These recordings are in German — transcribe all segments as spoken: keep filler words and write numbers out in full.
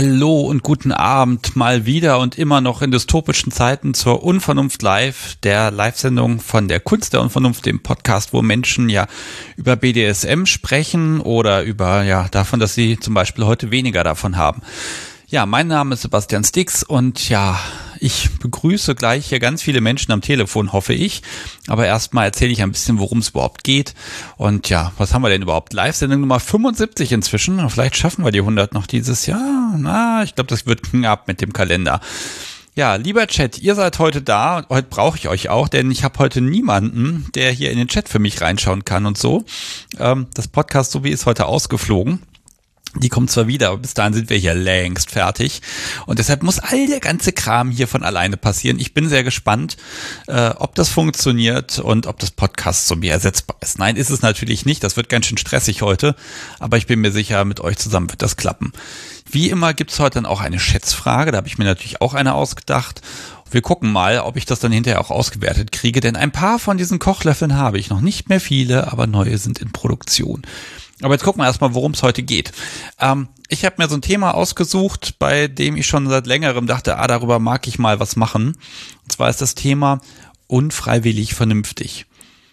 Hallo und guten Abend mal wieder und immer noch in dystopischen Zeiten zur Unvernunft Live, der Live-Sendung von der Kunst der Unvernunft, dem Podcast, wo Menschen ja über B D S M sprechen oder über, ja, davon, dass sie zum Beispiel heute weniger davon haben. Ja, mein Name ist Sebastian Stix und ja, ich begrüße gleich hier ganz viele Menschen am Telefon, hoffe ich. Aber erstmal erzähle ich ein bisschen, worum es überhaupt geht. Und ja, was haben wir denn überhaupt? Live-Sendung Nummer fünfundsiebzig inzwischen. Vielleicht schaffen wir die hundert noch dieses Jahr. Na, ich glaube, das wird knapp mit dem Kalender. Ja, lieber Chat, ihr seid heute da. Heute brauche ich euch auch, denn ich habe heute niemanden, der hier in den Chat für mich reinschauen kann und so. Ähm, das Podcast, so wie ist heute ausgeflogen. Die kommt zwar wieder, aber bis dahin sind wir hier längst fertig. Und deshalb muss all der ganze Kram hier von alleine passieren. Ich bin sehr gespannt, äh, ob das funktioniert und ob das Podcast so mir ersetzbar ist. Nein, ist es natürlich nicht. Das wird ganz schön stressig heute. Aber ich bin mir sicher, mit euch zusammen wird das klappen. Wie immer gibt's heute dann auch eine Schätzfrage. Da habe ich mir natürlich auch eine ausgedacht. Wir gucken mal, ob ich das dann hinterher auch ausgewertet kriege. Denn ein paar von diesen Kochlöffeln habe ich noch, nicht mehr viele, aber neue sind in Produktion. Aber jetzt gucken wir erstmal, worum es heute geht. Ähm, ich habe mir so ein Thema ausgesucht, bei dem ich schon seit längerem dachte, ah, darüber mag ich mal was machen. Und zwar ist das Thema unfreiwillig vernünftig.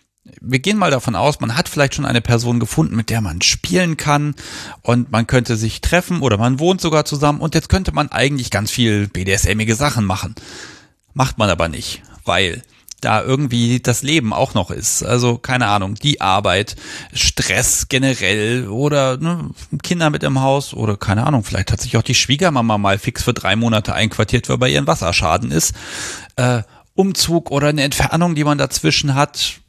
Wir gehen mal davon aus, man hat vielleicht schon eine Person gefunden, mit der man spielen kann und man könnte sich treffen oder man wohnt sogar zusammen und jetzt könnte man eigentlich ganz viel B D S M-ige Sachen machen. Macht man aber nicht, weil da irgendwie das Leben auch noch ist. Also keine Ahnung, die Arbeit, Stress generell oder ne, Kinder mit im Haus oder keine Ahnung, vielleicht hat sich auch die Schwiegermama mal fix für drei Monate einquartiert, weil bei ihr ein Wasserschaden ist. Äh, Umzug oder eine Entfernung, die man dazwischen hat.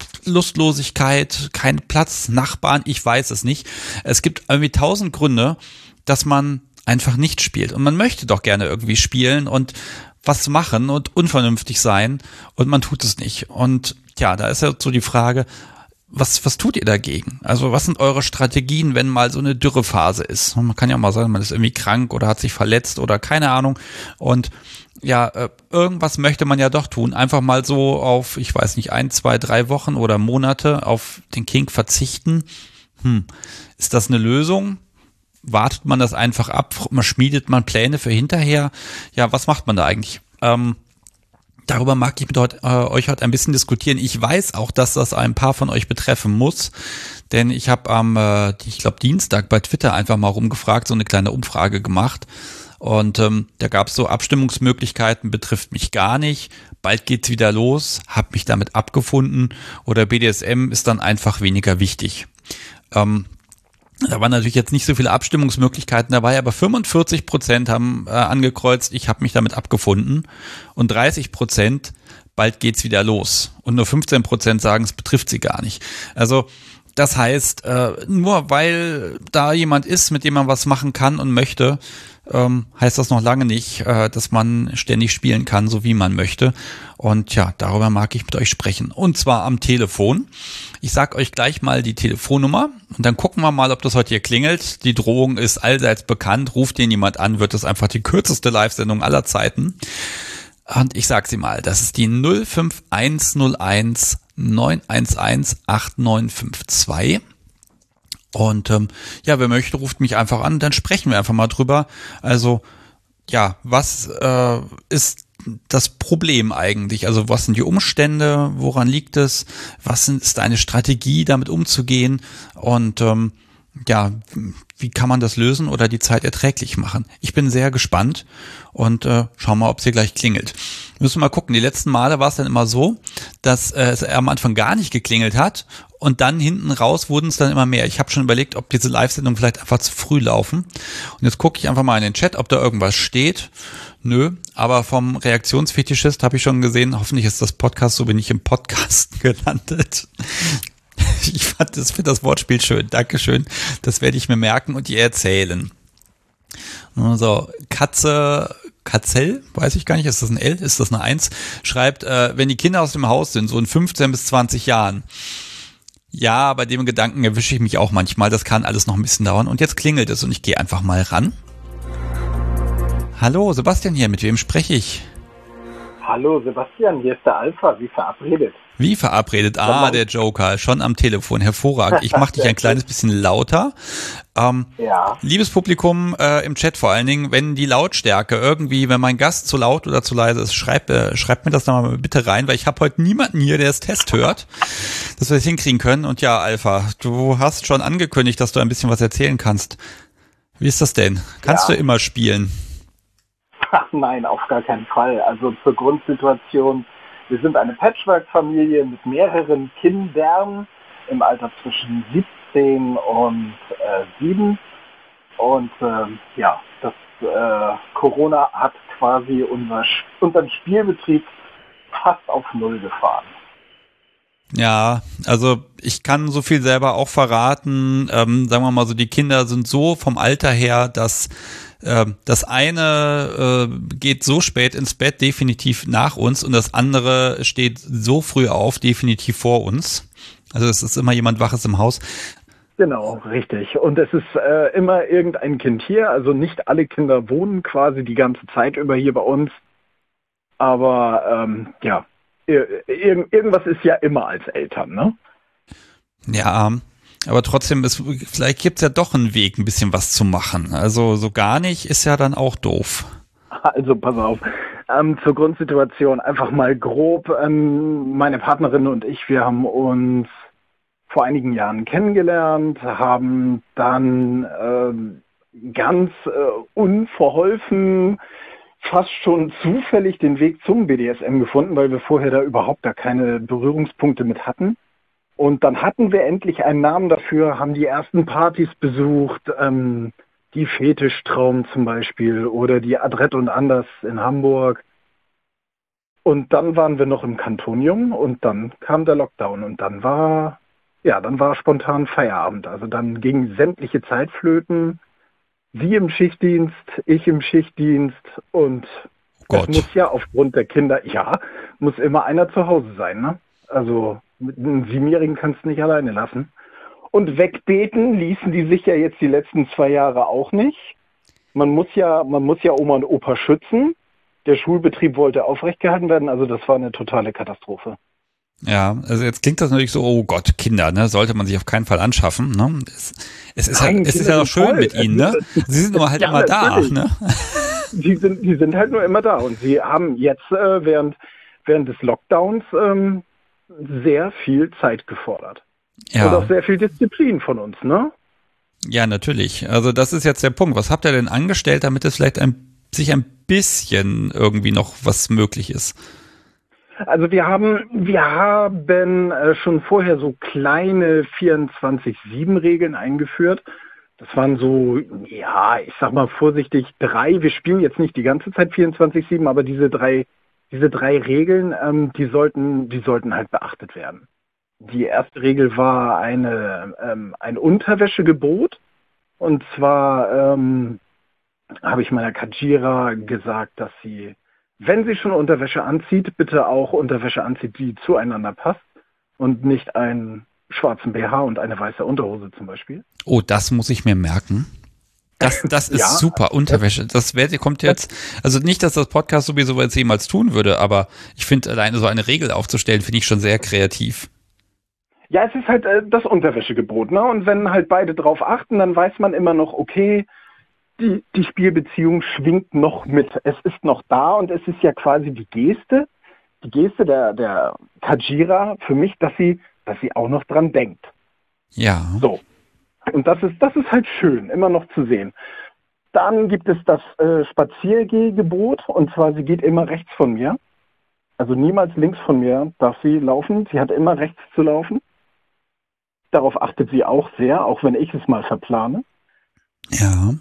Lustlosigkeit, kein Platz, Nachbarn, ich weiß es nicht. Es gibt irgendwie tausend Gründe, dass man einfach nicht spielt. Und man möchte doch gerne irgendwie spielen und was machen und unvernünftig sein und man tut es nicht. Und ja, da ist ja so die Frage, was was tut ihr dagegen? Also was sind eure Strategien, wenn mal so eine Dürrephase ist? Man kann ja mal sagen, man ist irgendwie krank oder hat sich verletzt oder keine Ahnung. Und ja, äh, irgendwas möchte man ja doch tun. Einfach mal so auf, ich weiß nicht, ein, zwei, drei Wochen oder Monate auf den Kink verzichten. Hm, ist das eine Lösung? Wartet man das einfach ab? Schmiedet man Pläne für hinterher? Ja, was macht man da eigentlich? Ähm, darüber mag ich mit heute, äh, euch heute ein bisschen diskutieren. Ich weiß auch, dass das ein paar von euch betreffen muss, denn ich habe am, äh, ich glaube Dienstag bei Twitter einfach mal rumgefragt, so eine kleine Umfrage gemacht und ähm, da gab es so Abstimmungsmöglichkeiten, betrifft mich gar nicht, bald geht's wieder los, hab mich damit abgefunden oder B D S M ist dann einfach weniger wichtig. Ähm, Da waren natürlich jetzt nicht so viele Abstimmungsmöglichkeiten dabei, aber fünfundvierzig Prozent haben äh, angekreuzt, ich habe mich damit abgefunden und dreißig Prozent, bald geht's wieder los und nur fünfzehn Prozent sagen, es betrifft sie gar nicht. Also das heißt, äh, nur weil da jemand ist, mit dem man was machen kann und möchte, ähm, heißt das noch lange nicht, äh, dass man ständig spielen kann, so wie man möchte. Und ja, darüber mag ich mit euch sprechen. Und zwar am Telefon. Ich sag euch gleich mal die Telefonnummer und dann gucken wir mal, ob das heute hier klingelt. Die Drohung ist allseits bekannt. Ruft den jemand an, wird das einfach die kürzeste Live-Sendung aller Zeiten. Und ich sag sie mal, das ist die null fünf eins null eins neun eins eins acht neun fünf zwei. Und ähm, ja, wer möchte, ruft mich einfach an, dann sprechen wir einfach mal drüber. Also ja, was äh, ist das Problem eigentlich? Also was sind die Umstände? Woran liegt es? Was sind, ist deine Strategie, damit umzugehen? Und ähm, ja, wie kann man das lösen oder die Zeit erträglich machen? Ich bin sehr gespannt und äh, schauen mal, ob es hier gleich klingelt. Wir müssen mal gucken. Die letzten Male war es dann immer so, dass äh, es am Anfang gar nicht geklingelt hat und dann hinten raus wurden es dann immer mehr. Ich habe schon überlegt, ob diese Live-Sendungen vielleicht einfach zu früh laufen. Und jetzt gucke ich einfach mal in den Chat, ob da irgendwas steht. Nö, aber vom Reaktionsfetischist habe ich schon gesehen, hoffentlich ist das Podcast, so bin ich im Podcast gelandet. Ich fand das, finde das Wortspiel schön. Dankeschön. Das werde ich mir merken und ihr erzählen. So, Katze, Katzell, weiß ich gar nicht, ist das ein L, ist das eine eins? Schreibt, äh, wenn die Kinder aus dem Haus sind, so in fünfzehn bis zwanzig Jahren. Ja, bei dem Gedanken erwische ich mich auch manchmal. Das kann alles noch ein bisschen dauern. Und jetzt klingelt es und ich gehe einfach mal ran. Hallo, Sebastian hier. Mit wem spreche ich? Hallo Sebastian, hier ist der Alpha, wie verabredet. Wie verabredet? Ah, der Joker, schon am Telefon, hervorragend. Ich mache dich ein kleines bisschen lauter. Ähm, ja. Liebes Publikum äh, im Chat vor allen Dingen, wenn die Lautstärke irgendwie, wenn mein Gast zu laut oder zu leise ist, schreibt, äh, schreibt mir das da mal bitte rein, weil ich habe heute niemanden hier, der das Test hört, dass wir das hinkriegen können. Und ja, Alpha, du hast schon angekündigt, dass du ein bisschen was erzählen kannst. Wie ist das denn? Kannst ja. du immer spielen? Ach nein, auf gar keinen Fall. Also zur Grundsituation, wir sind eine Patchwork-Familie mit mehreren Kindern im Alter zwischen siebzehn und äh, sieben. Und ähm, ja, das äh, Corona hat quasi unser, unseren Spielbetrieb fast auf Null gefahren. Ja, also ich kann so viel selber auch verraten. Ähm, sagen wir mal so, die Kinder sind so vom Alter her, dass äh, das eine äh, geht so spät ins Bett, definitiv nach uns, und das andere steht so früh auf, definitiv vor uns. Also es ist immer jemand Waches im Haus. Genau, richtig. Und es ist äh, immer irgendein Kind hier. Also nicht alle Kinder wohnen quasi die ganze Zeit über hier bei uns. Aber ähm, ja, ir irgendwas ist ja immer als Eltern, ne? Ja, aber trotzdem ist, vielleicht gibt's ja doch einen Weg, ein bisschen was zu machen. Also so gar nicht ist ja dann auch doof. Also pass auf. Ähm, zur Grundsituation einfach mal grob. Ähm, meine Partnerin und ich, wir haben uns vor einigen Jahren kennengelernt, haben dann ähm, ganz äh, unverholfen, fast schon zufällig den Weg zum B D S M gefunden, weil wir vorher da überhaupt gar keine Berührungspunkte mit hatten. Und dann hatten wir endlich einen Namen dafür, haben die ersten Partys besucht, ähm, die Fetischtraum zum Beispiel oder die Adrett und Anders in Hamburg. Und dann waren wir noch im Kantonium und dann kam der Lockdown und dann war, ja, dann war spontan Feierabend. Also dann ging sämtliche Zeit flöten. Sie im Schichtdienst, ich im Schichtdienst und Gott. Es muss ja aufgrund der Kinder, ja, muss immer einer zu Hause sein, ne? Also mit einem Siebenjährigen kannst du nicht alleine lassen. Und wegbeten ließen die sich ja jetzt die letzten zwei Jahre auch nicht. Man muss ja, man muss ja Oma und Opa schützen. Der Schulbetrieb wollte aufrecht gehalten werden, also das war eine totale Katastrophe. Ja, also jetzt klingt das natürlich so, oh Gott, Kinder, ne, sollte man sich auf keinen Fall anschaffen, ne? Es, es ist Nein, ja, es ist ja noch schön toll mit ihnen, ne? Sie sind nur halt ja, immer natürlich. da, ne? Die sind, die sind halt nur immer da und sie haben jetzt äh, während, während des Lockdowns ähm, sehr viel Zeit gefordert. Ja. Und auch sehr viel Disziplin von uns, ne? Ja, natürlich. Also das ist jetzt der Punkt. Was habt ihr denn angestellt, damit es vielleicht ein, sich ein bisschen irgendwie noch was möglich ist? Also wir haben, wir haben äh, schon vorher so kleine vierundzwanzig sieben Regeln eingeführt. Das waren so, ja, ich sag mal vorsichtig drei. Wir spielen jetzt nicht die ganze Zeit vierundzwanzig sieben, aber diese drei, diese drei Regeln, ähm, die sollten, die sollten halt beachtet werden. Die erste Regel war eine, ähm, ein Unterwäschegebot. Und zwar ähm, habe ich meiner Kajira gesagt, dass sie, wenn sie schon Unterwäsche anzieht, bitte auch Unterwäsche anzieht, die zueinander passt und nicht einen schwarzen B H und eine weiße Unterhose zum Beispiel. Oh, das muss ich mir merken. Das, das ist ja, super, Unterwäsche. Das wäre, kommt jetzt, also nicht, dass das Podcast sowieso jetzt jemals tun würde, aber ich finde, alleine so eine Regel aufzustellen, finde ich schon sehr kreativ. Ja, es ist halt äh, das Unterwäschegebot, ne? Und wenn halt beide drauf achten, dann weiß man immer noch, okay, die, die Spielbeziehung schwingt noch mit. Es ist noch da und es ist ja quasi die Geste, die Geste der, der Kajira für mich, dass sie, dass sie auch noch dran denkt. Ja. So. Und das ist, das ist halt schön, immer noch zu sehen. Dann gibt es das äh, Spaziergehgebot und zwar, sie geht immer rechts von mir. Also niemals links von mir darf sie laufen. Sie hat immer rechts zu laufen. Darauf achtet sie auch sehr, auch wenn ich es mal verplane. Ja.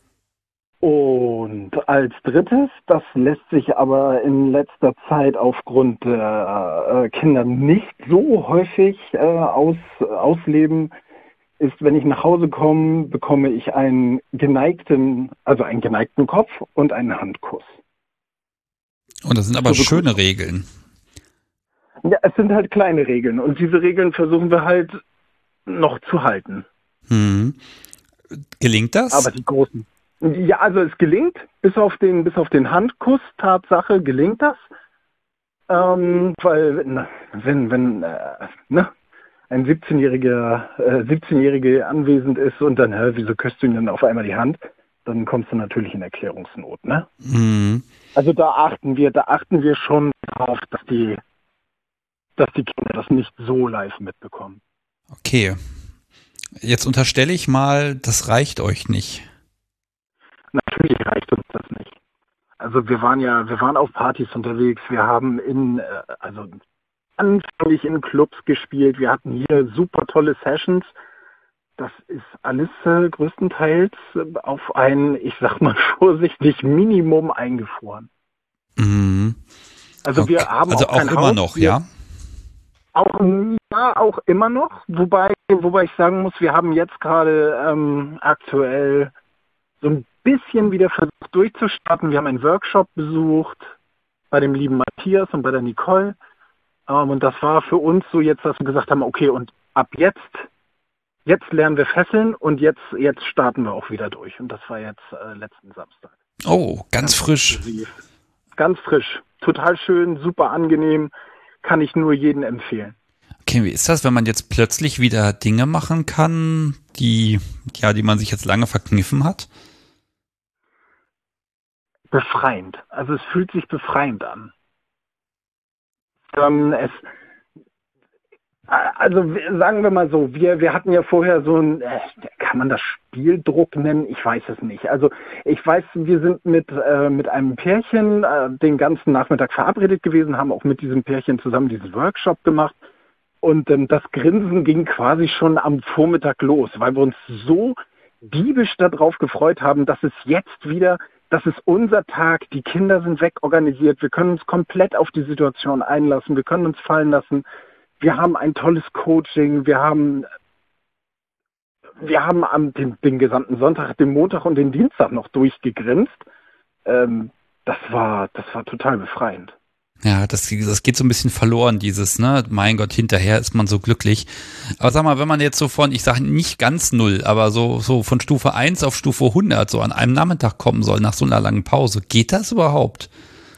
Und als drittes, das lässt sich aber in letzter Zeit aufgrund der äh, Kinder nicht so häufig äh, aus, ausleben, ist, wenn ich nach Hause komme, bekomme ich einen geneigten, also einen geneigten Kopf und einen Handkuss. Und das sind aber so schöne Regeln. Ja, es sind halt kleine Regeln und diese Regeln versuchen wir halt noch zu halten. Hm. Gelingt das? Aber die großen. Ja, also es gelingt, bis auf den, bis auf den Handkuss, Tatsache gelingt das. Ähm, weil, na, wenn, wenn, äh, ne, ein siebzehnjähriger, äh, siebzehnjährige anwesend ist und dann, hä, wieso küsst du ihn dann auf einmal die Hand? Dann kommst du natürlich in Erklärungsnot, ne? Mhm. Also da achten wir, da achten wir schon darauf, dass die, dass die Kinder das nicht so live mitbekommen. Okay. Jetzt unterstelle ich mal, das reicht euch nicht. Natürlich reicht uns das nicht. Also wir waren ja, wir waren auf Partys unterwegs, wir haben in, äh, also anfänglich in Clubs gespielt, wir hatten hier super tolle Sessions. Das ist alles äh, größtenteils äh, auf ein, ich sag mal vorsichtig, Minimum eingefroren. Mhm. Also Okay. wir haben also auch, auch kein immer Haus, noch, wir, ja? Auch, ja, auch immer noch, wobei, wobei ich sagen muss, wir haben jetzt gerade ähm, aktuell so ein bisschen wieder versucht durchzustarten. Wir haben einen Workshop besucht bei dem lieben Matthias und bei der Nicole. Ähm, und das war für uns so jetzt, dass wir gesagt haben, okay, und ab jetzt, jetzt lernen wir Fesseln und jetzt, jetzt starten wir auch wieder durch. Und das war jetzt äh, letzten Samstag. Oh, ganz, ganz frisch. Exklusiv. Ganz frisch. Total schön, super angenehm. Kann ich nur jedem empfehlen. Okay, wie ist das, wenn man jetzt plötzlich wieder Dinge machen kann, die, ja, die man sich jetzt lange verkniffen hat? Befreiend. Also es fühlt sich befreiend an. Ähm, es, also sagen wir mal so, wir, wir hatten ja vorher so ein, äh, kann man das Spieldruck nennen? Ich weiß es nicht. Also ich weiß, wir sind mit, äh, mit einem Pärchen äh, den ganzen Nachmittag verabredet gewesen, haben auch mit diesem Pärchen zusammen diesen Workshop gemacht. Und ähm, das Grinsen ging quasi schon am Vormittag los, weil wir uns so diebisch darauf gefreut haben, dass es jetzt wieder, das ist unser Tag, die Kinder sind wegorganisiert, wir können uns komplett auf die Situation einlassen, wir können uns fallen lassen, wir haben ein tolles Coaching, wir haben, wir haben am, den, den gesamten Sonntag, den Montag und den Dienstag noch durchgegrinst. Ähm, das war, das war total befreiend. Ja, das, das geht so ein bisschen verloren, dieses, ne, mein Gott, hinterher ist man so glücklich. Aber sag mal, wenn man jetzt so von, ich sage nicht ganz null, aber so, so von Stufe eins auf Stufe hundert so an einem Nachmittag kommen soll nach so einer langen Pause, geht das überhaupt?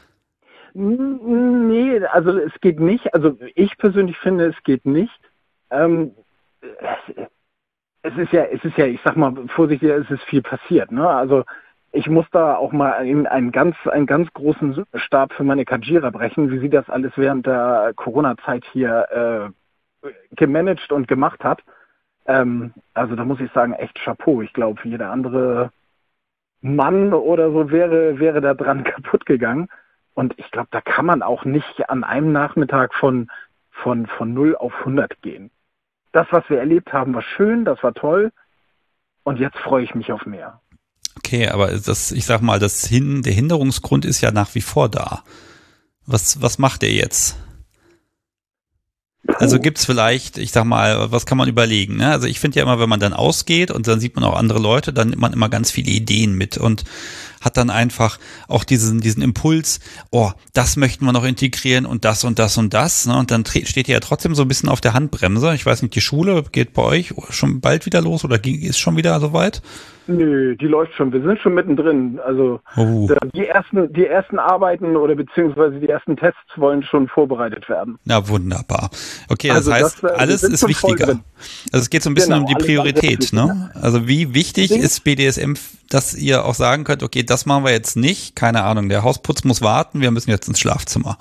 Nee, also es geht nicht. Also ich persönlich finde, es geht nicht. Ähm, es, es ist ja, es ist ja, ich sag mal vorsichtig, es ist viel passiert, ne? Also ich muss da auch mal einen ganz, einen ganz großen Stab für meine Kajira brechen, wie sie das alles während der Corona-Zeit hier äh, gemanagt und gemacht hat. Ähm, also da muss ich sagen, echt Chapeau. Ich glaube, jeder andere Mann oder so wäre, wäre da dran kaputt gegangen. Und ich glaube, da kann man auch nicht an einem Nachmittag von, von, von null auf hundert gehen. Das, was wir erlebt haben, war schön, das war toll. Und jetzt freue ich mich auf mehr. Okay, aber das, ich sag mal, das Hin, der Hinderungsgrund ist ja nach wie vor da. Was, was macht er jetzt? Also gibt's vielleicht, ich sag mal, was kann man überlegen? Ne? Also ich finde ja immer, wenn man dann ausgeht und dann sieht man auch andere Leute, dann nimmt man immer ganz viele Ideen mit und hat dann einfach auch diesen diesen Impuls, oh, das möchten wir noch integrieren und das und das und das. Ne? Und dann steht ihr ja trotzdem so ein bisschen auf der Handbremse. Ich weiß nicht, die Schule geht bei euch schon bald wieder los oder ist schon wieder soweit? Nö, die läuft schon. Wir sind schon mittendrin. Also oh. die ersten, die ersten Arbeiten oder beziehungsweise die ersten Tests wollen schon vorbereitet werden. Na wunderbar. Okay, das also heißt, das, alles ist wichtiger. Also es geht so ein bisschen genau, um die Priorität, ne? Also wie wichtig Ding? ist B D S M, dass ihr auch sagen könnt, okay, das machen wir jetzt nicht. Keine Ahnung, der Hausputz muss warten, wir müssen jetzt ins Schlafzimmer.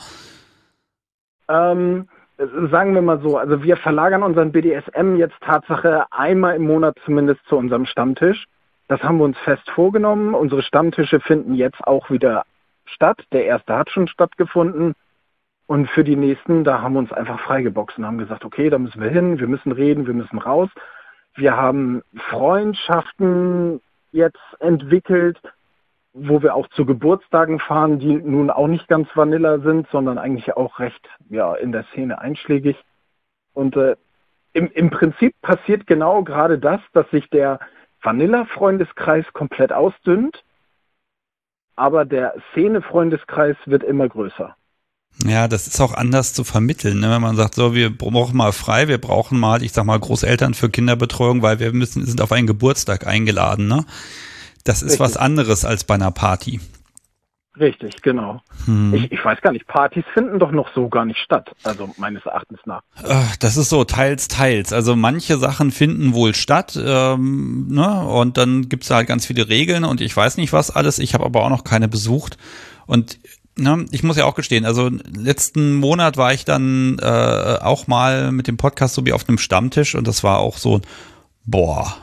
Ähm, sagen wir mal so, also wir verlagern unseren B D S M jetzt Tatsache einmal im Monat zumindest zu unserem Stammtisch. Das haben wir uns fest vorgenommen. Unsere Stammtische finden jetzt auch wieder statt. Der erste hat schon stattgefunden. Und für die nächsten, da haben wir uns einfach freigeboxt und haben gesagt, okay, da müssen wir hin, wir müssen reden, wir müssen raus. Wir haben Freundschaften jetzt entwickelt, wo wir auch zu Geburtstagen fahren, die nun auch nicht ganz Vanilla sind, sondern eigentlich auch recht ja in der Szene einschlägig. Und äh, im, im Prinzip passiert genau gerade das, dass sich der Vanilla-Freundeskreis komplett ausdünnt, aber der Szene-Freundeskreis wird immer größer. Ja, das ist auch anders zu vermitteln, ne? Wenn man sagt, so, wir brauchen mal frei, wir brauchen mal, ich sag mal, Großeltern für Kinderbetreuung, weil wir müssen, sind auf einen Geburtstag eingeladen, ne? Das ist Richtig. Was anderes als bei einer Party. Richtig, genau. Hm. Ich, ich weiß gar nicht, Partys finden doch noch so gar nicht statt, also meines Erachtens nach. Das ist so, teils, teils. Also manche Sachen finden wohl statt, ähm, ne? Und dann gibt's halt ganz viele Regeln und ich weiß nicht was alles. Ich habe aber auch noch keine besucht. Und ne, ich muss ja auch gestehen, also letzten Monat war ich dann äh, auch mal mit dem Podcast so wie auf einem Stammtisch und das war auch so, boah.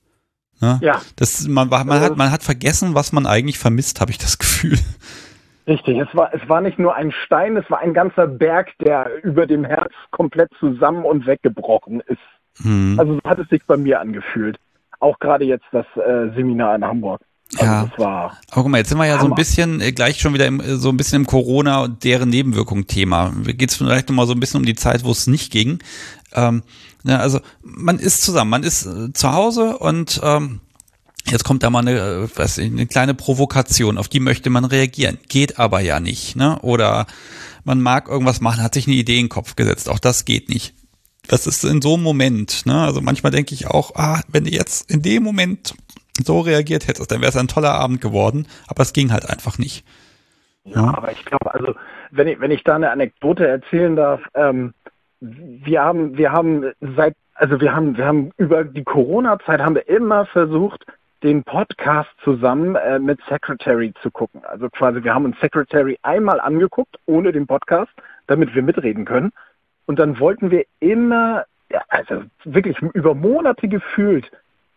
Ne? Ja. Das, man, man, also, hat, man hat vergessen, was man eigentlich vermisst, habe ich das Gefühl. Richtig, es war, es war nicht nur ein Stein, es war ein ganzer Berg, der über dem Herz komplett zusammen und weggebrochen ist. Hm. Also so hat es sich bei mir angefühlt. Auch gerade jetzt das äh, Seminar in Hamburg. Also ja, das war aber guck mal, jetzt sind wir ja Hammer. so ein bisschen äh, gleich schon wieder im, so ein bisschen im Corona und deren Nebenwirkungen-Thema. Geht es vielleicht noch mal so ein bisschen um die Zeit, wo es nicht ging. Ähm, ja, also man ist zusammen, man ist äh, zu Hause und ähm, jetzt kommt da mal eine, äh, weiß ich, eine kleine Provokation, auf die möchte man reagieren. Geht aber ja nicht, ne? Oder man mag irgendwas machen, hat sich eine Idee in den Kopf gesetzt. Auch das geht nicht. Das ist in so einem Moment, ne? Also manchmal denke ich auch, ah, wenn du jetzt in dem Moment so reagiert hättest, dann wäre es ein toller Abend geworden, aber es ging halt einfach nicht. Ja, ja. Aber ich glaube, also wenn ich, wenn ich da eine Anekdote erzählen darf, ähm, wir haben, wir haben seit, also wir haben, wir haben über die Corona-Zeit haben wir immer versucht, den Podcast zusammen äh, mit Secretary zu gucken. Also quasi, wir haben uns Secretary einmal angeguckt, ohne den Podcast, damit wir mitreden können. Und dann wollten wir immer, ja, also wirklich über Monate gefühlt,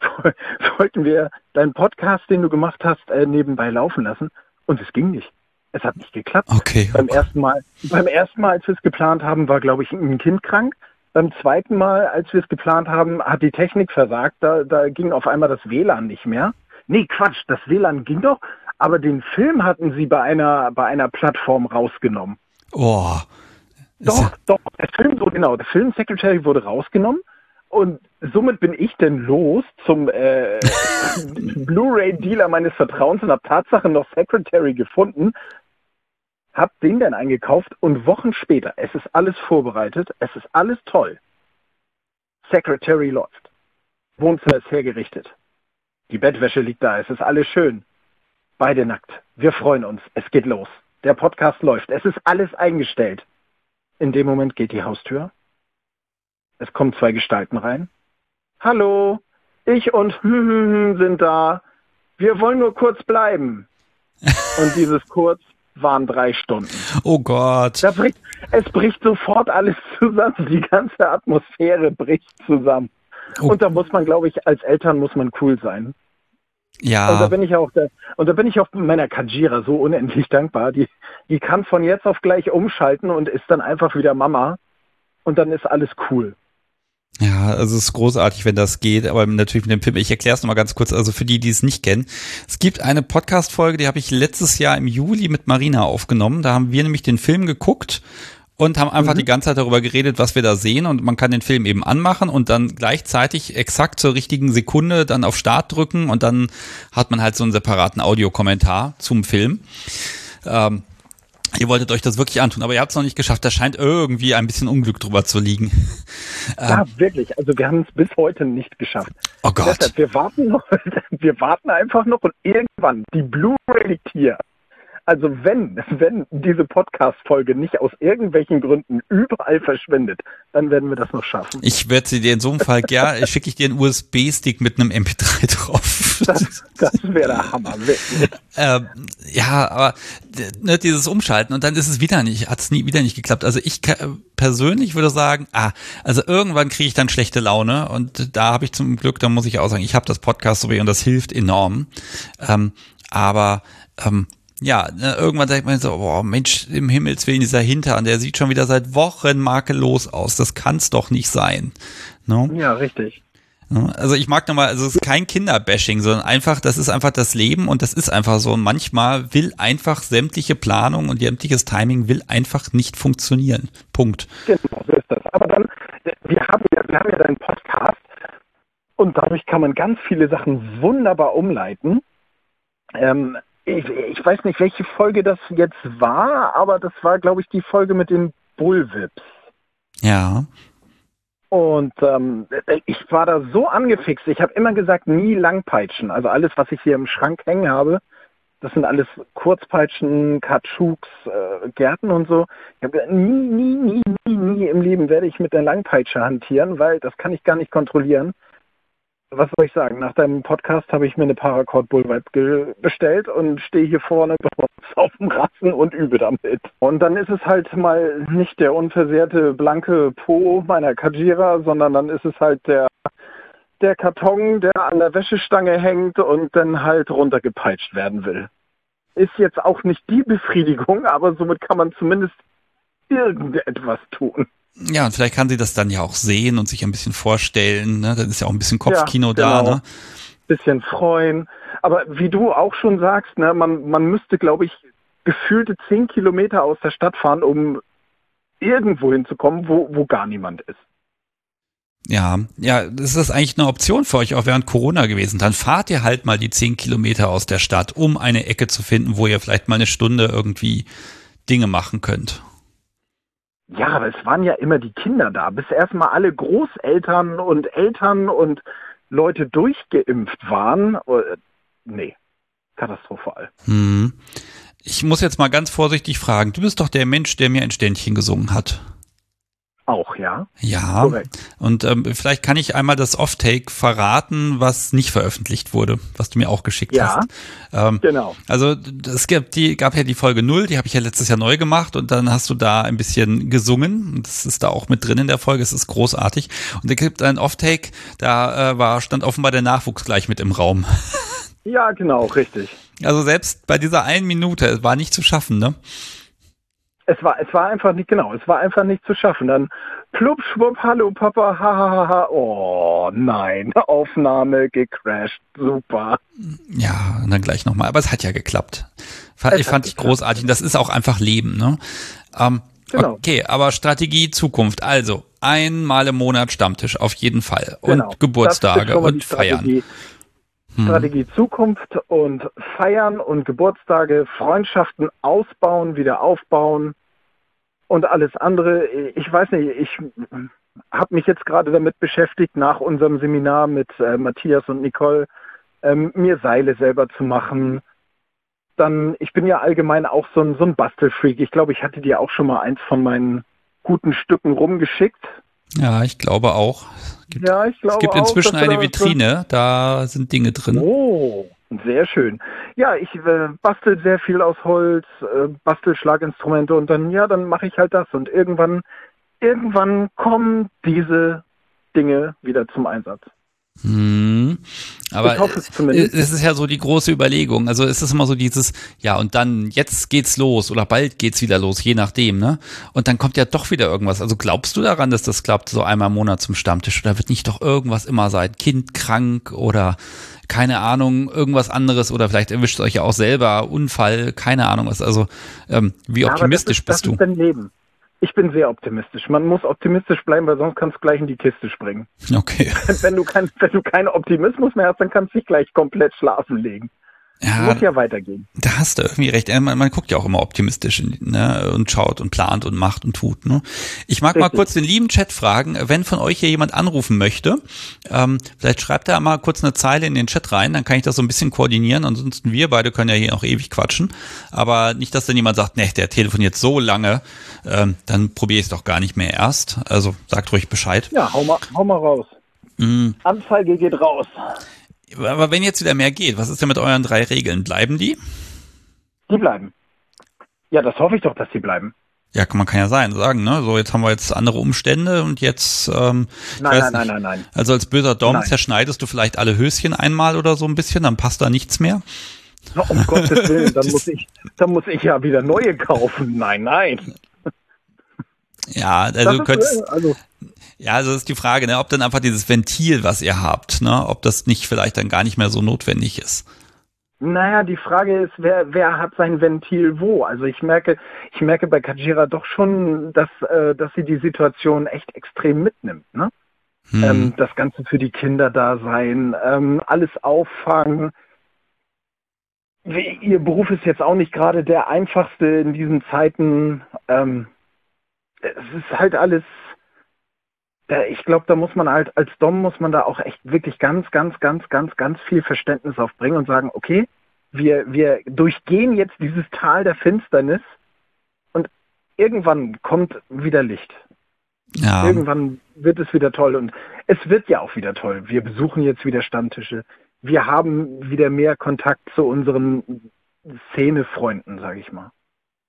wollten wir deinen Podcast, den du gemacht hast, äh, nebenbei laufen lassen. Und es ging nicht. Es hat nicht geklappt. Okay. Beim ersten Mal, beim ersten Mal, als wir es geplant haben, war, glaube ich, ein Kind krank. Beim zweiten Mal, als wir es geplant haben, hat die Technik versagt. Da, da ging auf einmal das W L A N nicht mehr. Nee, Quatsch, das W L A N ging doch. Aber den Film hatten sie bei einer, bei einer Plattform rausgenommen. Oh. Doch, ja doch. Der Film, so genau, der Film Secretary wurde rausgenommen. Und somit bin ich denn los zum äh, Blu-ray-Dealer meines Vertrauens und habe Tatsache noch Secretary gefunden, habe den dann eingekauft und Wochen später, es ist alles vorbereitet, es ist alles toll. Secretary läuft. Wohnzimmer ist hergerichtet. Die Bettwäsche liegt da, es ist alles schön. Beide nackt. Wir freuen uns, es geht los. Der Podcast läuft, es ist alles eingestellt. In dem Moment geht die Haustür. Es kommen zwei Gestalten rein. Hallo, ich und sind da. Wir wollen nur kurz bleiben. Und dieses kurz waren drei Stunden. Oh Gott. Da bricht, es bricht sofort alles zusammen. Die ganze Atmosphäre bricht zusammen. Oh. Und da muss man, glaube ich, als Eltern muss man cool sein. Ja. Und da bin ich auch, der, und da bin ich auch meiner Kajira so unendlich dankbar. Die, die kann von jetzt auf gleich umschalten und ist dann einfach wieder Mama. Und dann ist alles cool. Ja, also es ist großartig, wenn das geht, aber natürlich mit dem Film. Ich erkläre es nochmal ganz kurz, also für die, die es nicht kennen. Es gibt eine Podcast-Folge, die habe ich letztes Jahr im Juli mit Marina aufgenommen. Da haben wir nämlich den Film geguckt und haben einfach mhm. die ganze Zeit darüber geredet, was wir da sehen. Und man kann den Film eben anmachen und dann gleichzeitig exakt zur richtigen Sekunde dann auf Start drücken und dann hat man halt so einen separaten Audiokommentar zum Film. Ähm, Ihr wolltet euch das wirklich antun, aber ihr habt es noch nicht geschafft. Da scheint irgendwie ein bisschen Unglück drüber zu liegen. Ja, ähm, wirklich. Also wir haben es bis heute nicht geschafft. Oh Gott. Deshalb, wir warten noch, wir warten einfach noch und irgendwann, die Blu-ray liegt hier. Also wenn, wenn diese Podcast-Folge nicht aus irgendwelchen Gründen überall verschwindet, dann werden wir das noch schaffen. Ich werde sie dir in so einem Fall gerne, schicke ich dir einen U S B-Stick mit einem M P drei drauf. Das, das wäre der Hammer, wirklich. ähm, ja, aber ne, dieses Umschalten und dann ist es wieder nicht, hat es nie wieder nicht geklappt. Also ich persönlich würde sagen, ah, also irgendwann kriege ich dann schlechte Laune und da habe ich zum Glück, da muss ich auch sagen, ich habe das Podcast so wie und das hilft enorm. Ähm, aber ähm, ja, ne, irgendwann sagt man so, oh Mensch, im Himmels Willen, dieser Hintern, der sieht schon wieder seit Wochen makellos aus. Das kann's doch nicht sein. No? Ja, richtig. Also ich mag nochmal, also es ist kein Kinderbashing, sondern einfach, das ist einfach das Leben und das ist einfach so. Und manchmal will einfach sämtliche Planung und sämtliches Timing will einfach nicht funktionieren. Punkt. Genau, so ist das. Aber dann, wir haben ja, wir haben ja deinen Podcast und dadurch kann man ganz viele Sachen wunderbar umleiten. Ähm, Ich, ich weiß nicht, welche Folge das jetzt war, aber das war, glaube ich, die Folge mit den Bullwhips. Ja. Und ähm, ich war da so angefixt. Ich habe immer gesagt, nie langpeitschen. Also alles, was ich hier im Schrank hängen habe, Das sind alles Kurzpeitschen, Katschuks, äh, Gärten und so. Ich habe gesagt, nie, nie, nie, nie, nie im Leben werde ich mit der Langpeitsche hantieren, weil das kann ich gar nicht kontrollieren. Was soll ich sagen? Nach deinem Podcast habe ich mir eine Paracord Bullwhip ge- bestellt und stehe hier vorne auf dem Rassen und übe damit. Und dann ist es halt mal nicht der unversehrte blanke Po meiner Kajira, sondern dann ist es halt der, der Karton, der an der Wäschestange hängt und dann halt runtergepeitscht werden will. Ist jetzt auch nicht die Befriedigung, aber somit kann man zumindest irgendetwas tun. Ja, und vielleicht kann sie das dann ja auch sehen und sich ein bisschen vorstellen, ne? Dann ist ja auch ein bisschen Kopfkino ja, da, genau. ne? Bisschen freuen. Aber wie du auch schon sagst, ne, man, man müsste, glaube ich, gefühlte zehn Kilometer aus der Stadt fahren, um irgendwo hinzukommen, wo, wo gar niemand ist. Ja, ja, das ist eigentlich eine Option für euch auch während Corona gewesen. Dann fahrt ihr halt mal die zehn Kilometer aus der Stadt, um eine Ecke zu finden, wo ihr vielleicht mal eine Stunde irgendwie Dinge machen könnt. Ja, aber es waren ja immer die Kinder da, bis erstmal alle Großeltern und Eltern und Leute durchgeimpft waren. Nee, katastrophal. Hm. Ich muss jetzt mal ganz vorsichtig fragen. Du bist doch der Mensch, der mir ein Ständchen gesungen hat. Auch, ja? Ja. Korrekt. Und ähm, vielleicht kann ich einmal das Off-Take verraten, was nicht veröffentlicht wurde, was du mir auch geschickt ja, hast. Ähm, genau. Also es gab, die, gab ja die Folge null, die habe ich ja letztes Jahr neu gemacht und dann hast du da ein bisschen gesungen. Das ist da auch mit drin in der Folge, es ist großartig. Und es gibt einen Off-Take, da äh, war stand offenbar der Nachwuchs gleich mit im Raum. Ja, genau, richtig. Also selbst bei dieser einen Minute, es war nicht zu schaffen, ne? Es war, es war einfach nicht, genau, es war einfach nicht zu schaffen. Dann plupp, schwupp, hallo Papa, ha, ha, ha, ha. Oh nein, Aufnahme gecrashed, super. Ja, und dann gleich nochmal, aber es hat ja geklappt. Fand, ich fand ich großartig und das ist auch einfach Leben, ne? Ähm, genau. Okay, aber Strategie Zukunft, also einmal im Monat Stammtisch, auf jeden Fall. Und genau. Geburtstage und Feiern. Strategie Zukunft und Feiern und Geburtstage, Freundschaften ausbauen, wieder aufbauen und alles andere. Ich weiß nicht, ich habe mich jetzt gerade damit beschäftigt, nach unserem Seminar mit äh, Matthias und Nicole, ähm, mir Seile selber zu machen. Dann, ich bin ja allgemein auch so ein, so ein Bastelfreak. Ich glaube, ich hatte dir auch schon mal eins von meinen guten Stücken rumgeschickt. Ja, ich glaube auch. Es gibt, ja, ich glaube es gibt auch, inzwischen eine Vitrine, da sind Dinge drin. Oh, sehr schön. Ja, ich äh, bastel sehr viel aus Holz, äh, bastel Schlaginstrumente und dann, ja, dann mache ich halt das. Und irgendwann, irgendwann kommen diese Dinge wieder zum Einsatz. Hm. Aber ich hoffe es zumindest. Es ist ja so die große Überlegung. Also es ist immer so dieses, ja und dann, jetzt geht's los oder bald geht's wieder los, je nachdem, ne? Und dann kommt ja doch wieder irgendwas. Also glaubst du daran, dass das klappt, so einmal im Monat zum Stammtisch? Oder wird nicht doch irgendwas immer sein? Kind krank oder keine Ahnung, irgendwas anderes oder vielleicht erwischt euch ja auch selber, Unfall, keine Ahnung was. Also ähm, wie ja, optimistisch aber das ist, bist du? Das ist dein Leben. Ich bin sehr optimistisch. Man muss optimistisch bleiben, weil sonst kannst du gleich in die Kiste springen. Okay. Wenn du, kein, wenn du keinen Optimismus mehr hast, dann kannst du dich gleich komplett schlafen legen. Ja, muss ja weitergehen. Da hast du irgendwie recht. Man, man guckt ja auch immer optimistisch, ne, und schaut und plant und macht und tut. Ne? Ich mag Richtig. mal kurz den lieben Chat fragen, wenn von euch hier jemand anrufen möchte, ähm, vielleicht schreibt er mal kurz eine Zeile in den Chat rein, dann kann ich das so ein bisschen koordinieren. Ansonsten wir beide können ja hier noch ewig quatschen. Aber nicht, dass dann jemand sagt, ne, der telefoniert so lange, ähm, dann probiere ich es doch gar nicht mehr erst. Also sagt ruhig Bescheid. Ja, hau mal, hau mal raus. Mm. Anzeige geht raus. Aber wenn jetzt wieder mehr geht, was ist denn mit euren drei Regeln? Bleiben die? Die bleiben. Ja, das hoffe ich doch, dass die bleiben. Ja, man kann ja sein, sagen, ne? So, jetzt haben wir jetzt andere Umstände und jetzt, ähm, nein, nein, nein, nein, nein. Also als böser Dom zerschneidest du vielleicht alle Höschen einmal oder so ein bisschen, dann passt da nichts mehr. Na, um Gottes Willen, dann muss ich, dann muss ich ja wieder neue kaufen. Nein, nein. Ja, also du könntest, also ja, also ist die Frage, ne, ob dann einfach dieses Ventil, was ihr habt, ne, ob das nicht vielleicht dann gar nicht mehr so notwendig ist. Naja, die Frage ist, wer, wer hat sein Ventil wo? Also ich merke, ich merke bei Kajira doch schon, dass, äh, dass sie die Situation echt extrem mitnimmt, ne? Hm. Ähm, das Ganze für die Kinder da sein, ähm, alles auffangen. Ihr Beruf ist jetzt auch nicht gerade der einfachste in diesen Zeiten. Ähm, es ist halt alles, ich glaube, da muss man halt, als Dom muss man da auch echt wirklich ganz, ganz, ganz, ganz, ganz viel Verständnis aufbringen und sagen, okay, Wir, wir durchgehen jetzt dieses Tal der Finsternis und irgendwann kommt wieder Licht. Ja. Irgendwann wird es wieder toll und es wird ja auch wieder toll. Wir besuchen jetzt wieder Stammtische. Wir haben wieder mehr Kontakt zu unseren Szenefreunden, sage ich mal.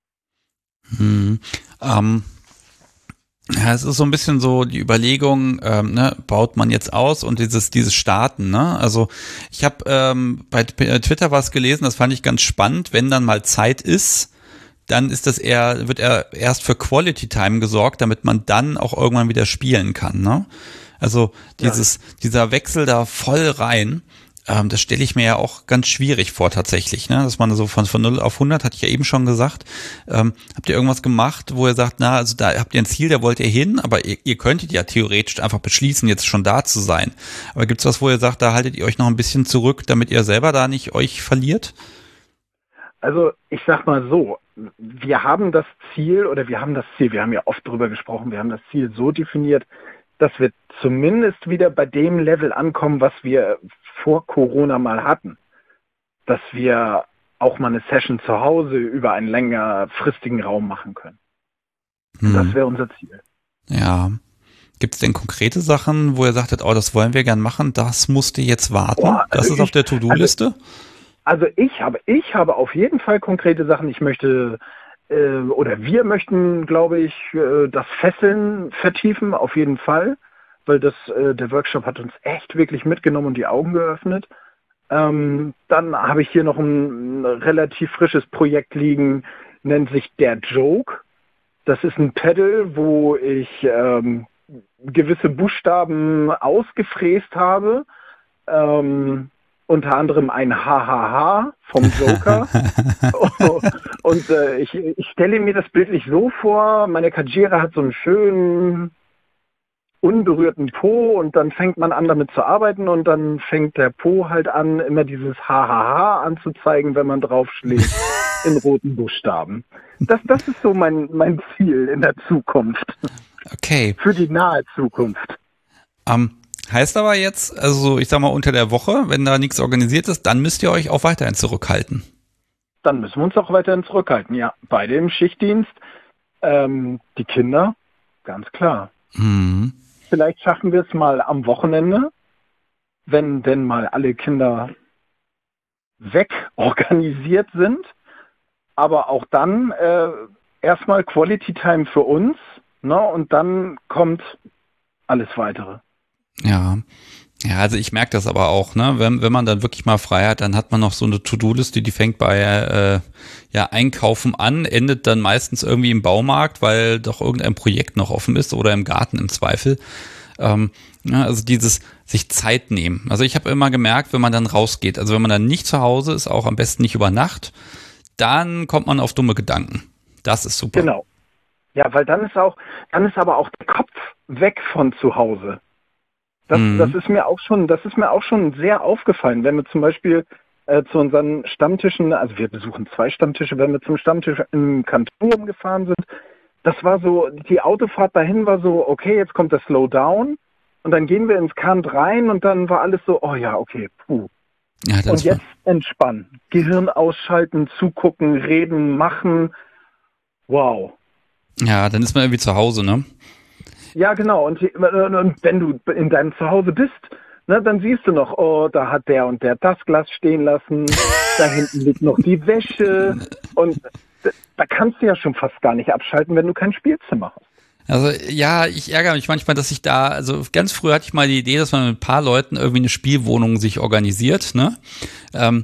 Hm. Ähm, ja, es ist so ein bisschen so die Überlegung, ähm, ne, baut man jetzt aus und dieses dieses Starten, ne? Also ich habe ähm, bei Twitter was gelesen, das fand ich ganz spannend. Wenn dann mal Zeit ist, dann ist das eher, wird er erst für Quality Time gesorgt, damit man dann auch irgendwann wieder spielen kann, ne? Also dieses, ja. dieser Wechsel da voll rein, ähm, das stelle ich mir ja auch ganz schwierig vor tatsächlich, ne? Dass man so von, von null auf hundert, hatte ich ja eben schon gesagt, ähm, habt ihr irgendwas gemacht, wo ihr sagt, na, also da habt ihr ein Ziel, da wollt ihr hin, aber ihr, ihr könntet ja theoretisch einfach beschließen, jetzt schon da zu sein. Aber gibt's was, wo ihr sagt, da haltet ihr euch noch ein bisschen zurück, damit ihr selber da nicht euch verliert? Also ich sag mal so, wir haben das Ziel oder wir haben das Ziel, wir haben ja oft drüber gesprochen, wir haben das Ziel so definiert, dass wir zumindest wieder bei dem Level ankommen, was wir vor Corona mal hatten. Dass wir auch mal eine Session zu Hause über einen längerfristigen Raum machen können. Hm. Das wäre unser Ziel. Ja. Gibt es denn konkrete Sachen, wo ihr sagtet, oh, das wollen wir gern machen, das musste jetzt warten? Boah, also das ist ich, auf der To-Do-Liste? Also, also ich habe, ich habe auf jeden Fall konkrete Sachen. Ich möchte äh, oder wir möchten, glaube ich, äh, das Fesseln vertiefen, auf jeden Fall, weil das äh, der Workshop hat uns echt wirklich mitgenommen und die Augen geöffnet. Ähm, dann habe ich hier noch ein, ein relativ frisches Projekt liegen, nennt sich Der Joke. Das ist ein Pedal, wo ich ähm, gewisse Buchstaben ausgefräst habe. Ähm, unter anderem ein Ha Ha Ha vom Joker. Und äh, ich, ich stelle mir das bildlich so vor, meine Kajira hat so einen schönen unberührten Po und dann fängt man an damit zu arbeiten und dann fängt der Po halt an, immer dieses Ha Ha Ha anzuzeigen, wenn man draufschlägt in roten Buchstaben. Das, das ist so mein, mein Ziel in der Zukunft. Okay. Für die nahe Zukunft. Um, heißt aber jetzt, also ich sag mal unter der Woche, wenn da nichts organisiert ist, dann müsst ihr euch auch weiterhin zurückhalten. Dann müssen wir uns auch weiterhin zurückhalten, ja. Beide im Schichtdienst. Ähm, die Kinder, ganz klar. Mhm. Vielleicht schaffen wir es mal am Wochenende, wenn denn mal alle Kinder weg organisiert sind. Aber auch dann äh, erstmal Quality Time für uns, ne? Und dann kommt alles Weitere. Ja. Ja, also ich merke das aber auch, ne, wenn, wenn man dann wirklich mal frei hat, dann hat man noch so eine To-Do-Liste, die fängt bei äh, ja Einkaufen an, endet dann meistens irgendwie im Baumarkt, weil doch irgendein Projekt noch offen ist oder im Garten im Zweifel. Ähm, ja, also dieses sich Zeit nehmen. Also ich habe immer gemerkt, wenn man dann rausgeht, also wenn man dann nicht zu Hause ist, auch am besten nicht über Nacht, dann kommt man auf dumme Gedanken. Das ist super. Genau. Ja, weil dann ist auch, dann ist aber auch der Kopf weg von zu Hause. Das, mhm. das ist mir auch schon, das ist mir auch schon sehr aufgefallen, wenn wir zum Beispiel äh, zu unseren Stammtischen, also wir besuchen zwei Stammtische, wenn wir zum Stammtisch im Kanton gefahren sind, das war so, die Autofahrt dahin war so, okay, jetzt kommt der Slowdown und dann gehen wir ins Kant rein und dann war alles so, oh ja, okay, puh. Ja, das und jetzt entspannen, Gehirn ausschalten, zugucken, reden, machen, wow. Ja, dann ist man irgendwie zu Hause, ne? Ja, genau. Und, und wenn du in deinem Zuhause bist, ne, dann siehst du noch, oh, da hat der und der das Glas stehen lassen, da hinten liegt noch die Wäsche. Und da kannst du ja schon fast gar nicht abschalten, wenn du kein Spielzimmer hast. Also ja, ich ärgere mich manchmal, dass ich da, also ganz früh hatte ich mal die Idee, dass man mit ein paar Leuten irgendwie eine Spielwohnung sich organisiert, ne? Ähm,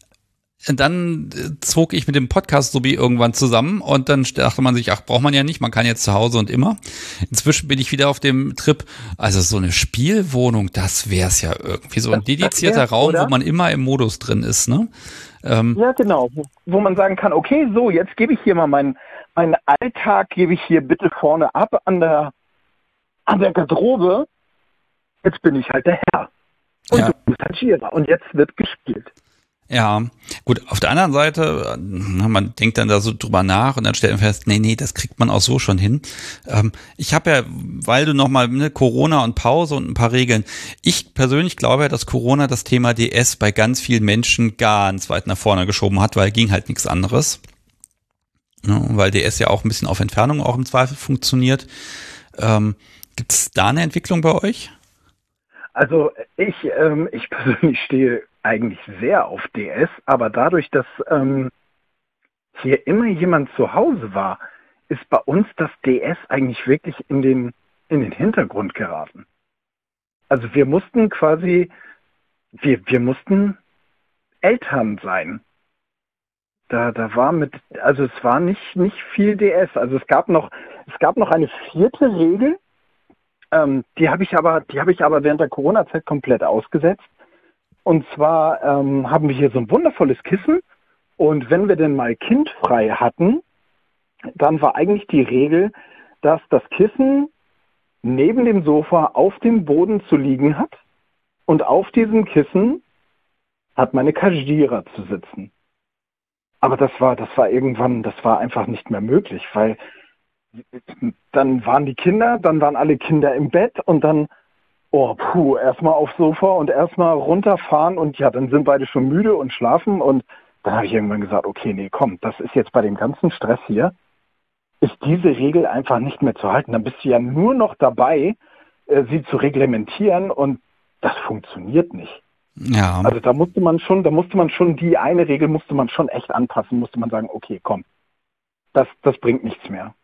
Dann zog ich mit dem Podcast sowie irgendwann zusammen und dann dachte man sich, ach, braucht man ja nicht, man kann jetzt zu Hause und immer. Inzwischen bin ich wieder auf dem Trip, also so eine Spielwohnung, das wär's ja irgendwie, so ein dedizierter Raum, oder? Wo man immer im Modus drin ist, ne? Ähm, ja, genau, wo, wo man sagen kann, okay, so, jetzt gebe ich hier mal meinen meinen Alltag, gebe ich hier bitte vorne ab an der an der Garderobe, jetzt bin ich halt der Herr. Und ja. du bist halt Gira und jetzt wird gespielt. Ja, gut, auf der anderen Seite, na, man denkt dann da so drüber nach und dann stellt man fest, nee, nee, das kriegt man auch so schon hin. Ähm, ich habe ja, weil du nochmal ne, Corona und Pause und ein paar Regeln, ich persönlich glaube ja, dass Corona das Thema D S bei ganz vielen Menschen ganz weit nach vorne geschoben hat, weil ging halt nichts anderes. Ja, weil D S ja auch ein bisschen auf Entfernung auch im Zweifel funktioniert. Ähm, gibt es da eine Entwicklung bei euch? Also ich, ähm, ich persönlich stehe eigentlich sehr auf D S, aber dadurch, dass ähm, hier immer jemand zu Hause war, ist bei uns das D S eigentlich wirklich in den, in den Hintergrund geraten. Also wir mussten quasi, wir, wir mussten Eltern sein. Da, da war mit, also es war nicht, nicht viel D S. Also es gab noch, es gab noch eine vierte Regel, ähm, die habe ich aber, die habe ich aber während der Corona-Zeit komplett ausgesetzt. Und zwar ähm, haben wir hier so ein wundervolles Kissen und wenn wir denn mal kindfrei hatten, dann war eigentlich die Regel, dass das Kissen neben dem Sofa auf dem Boden zu liegen hat und auf diesem Kissen hat meine Kajira zu sitzen. Aber das war, das war irgendwann, das war einfach nicht mehr möglich, weil dann waren die Kinder, dann waren alle Kinder im Bett und dann oh, puh, erstmal aufs Sofa und erstmal runterfahren und ja, dann sind beide schon müde und schlafen und dann habe ich irgendwann gesagt, okay, nee, komm, das ist jetzt bei dem ganzen Stress hier, ist diese Regel einfach nicht mehr zu halten. Dann bist du ja nur noch dabei, äh, sie zu reglementieren und das funktioniert nicht. Ja. Also da musste man schon, da musste man schon, die eine Regel musste man schon echt anpassen, musste man sagen, okay, komm, das, das bringt nichts mehr.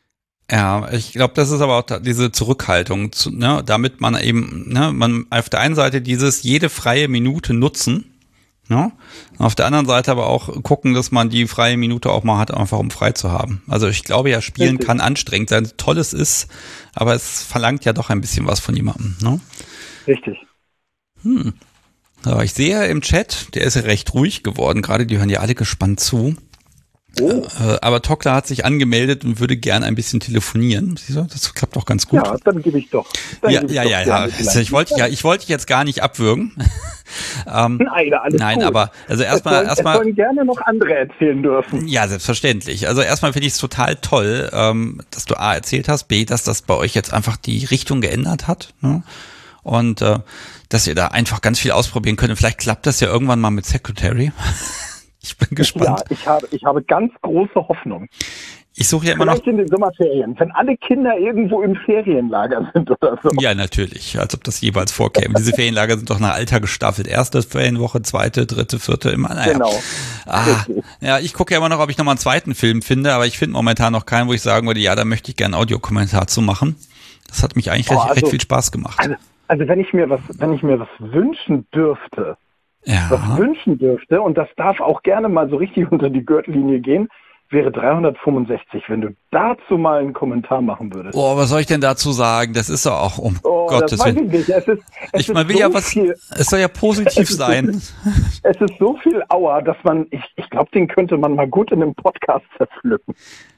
Ja, ich glaube, das ist aber auch da, diese Zurückhaltung, zu, ne, damit man eben, ne, man auf der einen Seite dieses jede freie Minute nutzen, ne, auf der anderen Seite aber auch gucken, dass man die freie Minute auch mal hat, einfach um frei zu haben. Also ich glaube ja, Spielen Richtig. Kann anstrengend sein, toll es ist, aber es verlangt ja doch ein bisschen was von jemandem, ne? Richtig. Hm. Aber ich sehe im Chat, der ist ja recht ruhig geworden, gerade die hören ja alle gespannt zu. Oh. Äh, aber Tokla hat sich angemeldet und würde gern ein bisschen telefonieren. Siehst du, das klappt doch ganz gut. Ja, dann gebe ich doch. Dann ja, gebe ich ja, doch ja, ja. Also ich wollte ja, ich wollte dich jetzt gar nicht abwürgen. ähm, nein, alles nein, gut. aber also erstmal, erstmal. Es sollen gerne noch andere erzählen dürfen. Ja, selbstverständlich. Also erstmal finde ich es total toll, ähm, dass du A erzählt hast, B, dass das bei euch jetzt einfach die Richtung geändert hat. Ne? Und äh, dass ihr da einfach ganz viel ausprobieren könnt. Vielleicht klappt das ja irgendwann mal mit Secretary. Ich bin gespannt. Ja, ich habe, ich habe ganz große Hoffnung. Ich suche ja immer noch. Vielleicht in den Sommerferien, wenn alle Kinder irgendwo im Ferienlager sind oder so. Ja, natürlich, als ob das jeweils vorkäme. Diese Ferienlager sind doch nach Alter gestaffelt. Erste Ferienwoche, zweite, dritte, vierte, immer. Naja. Genau. Ah, ja, ich gucke ja immer noch, ob ich nochmal einen zweiten Film finde, aber ich finde momentan noch keinen, wo ich sagen würde, ja, da möchte ich gerne einen Audiokommentar zu machen. Das hat mich eigentlich oh, recht, also, recht viel Spaß gemacht. Also, also wenn ich mir was, wenn ich mir was wünschen dürfte, ja. was wünschen dürfte, und das darf auch gerne mal so richtig unter die Gürtellinie gehen, wäre dreihundertfünfundsechzig, wenn du dazu mal einen Kommentar machen würdest. Oh, was soll ich denn dazu sagen? Das ist doch auch, um oh, Gottes Willen. Ich, es ist, es ich man will so ja was, viel, es soll ja positiv es sein. So viel, es ist so viel Aua, dass man, ich, ich glaube, den könnte man mal gut in einem Podcast zerpflücken.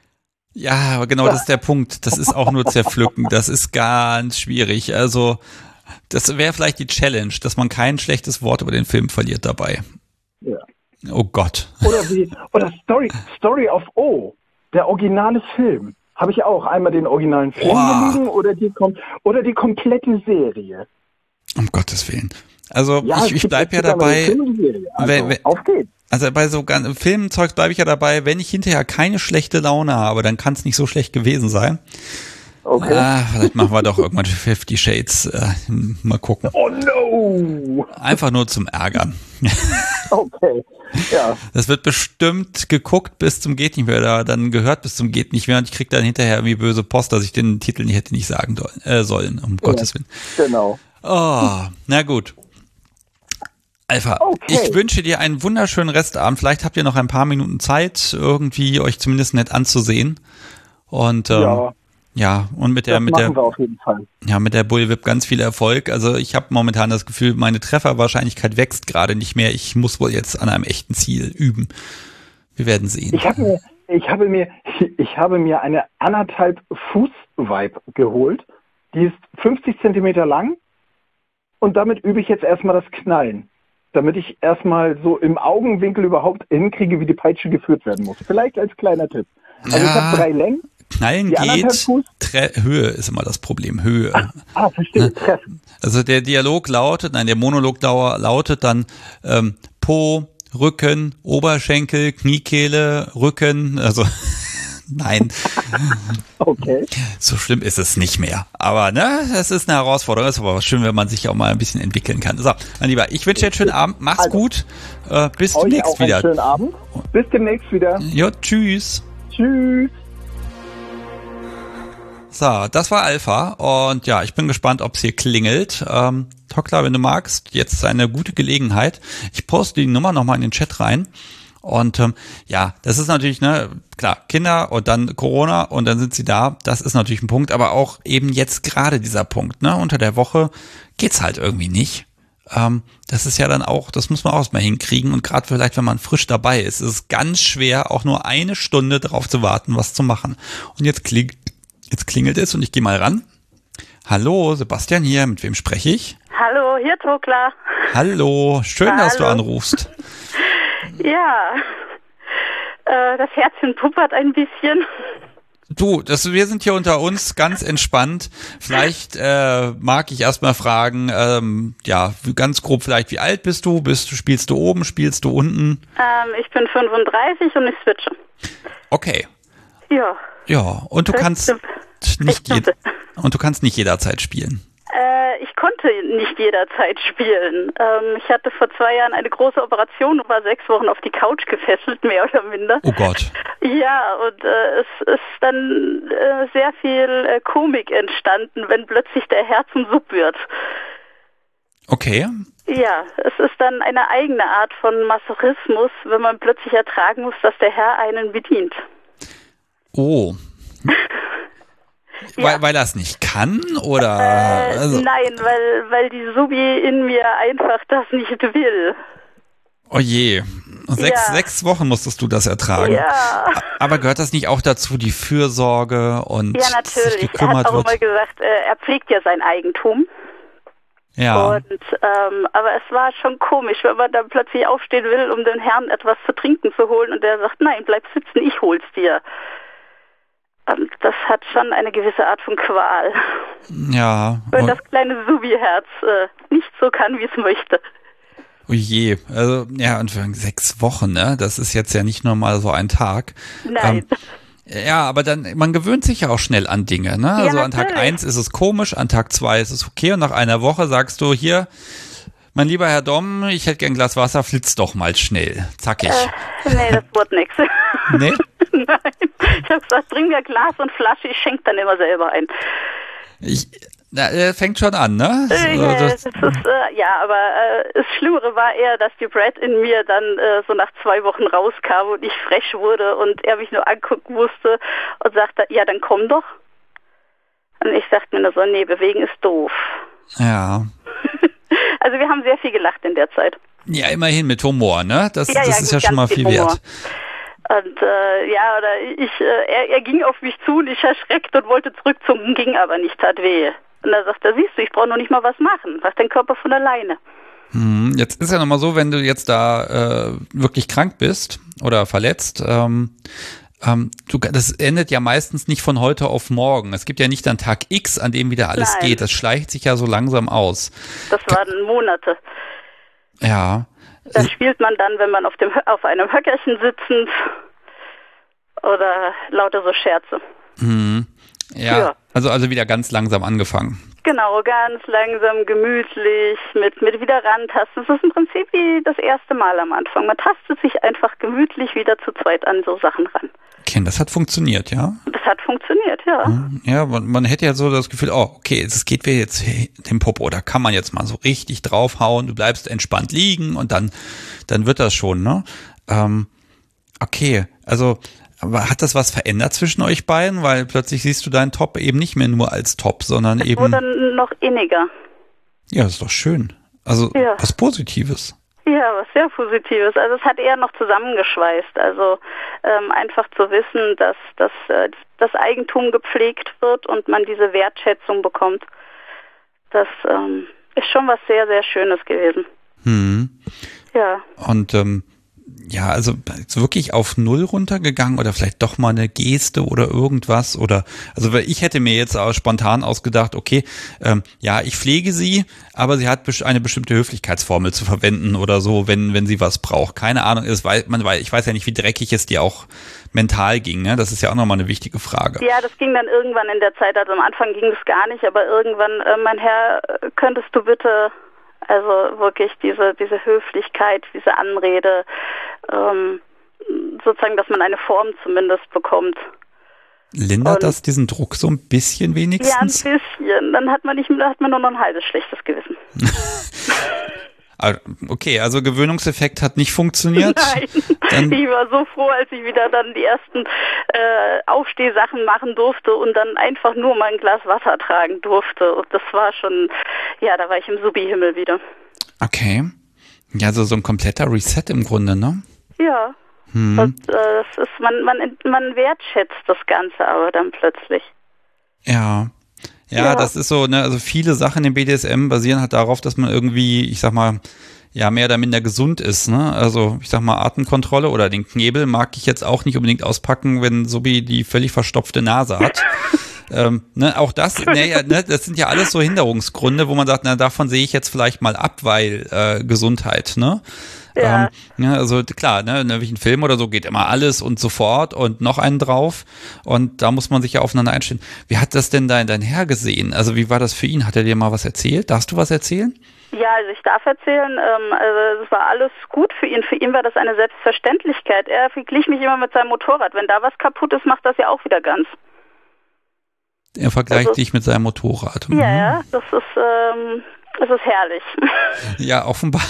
Ja, aber genau das ist der Punkt. Das ist auch nur zerpflücken. Das ist ganz schwierig. Also, das wäre vielleicht die Challenge, dass man kein schlechtes Wort über den Film verliert dabei. Ja. Oh Gott. Oder wie, oder Story, Story of O, der originale Film. Habe ich auch einmal den originalen Film wow. gelesen oder die, oder die komplette Serie. Um Gottes Willen. Also ja, ich, ich bleib ja dabei. Also, wenn, wenn, auf geht's. Also bei so Filmzeugs bleibe ich ja dabei, wenn ich hinterher keine schlechte Laune habe, dann kann es nicht so schlecht gewesen sein. Okay. Ah, vielleicht machen wir doch irgendwann Fifty Shades. Äh, mal gucken. Oh no! Einfach nur zum Ärgern. Okay, ja. Das wird bestimmt geguckt bis zum geht nicht mehr oder dann gehört bis zum geht nicht mehr und ich krieg dann hinterher irgendwie böse Post, dass ich den Titel nicht hätte nicht sagen sollen, äh, sollen um ja, Gottes Willen. Genau. Oh, na gut. Alpha, okay. Ich wünsche dir einen wunderschönen Restabend. Vielleicht habt ihr noch ein paar Minuten Zeit, irgendwie euch zumindest nett anzusehen. Und ähm, ja. Ja, und mit der, das mit machen der, wir auf jeden Fall. Ja, mit der Bullwhip ganz viel Erfolg. Also ich habe momentan das Gefühl, meine Trefferwahrscheinlichkeit wächst gerade nicht mehr. Ich muss wohl jetzt an einem echten Ziel üben. Wir werden sehen. Ich habe mir, ich habe mir, ich habe mir eine anderthalb Fuß Vibe geholt. Die ist fünfzig Zentimeter lang und damit übe ich jetzt erstmal das Knallen. damit ich erstmal so im Augenwinkel überhaupt hinkriege, wie die Peitsche geführt werden muss. Vielleicht als kleiner Tipp. Also ja, ich habe drei Längen. Knallen geht, Tre- Höhe ist immer das Problem, Höhe. Ah, ah verstehe, treffen. Also der Dialog lautet, nein, der Monolog lautet dann ähm, Po, Rücken, Oberschenkel, Kniekehle, Rücken, also nein. Okay. So schlimm ist es nicht mehr. Aber ne, es ist eine Herausforderung. Es ist aber schön, wenn man sich auch mal ein bisschen entwickeln kann. So, mein Lieber, ich wünsche dir einen schönen Abend. Mach's also, gut. Äh, bis demnächst auch wieder. Einen schönen Abend. Bis demnächst wieder. Ja, tschüss. Tschüss. So, das war Alpha und ja, ich bin gespannt, ob es hier klingelt. Ähm, Tokla, wenn du magst, jetzt ist eine gute Gelegenheit. Ich poste die Nummer nochmal in den Chat rein. Und ähm, ja, das ist natürlich, ne, klar, Kinder und dann Corona und dann sind sie da. Das ist natürlich ein Punkt, aber auch eben jetzt gerade dieser Punkt, ne, unter der Woche geht's halt irgendwie nicht. Ähm, das ist ja dann auch, das muss man auch erstmal hinkriegen und gerade vielleicht, wenn man frisch dabei ist, ist es ganz schwer, auch nur eine Stunde darauf zu warten, was zu machen. Und jetzt klingt, jetzt klingelt es und ich gehe mal ran. Hallo, Sebastian hier, mit wem spreche ich? Hallo, hier Tokla. Hallo, schön, Hallo. dass du anrufst. Ja, äh, das Herzchen puppert ein bisschen. Du, das, wir sind hier unter uns ganz entspannt. Vielleicht äh, mag ich erstmal fragen, ähm, ja, ganz grob vielleicht, wie alt bist du? Bist du, spielst du oben, spielst du unten? Ähm, ich bin fünfunddreißig und ich switche. Okay. Ja. Ja, und du kannst nicht jed- und du kannst nicht jederzeit spielen. Äh, ich konnte nicht jederzeit spielen. Ähm, ich hatte vor zwei Jahren eine große Operation und war sechs Wochen auf die Couch gefesselt, mehr oder minder. Oh Gott. Ja, und äh, es ist dann äh, sehr viel äh, Komik entstanden, wenn plötzlich der Herr zum Sub wird. Okay. Ja, es ist dann eine eigene Art von Masochismus, wenn man plötzlich ertragen muss, dass der Herr einen bedient. Oh. Ja. Weil, weil er es nicht kann, oder? Äh, also. Nein, weil, weil die Subi in mir einfach das nicht will. Oh je. Sechs, ja. sechs Wochen musstest du das ertragen. Ja. Aber gehört das nicht auch dazu, die Fürsorge und ja, natürlich. sich gekümmert er hat auch wird? immer gesagt, äh, er pflegt ja sein Eigentum. Ja. Und, ähm, aber es war schon komisch, wenn man dann plötzlich aufstehen will, um den Herrn etwas zu trinken zu holen und der sagt, nein, bleib sitzen, ich hol's dir. Und das hat schon eine gewisse Art von Qual. Ja. Wenn das kleine Subi-Herz äh, nicht so kann, wie es möchte. Oh je, also ja, und für sechs Wochen, ne? Das ist jetzt ja nicht nur mal so ein Tag. Nein. Ähm, ja, aber dann, man gewöhnt sich ja auch schnell an Dinge, ne? Also ja, an Tag eins ist es komisch, an Tag zwei ist es okay und nach einer Woche sagst du, hier, mein lieber Herr Dom, ich hätte gern ein Glas Wasser, flitzt doch mal schnell. Zackig. Äh, nee, das wird nix. Nee? Nein. Ich hab gesagt, bring mir Glas und Flasche, ich schenke dann immer selber ein. Ich, na, äh, fängt schon an, ne? Äh, So, das, das ist, äh, ja, aber äh, das Schlimmere war eher, dass die Brad in mir dann äh, so nach zwei Wochen rauskam und ich frech wurde und er mich nur angucken musste und sagte, ja, dann komm doch. Und ich sagte mir nur so, nee, bewegen ist doof. ja. Also wir haben sehr viel gelacht in der Zeit. Ja, immerhin mit Humor, ne? Das, ja, das ja, ist ja schon mal viel Humor. Wert. Und äh, ja, oder ich, äh, er, er ging auf mich zu und ich erschreckt und wollte zurückzucken, ging aber nicht, tat weh. Und da sagt er, siehst du, ich brauche noch nicht mal was machen, macht dein Körper von alleine. Hm, jetzt ist ja nochmal so, wenn du jetzt da äh, wirklich krank bist oder verletzt, ähm, ähm, du, das endet ja meistens nicht von heute auf morgen. Es gibt ja nicht dann Tag X, an dem wieder alles Nein. geht. Das schleicht sich ja so langsam aus. Das waren Monate. Ja. Das spielt man dann, wenn man auf dem auf einem Höckerchen sitzend oder lauter so Scherze. Hm. Ja, ja, also also wieder ganz langsam angefangen. Genau, ganz langsam, gemütlich, mit, mit wieder rantasten. Das ist im Prinzip wie das erste Mal am Anfang. Man tastet sich einfach gemütlich wieder zu zweit an so Sachen ran. Okay, das hat funktioniert, ja? Das hat funktioniert, ja. Ja, man, man hätte ja so das Gefühl, oh, okay, es geht mir jetzt dem Popo, da kann man jetzt mal so richtig draufhauen, du bleibst entspannt liegen und dann, dann wird das schon, ne? Ähm, okay, also, aber hat das was verändert zwischen euch beiden? Weil plötzlich siehst du deinen Top eben nicht mehr nur als Top, sondern es eben... Es wurde noch inniger. Ja, das ist doch schön. Also, ja. Was Positives. Ja, was sehr Positives. Also es hat eher noch zusammengeschweißt. Also ähm, einfach zu wissen, dass, dass äh, das Eigentum gepflegt wird und man diese Wertschätzung bekommt. Das ähm, ist schon was sehr, sehr Schönes gewesen. Hm. Ja. Und ähm, ja, also ist wirklich auf Null runtergegangen oder vielleicht doch mal eine Geste oder irgendwas oder, also weil ich hätte mir jetzt auch spontan ausgedacht, okay, ähm, ja, ich pflege sie, aber sie hat eine bestimmte Höflichkeitsformel zu verwenden oder so, wenn wenn sie was braucht. Keine Ahnung, es weiß, man weiß, ich weiß ja nicht, wie dreckig es dir auch mental ging, ne? Das ist ja auch nochmal eine wichtige Frage. Ja, das ging dann irgendwann in der Zeit, also am Anfang ging das gar nicht, aber irgendwann, äh, mein Herr, könntest du bitte... Also wirklich diese diese Höflichkeit, diese Anrede, ähm, sozusagen, dass man eine Form zumindest bekommt. Lindert Und das diesen Druck so ein bisschen wenigstens? Ja, ein bisschen. Dann hat man nicht, dann hat man nur noch ein halbes schlechtes Gewissen. Okay, also Gewöhnungseffekt hat nicht funktioniert. Nein, dann ich war so froh, als ich wieder dann die ersten äh, Aufstehsachen machen durfte und dann einfach nur mal ein Glas Wasser tragen durfte. Und das war schon, ja, da war ich im Subi-Himmel wieder. Okay. Ja, so, so ein kompletter Reset im Grunde, ne? Ja. Hm. Und, äh, das ist, man, man, man wertschätzt das Ganze aber dann plötzlich. Ja. Ja, ja, das ist so, ne, also viele Sachen im B D S M basieren halt darauf, dass man irgendwie, ich sag mal, ja, mehr oder minder gesund ist, ne? Also, ich sag mal, Atemkontrolle oder den Knebel mag ich jetzt auch nicht unbedingt auspacken, wenn Subi die völlig verstopfte Nase hat. ähm, ne, auch das, ne, ja, ne, das sind ja alles so Hinderungsgründe, wo man sagt, na, davon sehe ich jetzt vielleicht mal ab, weil äh, Gesundheit, ne? Ja. Ähm, ja, also klar, ne, in irgendwelchen Film oder so geht immer alles und sofort und noch einen drauf und da muss man sich ja aufeinander einstellen. Wie hat das denn dein, dein Herr gesehen? Also wie war das für ihn? Hat er dir mal was erzählt? Darfst du was erzählen? Ja, also ich darf erzählen, ähm, also es war alles gut für ihn. Für ihn war das eine Selbstverständlichkeit. Er verglich mich immer mit seinem Motorrad. Wenn da was kaputt ist, macht das ja auch wieder ganz. Er vergleicht also, dich mit seinem Motorrad. Ja, ja, das ist, ähm, das ist herrlich. Ja, offenbar.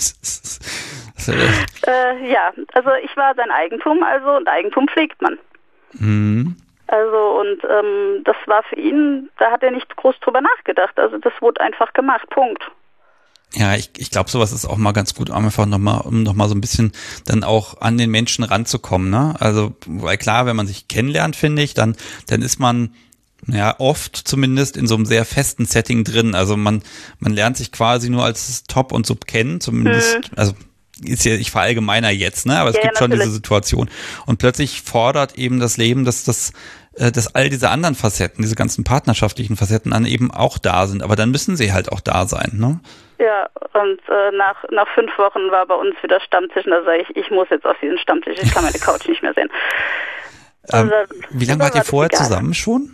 äh, ja, also ich war sein Eigentum, also und Eigentum pflegt man. Mhm. Also und ähm, das war für ihn, da hat er nicht groß drüber nachgedacht. Also das wurde einfach gemacht, Punkt. Ja, ich, ich glaube, sowas ist auch mal ganz gut, um einfach nochmal, um nochmal so ein bisschen dann auch an den Menschen ranzukommen, ne? Also, weil klar, wenn man sich kennenlernt, finde ich, dann, dann ist man ja oft zumindest in so einem sehr festen Setting drin. Also man, man lernt sich quasi nur als Top und Sub kennen, zumindest, mhm. also ist ja, ich verallgemeiner jetzt, ne? Aber es ja, gibt ja, schon diese Situation. Und plötzlich fordert eben das Leben, dass das, dass all diese anderen Facetten, diese ganzen partnerschaftlichen Facetten dann eben auch da sind. Aber dann müssen sie halt auch da sein, ne? Ja, und äh, nach nach fünf Wochen war bei uns wieder Stammtisch und da sage ich, ich muss jetzt auf diesen Stammtisch, ich kann meine Couch nicht mehr sehen. Ähm, also, wie lange wart ihr vorher egal. zusammen schon?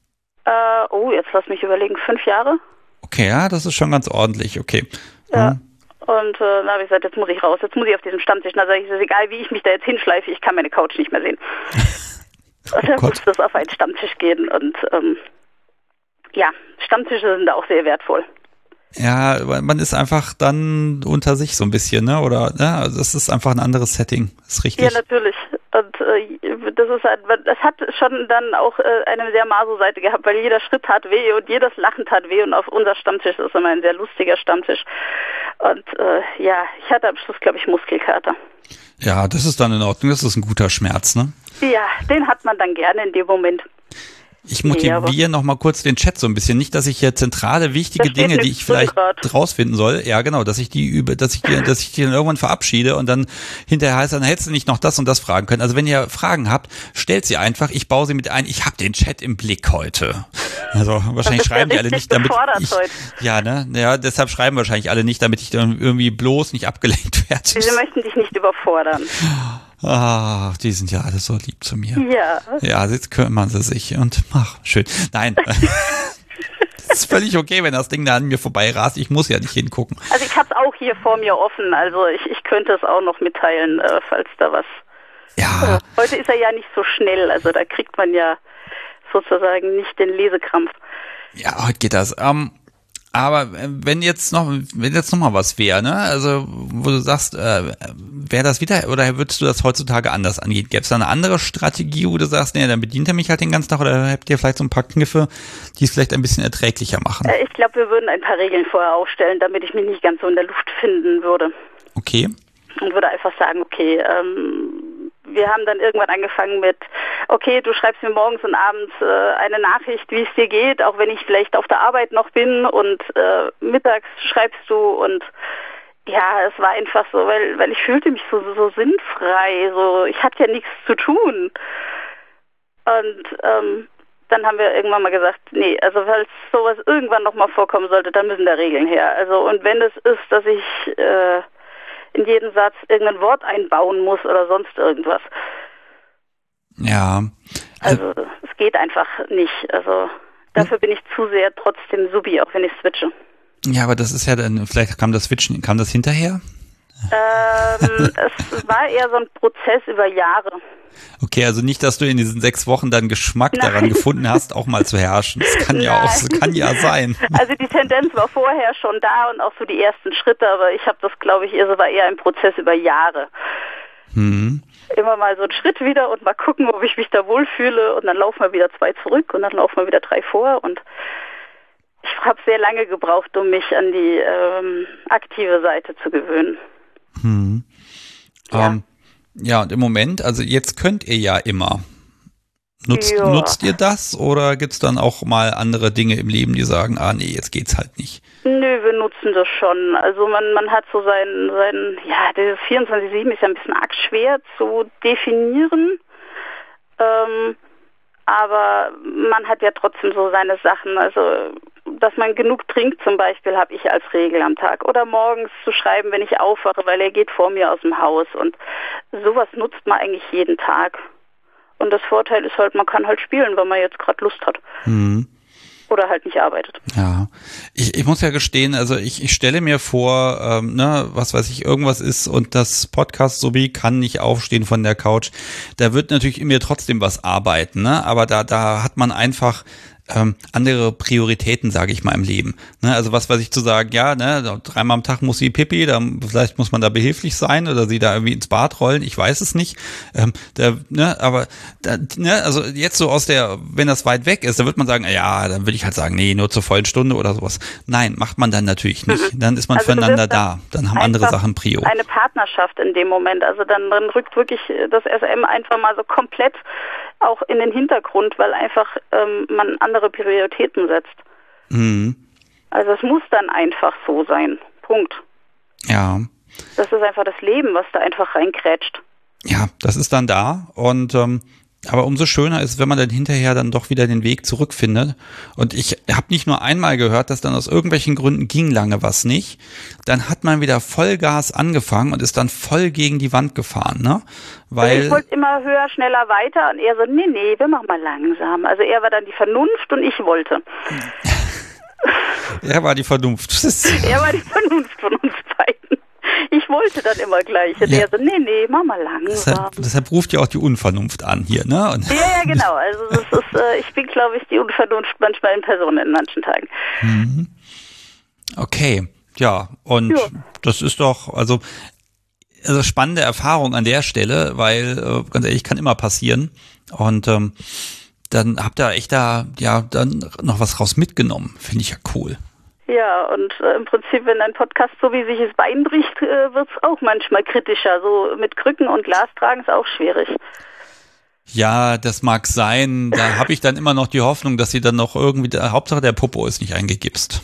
Äh, oh, jetzt lass mich überlegen, fünf Jahre. Okay, ja, das ist schon ganz ordentlich, okay. Ja. Hm. Und äh, dann habe ich gesagt, jetzt muss ich raus, jetzt muss ich auf diesem Stammtisch. Und dann sage ich, es ist egal, wie ich mich da jetzt hinschleife, ich kann meine Couch nicht mehr sehen. Und dann oh musste es auf einen Stammtisch gehen. Und ähm, ja, Stammtische sind da auch sehr wertvoll. Ja, man ist einfach dann unter sich so ein bisschen, ne? Oder, ne? Also das ist einfach ein anderes Setting, ist richtig. Ja, natürlich. Und äh, das ist halt, das hat schon dann auch äh, eine sehr Maso-Seite gehabt, weil jeder Schritt tat weh und jedes Lachen tat weh und auf unser Stammtisch ist immer ein sehr lustiger Stammtisch. Und äh, ja, ich hatte am Schluss, glaube ich, Muskelkater. Ja, das ist dann in Ordnung, das ist ein guter Schmerz, ne? Ja, den hat man dann gerne in dem Moment. Ich motiviere nee, noch mal kurz den Chat so ein bisschen. Nicht, dass ich hier zentrale, wichtige Dinge, die ich vielleicht rausfinden soll. Ja, genau, dass ich die über, dass ich die, dass ich die dann irgendwann verabschiede und dann hinterher heißt, dann hättest du nicht noch das und das fragen können. Also wenn ihr Fragen habt, stellt sie einfach. Ich baue sie mit ein. Ich habe den Chat im Blick heute. Also wahrscheinlich schreiben die alle nicht, damit ich, ja, ne, ja, deshalb schreiben wahrscheinlich alle nicht, damit ich dann irgendwie bloß nicht abgelenkt werde. Sie möchten dich nicht überfordern. Ach, die sind ja alle so lieb zu mir. Ja. Ja, jetzt kümmern sie sich und ach, schön. Nein, das ist völlig okay, wenn das Ding da an mir vorbei rast. Ich muss ja nicht hingucken. Also ich habe es auch hier vor mir offen. Also ich, ich könnte es auch noch mitteilen, äh, falls da was... Ja. Äh, heute ist er ja nicht so schnell. Also da kriegt man ja sozusagen nicht den Lesekrampf. Ja, heute geht das. Ähm, aber wenn jetzt noch, wenn jetzt noch mal was wäre, ne? Also wo du sagst, äh, wäre das wieder, oder würdest du das heutzutage anders angehen? Gäbe es da eine andere Strategie, wo du sagst, nee, dann bedient er mich halt den ganzen Tag, oder habt ihr vielleicht so ein paar Kniffe, die es vielleicht ein bisschen erträglicher machen? Ich glaube, wir würden ein paar Regeln vorher aufstellen, damit ich mich nicht ganz so in der Luft finden würde. Okay. Und würde einfach sagen, okay, ähm, wir haben dann irgendwann angefangen mit, okay, du schreibst mir morgens und abends äh, eine Nachricht, wie es dir geht, auch wenn ich vielleicht auf der Arbeit noch bin, und äh, mittags schreibst du, und Ja, es war einfach so, weil, weil ich fühlte mich so, so sinnfrei, so, ich hatte ja nichts zu tun. Und ähm, dann haben wir irgendwann mal gesagt, nee, also falls sowas irgendwann nochmal vorkommen sollte, dann müssen da Regeln her. Also und wenn es ist, dass ich äh, in jeden Satz irgendein Wort einbauen muss oder sonst irgendwas. Ja. Also es geht einfach nicht. Also dafür bin ich zu sehr trotzdem Subi, auch wenn ich switche. Ja, aber das ist ja dann, vielleicht kam das Switchen, kam das hinterher? Ähm, es war eher so ein Prozess über Jahre. Okay, also nicht, dass du in diesen sechs Wochen dann Geschmack Nein. daran gefunden hast, auch mal zu herrschen. Das kann ja Nein. auch, das kann ja sein. Also die Tendenz war vorher schon da und auch so die ersten Schritte, aber ich habe das, glaube ich, eher, war eher ein Prozess über Jahre. Hm. Immer mal so einen Schritt wieder und mal gucken, ob ich mich da wohlfühle und dann laufen wir wieder zwei zurück und dann laufen wir wieder drei vor und ich habe sehr lange gebraucht, um mich an die ähm, aktive Seite zu gewöhnen. Hm. Ja. Ähm, ja, und im Moment, also jetzt könnt ihr ja immer. Nutzt, Ja. nutzt ihr das oder gibt es dann auch mal andere Dinge im Leben, die sagen, ah nee, jetzt geht's halt nicht? Nö, wir nutzen das schon. Also man, man hat so sein, sein, ja, dieses vierundzwanzig sieben ist ja ein bisschen arg schwer zu definieren. Ähm, aber man hat ja trotzdem so seine Sachen, also dass man genug trinkt zum Beispiel, habe ich als Regel am Tag. Oder morgens zu schreiben, wenn ich aufwache, weil er geht vor mir aus dem Haus. Und sowas nutzt man eigentlich jeden Tag. Und das Vorteil ist halt, man kann halt spielen, wenn man jetzt gerade Lust hat. Mhm. Oder halt nicht arbeitet. Ja, ich, ich muss ja gestehen, also ich, ich stelle mir vor, ähm, ne, was weiß ich, irgendwas ist und das Podcast sowie kann nicht aufstehen von der Couch. Da wird natürlich in mir trotzdem was arbeiten, ne? Aber da, da hat man einfach ähm, andere Prioritäten, sage ich mal, im Leben. Ne? Also was weiß ich zu sagen, ja, ne, dreimal am Tag muss sie Pipi, dann vielleicht muss man da behilflich sein oder sie da irgendwie ins Bad rollen, ich weiß es nicht. Ähm, da, ne, aber da, ne, also jetzt so aus der, wenn das weit weg ist, da wird man sagen, ja, dann würde ich halt sagen, nee, nur zur vollen Stunde oder sowas. Nein, macht man dann natürlich nicht. Dann ist man Also du füreinander wirst da. Dann haben andere Sachen Prio. Eine Partnerschaft in dem Moment. Also dann, dann rückt wirklich das S M einfach mal so komplett auch in den Hintergrund, weil einfach ähm, man andere Prioritäten setzt. Mhm. Also es muss dann einfach so sein. Punkt. Ja. Das ist einfach das Leben, was da einfach reinkrätscht. Ja, das ist dann da und ähm, aber umso schöner ist, wenn man dann hinterher dann doch wieder den Weg zurückfindet. Und ich habe nicht nur einmal gehört, dass dann aus irgendwelchen Gründen ging lange was nicht. Dann hat man wieder Vollgas angefangen und ist dann voll gegen die Wand gefahren, ne? Weil Also ich wollte immer höher, schneller, weiter und er so, nee, nee, wir machen mal langsam. Also er war dann die Vernunft und ich wollte. er war die Vernunft. er war die Vernunft von uns beiden. Ich wollte dann immer gleich. Und ja. er so, nee, nee, mach mal langsam. Deshalb, deshalb ruft ja auch die Unvernunft an hier, ne? Und ja, ja, genau. Also das ist, äh, ich bin, glaube ich, die Unvernunft manchmal in Person in manchen Tagen. Mhm. Okay, ja. Und ja. das ist doch, also, also spannende Erfahrung an der Stelle, weil, äh, ganz ehrlich, kann immer passieren. Und ähm, dann habt ihr echt da, ja, dann noch was raus mitgenommen. Finde ich ja cool. Ja, und äh, im Prinzip, wenn ein Podcast so wie sich das Bein bricht, äh, wird es auch manchmal kritischer. So mit Krücken und Glas tragen ist auch schwierig. Ja, das mag sein. Da habe ich dann immer noch die Hoffnung, dass sie dann noch irgendwie, der, Hauptsache der Popo ist nicht eingegipst.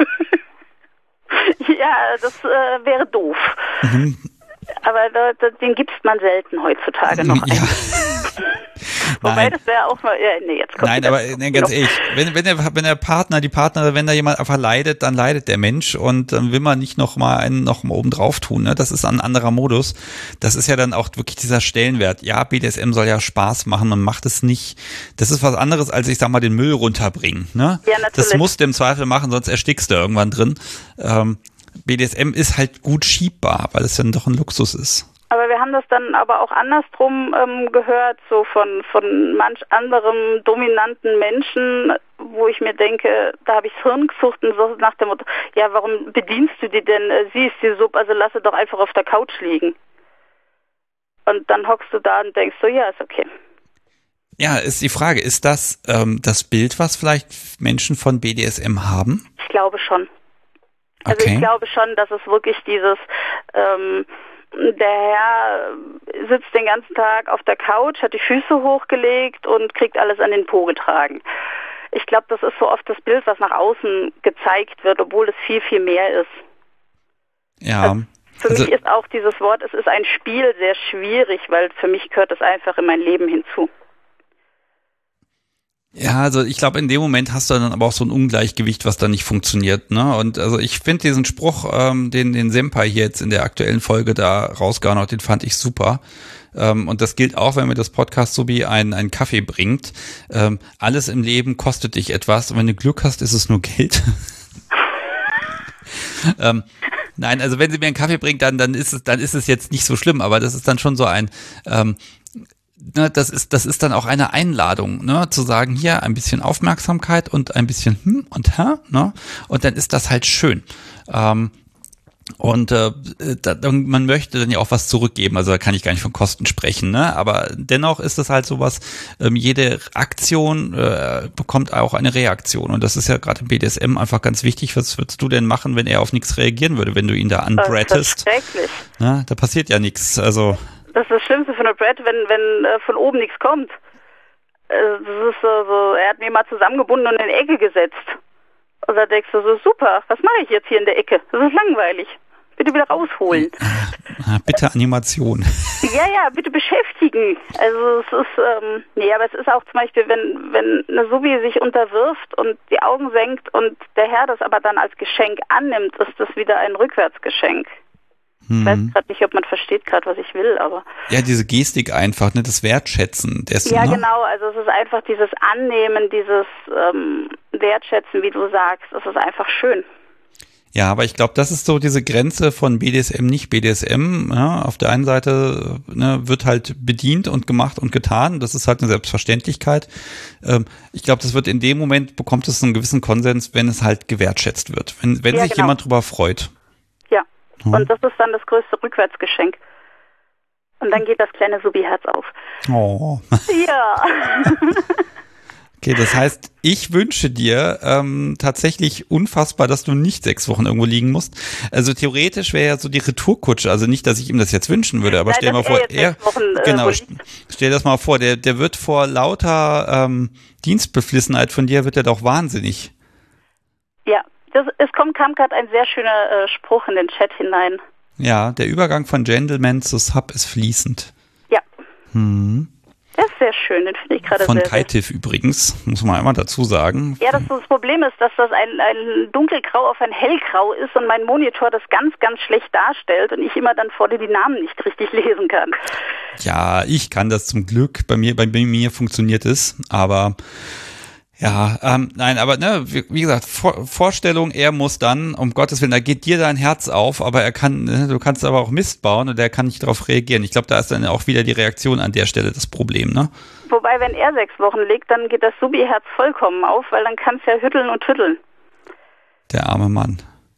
ja, das äh, wäre doof. Mhm. Aber da, da, den gibst man selten heutzutage noch ein. Ja. Wobei, Nein. das wäre auch mal, ja, nee, jetzt kommt Nein, aber nee, ganz ehrlich, wenn, wenn, der, wenn der Partner, die Partnerin, wenn da jemand einfach leidet, dann leidet der Mensch und dann will man nicht noch mal einen noch mal oben drauf tun, ne? Das ist ein anderer Modus. Das ist ja dann auch wirklich dieser Stellenwert. Ja, B D S M soll ja Spaß machen, man macht es nicht. Das ist was anderes, als ich sag mal den Müll runterbringen, ne? Ja, natürlich. Das musst du im Zweifel machen, sonst erstickst du irgendwann drin. Ähm, B D S M ist halt gut schiebbar, weil es dann doch ein Luxus ist. Aber wir haben das dann aber auch andersrum ähm, gehört, so von, von manch anderem dominanten Menschen, wo ich mir denke, da habe ich das Hirn gesucht und so nach dem Motto, ja, warum bedienst du die denn? Sie ist die Sub, also lass sie doch einfach auf der Couch liegen. Und dann hockst du da und denkst so, ja, ist okay. Ja, ist die Frage, ist das ähm, das Bild, was vielleicht Menschen von B D S M haben? Ich glaube schon. Also okay. ich glaube schon, dass es wirklich dieses... Ähm, der Herr sitzt den ganzen Tag auf der Couch, hat die Füße hochgelegt und kriegt alles an den Po getragen. Ich glaube, das ist so oft das Bild, was nach außen gezeigt wird, obwohl es viel, viel mehr ist. Ja. Also für also, mich ist auch dieses Wort, es ist ein Spiel, sehr schwierig, weil für mich gehört es einfach in mein Leben hinzu. Ja, also ich glaube, in dem Moment hast du dann aber auch so ein Ungleichgewicht, was da nicht funktioniert, ne? Und also ich finde diesen Spruch, ähm, den den Senpai hier jetzt in der aktuellen Folge da rausgehauen hat, den fand ich super. Ähm, und das gilt auch, wenn mir das Podcast so wie ein ein Kaffee bringt. Ähm, alles im Leben kostet dich etwas und wenn du Glück hast, ist es nur Geld. ähm, nein, also wenn sie mir einen Kaffee bringt, dann dann ist es dann ist es jetzt nicht so schlimm, aber das ist dann schon so ein ähm, Ne, das ist, das ist dann auch eine Einladung, ne, zu sagen, hier ein bisschen Aufmerksamkeit und ein bisschen hm und hä, ne, und dann ist das halt schön. Ähm, und äh, da, man möchte dann ja auch was zurückgeben, also da kann ich gar nicht von Kosten sprechen, ne, aber dennoch ist es halt sowas, ähm, jede Aktion äh, bekommt auch eine Reaktion und das ist ja gerade im B D S M einfach ganz wichtig. Was würdest du denn machen, wenn er auf nichts reagieren würde, wenn du ihn da anbrätest? Das ist schrecklich. Ne, da passiert ja nichts, also Das ist das Schlimmste von der Brad, wenn wenn äh, von oben nichts kommt. Äh, das ist so, so, er hat mich mal zusammengebunden und in die Ecke gesetzt. Und da denkst du so, super, was mache ich jetzt hier in der Ecke? Das ist langweilig. Bitte wieder rausholen. Bitte Animation. Ja, ja, bitte beschäftigen. Also es ist, ähm, nee, aber es ist auch zum Beispiel, wenn, wenn eine Subi sich unterwirft und die Augen senkt und der Herr das aber dann als Geschenk annimmt, ist das wieder ein Rückwärtsgeschenk. Ich weiß gerade nicht, ob man versteht gerade, was ich will, aber... Ja, diese Gestik einfach, ne, das Wertschätzen dessen, Ja, ne? genau, also es ist einfach dieses Annehmen, dieses ähm, Wertschätzen, wie du sagst, es ist einfach schön. Ja, aber ich glaube, das ist so diese Grenze von B D S M, nicht B D S M. Ja, auf der einen Seite ne, wird halt bedient und gemacht und getan, das ist halt eine Selbstverständlichkeit. Ähm, ich glaube, das wird in dem Moment, bekommt es einen gewissen Konsens, wenn es halt gewertschätzt wird, wenn, wenn ja, sich genau. jemand drüber freut. Ja. Und das ist dann das größte Rückwärtsgeschenk. Und dann geht das kleine Subi-Herz auf. Oh. Ja. Okay, das heißt, ich wünsche dir ähm, tatsächlich unfassbar, dass du nicht sechs Wochen irgendwo liegen musst. Also theoretisch wäre ja so die Retourkutsche, also nicht, dass ich ihm das jetzt wünschen würde, aber Nein, stell dir mal vor, er, Wochen, äh, genau, stell das mal vor, der, der wird vor lauter ähm, Dienstbeflissenheit von dir, wird er doch wahnsinnig. Ja. Das, es kommt, kam gerade ein sehr schöner äh, Spruch in den Chat hinein. Ja, der Übergang von Gentleman zu Sub ist fließend. Ja. Hm. Das ist sehr schön, den finde ich gerade sehr Von sehr Kaitif übrigens, muss man einmal dazu sagen. Ja, das, das Problem ist, dass das ein, ein dunkelgrau auf ein hellgrau ist und mein Monitor das ganz, ganz schlecht darstellt und ich immer dann vor dir die Namen nicht richtig lesen kann. Ja, ich kann das zum Glück. Bei mir, bei mir funktioniert es, aber... Ja, ähm, nein, aber ne, wie, wie gesagt, Vor- Vorstellung, er muss dann, um Gottes Willen, da geht dir dein Herz auf, aber er kann, ne, du kannst aber auch Mist bauen und er kann nicht darauf reagieren. Ich glaube, da ist dann auch wieder die Reaktion an der Stelle das Problem, ne? Wobei, wenn er sechs Wochen liegt, dann geht das Subi-Herz vollkommen auf, weil dann kann es ja hütteln und tütteln. Der arme Mann.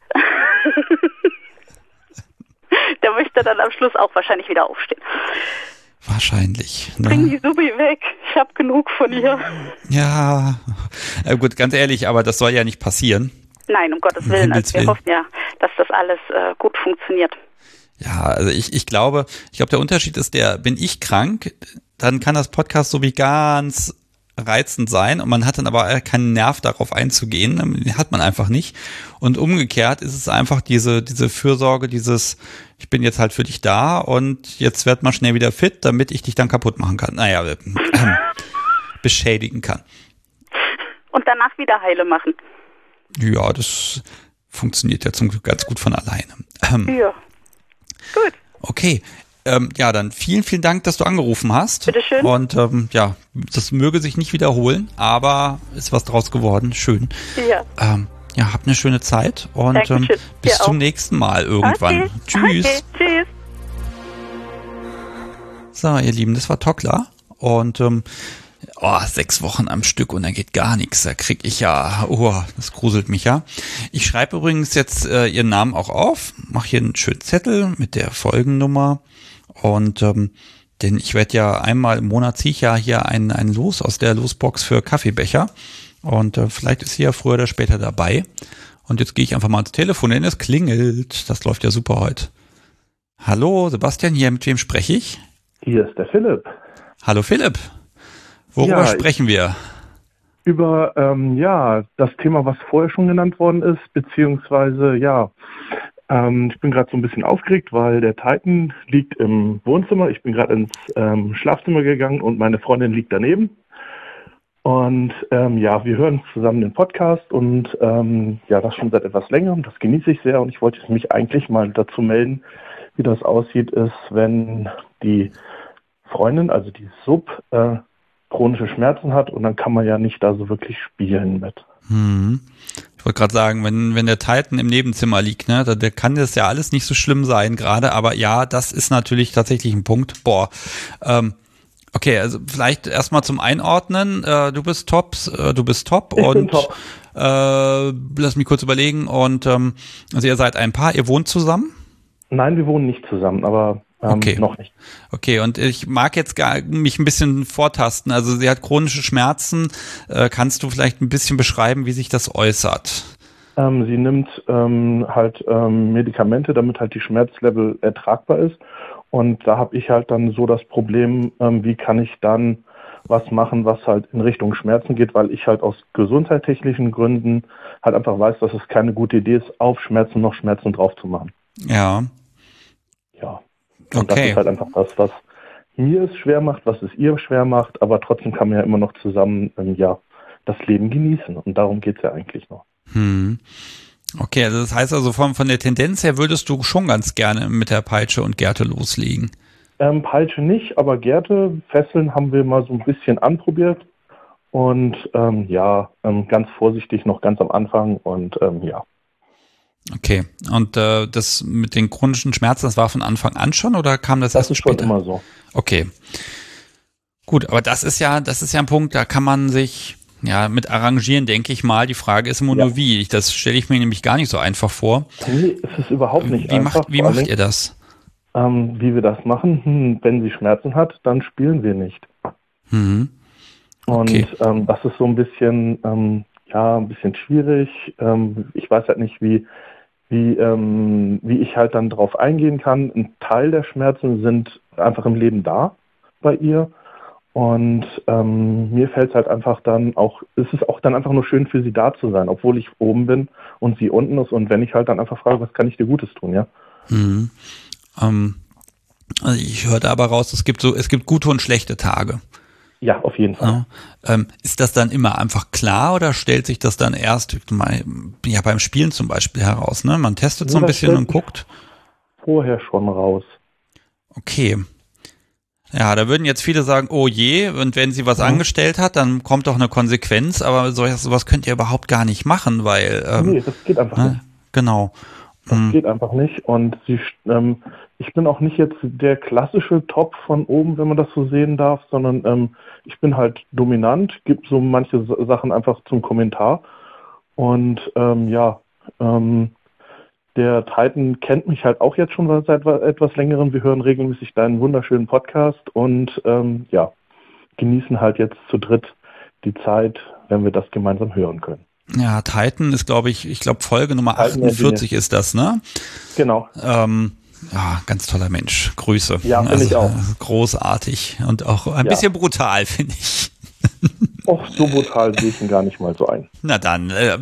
Der möchte dann am Schluss auch wahrscheinlich wieder aufstehen. Wahrscheinlich. Ne? Bring die Subi weg, ich habe genug von ihr. Ja, äh, gut, ganz ehrlich, aber das soll ja nicht passieren. Nein, um Gottes Willen. Also wir hoffen ja, dass das alles äh, gut funktioniert. Ja, also ich, ich glaube, ich glaube, der Unterschied ist der, bin ich krank, dann kann das Podcast so wie ganz reizend sein und man hat dann aber keinen Nerv darauf einzugehen, den hat man einfach nicht. Und umgekehrt ist es einfach diese diese Fürsorge, dieses ich bin jetzt halt für dich da und jetzt werd mal schnell wieder fit, damit ich dich dann kaputt machen kann. Naja, äh, äh, beschädigen kann. Und danach wieder heile machen. Ja, das funktioniert ja zum Glück ganz gut von alleine. Ähm, ja, gut. Okay. Ähm, ja, dann vielen, vielen Dank, dass du angerufen hast. Bitteschön. Und ähm, ja, das möge sich nicht wiederholen, aber ist was draus geworden. Schön. Ja. Ähm, ja, habt eine schöne Zeit und ähm, bis zum nächsten Mal irgendwann. Okay. Tschüss. Okay, tschüss. So, ihr Lieben, das war Tokla. Und ähm, oh, sechs Wochen am Stück und dann geht gar nichts. Da krieg ich ja, oh, das gruselt mich ja. Ich schreibe übrigens jetzt äh, ihren Namen auch auf, mache hier einen schönen Zettel mit der Folgennummer. Und ähm, denn ich werde ja einmal im Monat ziehe ich ja hier ein, ein Los aus der Losbox für Kaffeebecher. Und äh, vielleicht ist sie ja früher oder später dabei. Und jetzt gehe ich einfach mal ans Telefon, denn es klingelt. Das läuft ja super heute. Hallo, Sebastian, hier, mit wem spreche ich? Hier ist der Philipp. Hallo Philipp. Worüber ja, sprechen wir? Über ähm, ja das Thema, was vorher schon genannt worden ist, beziehungsweise ja Ähm, ich bin gerade so ein bisschen aufgeregt, weil der Titan liegt im Wohnzimmer. Ich bin gerade ins ähm, Schlafzimmer gegangen und meine Freundin liegt daneben. Und ähm, ja, wir hören zusammen den Podcast und ähm, ja, das schon seit etwas längerem. Das genieße ich sehr und ich wollte mich eigentlich mal dazu melden, wie das aussieht, ist, wenn die Freundin, also die Sub, äh, chronische Schmerzen hat und dann kann man ja nicht da so wirklich spielen mit. Hm. Ich wollte gerade sagen, wenn wenn der Titan im Nebenzimmer liegt, ne, da, da kann das ja alles nicht so schlimm sein gerade, aber ja, das ist natürlich tatsächlich ein Punkt. Boah, ähm, okay, also vielleicht erstmal zum Einordnen. Äh, du bist top, äh, du bist top Ich und bin top. Äh, lass mich kurz überlegen. Und ähm, also ihr seid ein Paar, ihr wohnt zusammen? Nein, wir wohnen nicht zusammen, aber ähm, Okay. noch nicht. Okay, und ich mag jetzt gar mich ein bisschen vortasten. Also sie hat chronische Schmerzen. Äh, kannst du vielleicht ein bisschen beschreiben, wie sich das äußert? Ähm, sie nimmt ähm, halt ähm, Medikamente, damit halt die Schmerzlevel ertragbar ist. Und da habe ich halt dann so das Problem, ähm, wie kann ich dann was machen, was halt in Richtung Schmerzen geht, weil ich halt aus gesundheitstechnischen Gründen halt einfach weiß, dass es keine gute Idee ist, auf Schmerzen noch Schmerzen drauf zu machen. Ja, Ja. Und das okay. ist halt einfach das, was mir es schwer macht, was es ihr schwer macht, aber trotzdem kann man ja immer noch zusammen ähm, ja, das Leben genießen. Und darum geht es ja eigentlich noch. Hm. Okay, also das heißt also von, von der Tendenz her würdest du schon ganz gerne mit der Peitsche und Gerte loslegen. Ähm, Peitsche nicht, aber Gerte, Fesseln haben wir mal so ein bisschen anprobiert. Und ähm, ja, ähm, ganz vorsichtig noch ganz am Anfang und ähm, ja. Okay, und äh, das mit den chronischen Schmerzen, das war von Anfang an schon oder kam das, Das erst ist später? schon immer so. Okay, gut, aber das ist ja, das ist ja ein Punkt, da kann man sich ja mit arrangieren, denke ich mal. Die Frage ist immer Ja. nur wie. Das stelle ich mir nämlich gar nicht so einfach vor. Nee, es ist überhaupt nicht Wie einfach. macht, wie vor allen macht Dingen, ihr das? Ähm, wie wir das machen, hm, wenn sie Schmerzen hat, dann spielen wir nicht. Mhm. Okay. Und ähm, das ist so ein bisschen, ähm, ja, ein bisschen schwierig. Ähm, ich weiß halt nicht, wie, wie, ähm, wie ich halt dann drauf eingehen kann. Ein Teil der Schmerzen sind einfach im Leben da bei ihr. Und ähm, mir fällt es halt einfach dann auch, es ist auch dann einfach nur schön für sie da zu sein, obwohl ich oben bin und sie unten ist. Und wenn ich halt dann einfach frage, was kann ich dir Gutes tun, ja? Mhm. Ähm, also ich hörte aber raus, es gibt so, es gibt gute und schlechte Tage. Ja, auf jeden Fall. Ja. Ähm, ist das dann immer einfach klar oder stellt sich das dann erst mal, ja, beim Spielen zum Beispiel heraus? Ne? Man testet so ein Ja, das bisschen stellt und sich guckt. Vorher schon raus. Okay. Ja, da würden jetzt viele sagen, oh je, und wenn sie was Mhm. angestellt hat, dann kommt doch eine Konsequenz, aber solches, sowas könnt ihr überhaupt gar nicht machen, weil, ähm, Nee, das geht einfach ne? nicht. Genau. Das Mhm. geht einfach nicht. Und sie, ähm, ich bin auch nicht jetzt der klassische Top von oben, wenn man das so sehen darf, sondern ähm, ich bin halt dominant, gebe so manche S- Sachen einfach zum Kommentar. Und ähm, ja, ähm, der Titan kennt mich halt auch jetzt schon seit wa- etwas längerem. Wir hören regelmäßig deinen wunderschönen Podcast und ähm, ja, genießen halt jetzt zu dritt die Zeit, wenn wir das gemeinsam hören können. Ja, Titan ist, glaube ich, ich glaube Folge Nummer Titan achtundvierzig ist das, ne? Genau. Ähm, ja, ganz toller Mensch. Grüße. Ja, finde ich auch. äh, Großartig und auch ein Ja. bisschen brutal, finde ich. Och, so brutal sehe ich ihn gar nicht mal so ein. Na dann, äh,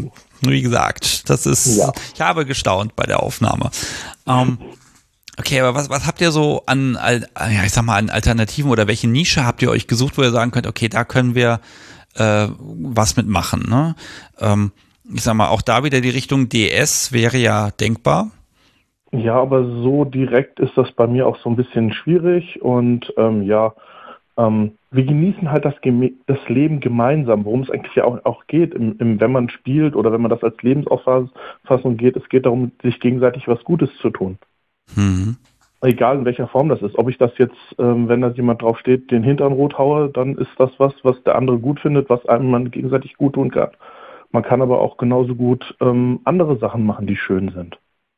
wie gesagt, das ist, Ja. ich habe gestaunt bei der Aufnahme. Ähm, okay, aber was, was habt ihr so an, Al- ja, ich sag mal, an Alternativen oder welche Nische habt ihr euch gesucht, wo ihr sagen könnt, okay, da können wir äh, was mitmachen, ne? Ähm, ich sag mal, auch da wieder die Richtung D S wäre ja denkbar. Ja, aber so direkt ist das bei mir auch so ein bisschen schwierig und ähm, ja, ähm, wir genießen halt das, Geme- das Leben gemeinsam, worum es eigentlich ja auch, auch geht, im, im, wenn man spielt oder wenn man das als Lebensauffassung geht. Es geht darum, sich gegenseitig was Gutes zu tun. Mhm. Egal in welcher Form das ist. Ob ich das jetzt, ähm, wenn da jemand drauf steht, den Hintern rot haue, dann ist das was, was der andere gut findet, was einem man gegenseitig gut tun kann. Man kann aber auch genauso gut ähm, andere Sachen machen, die schön sind.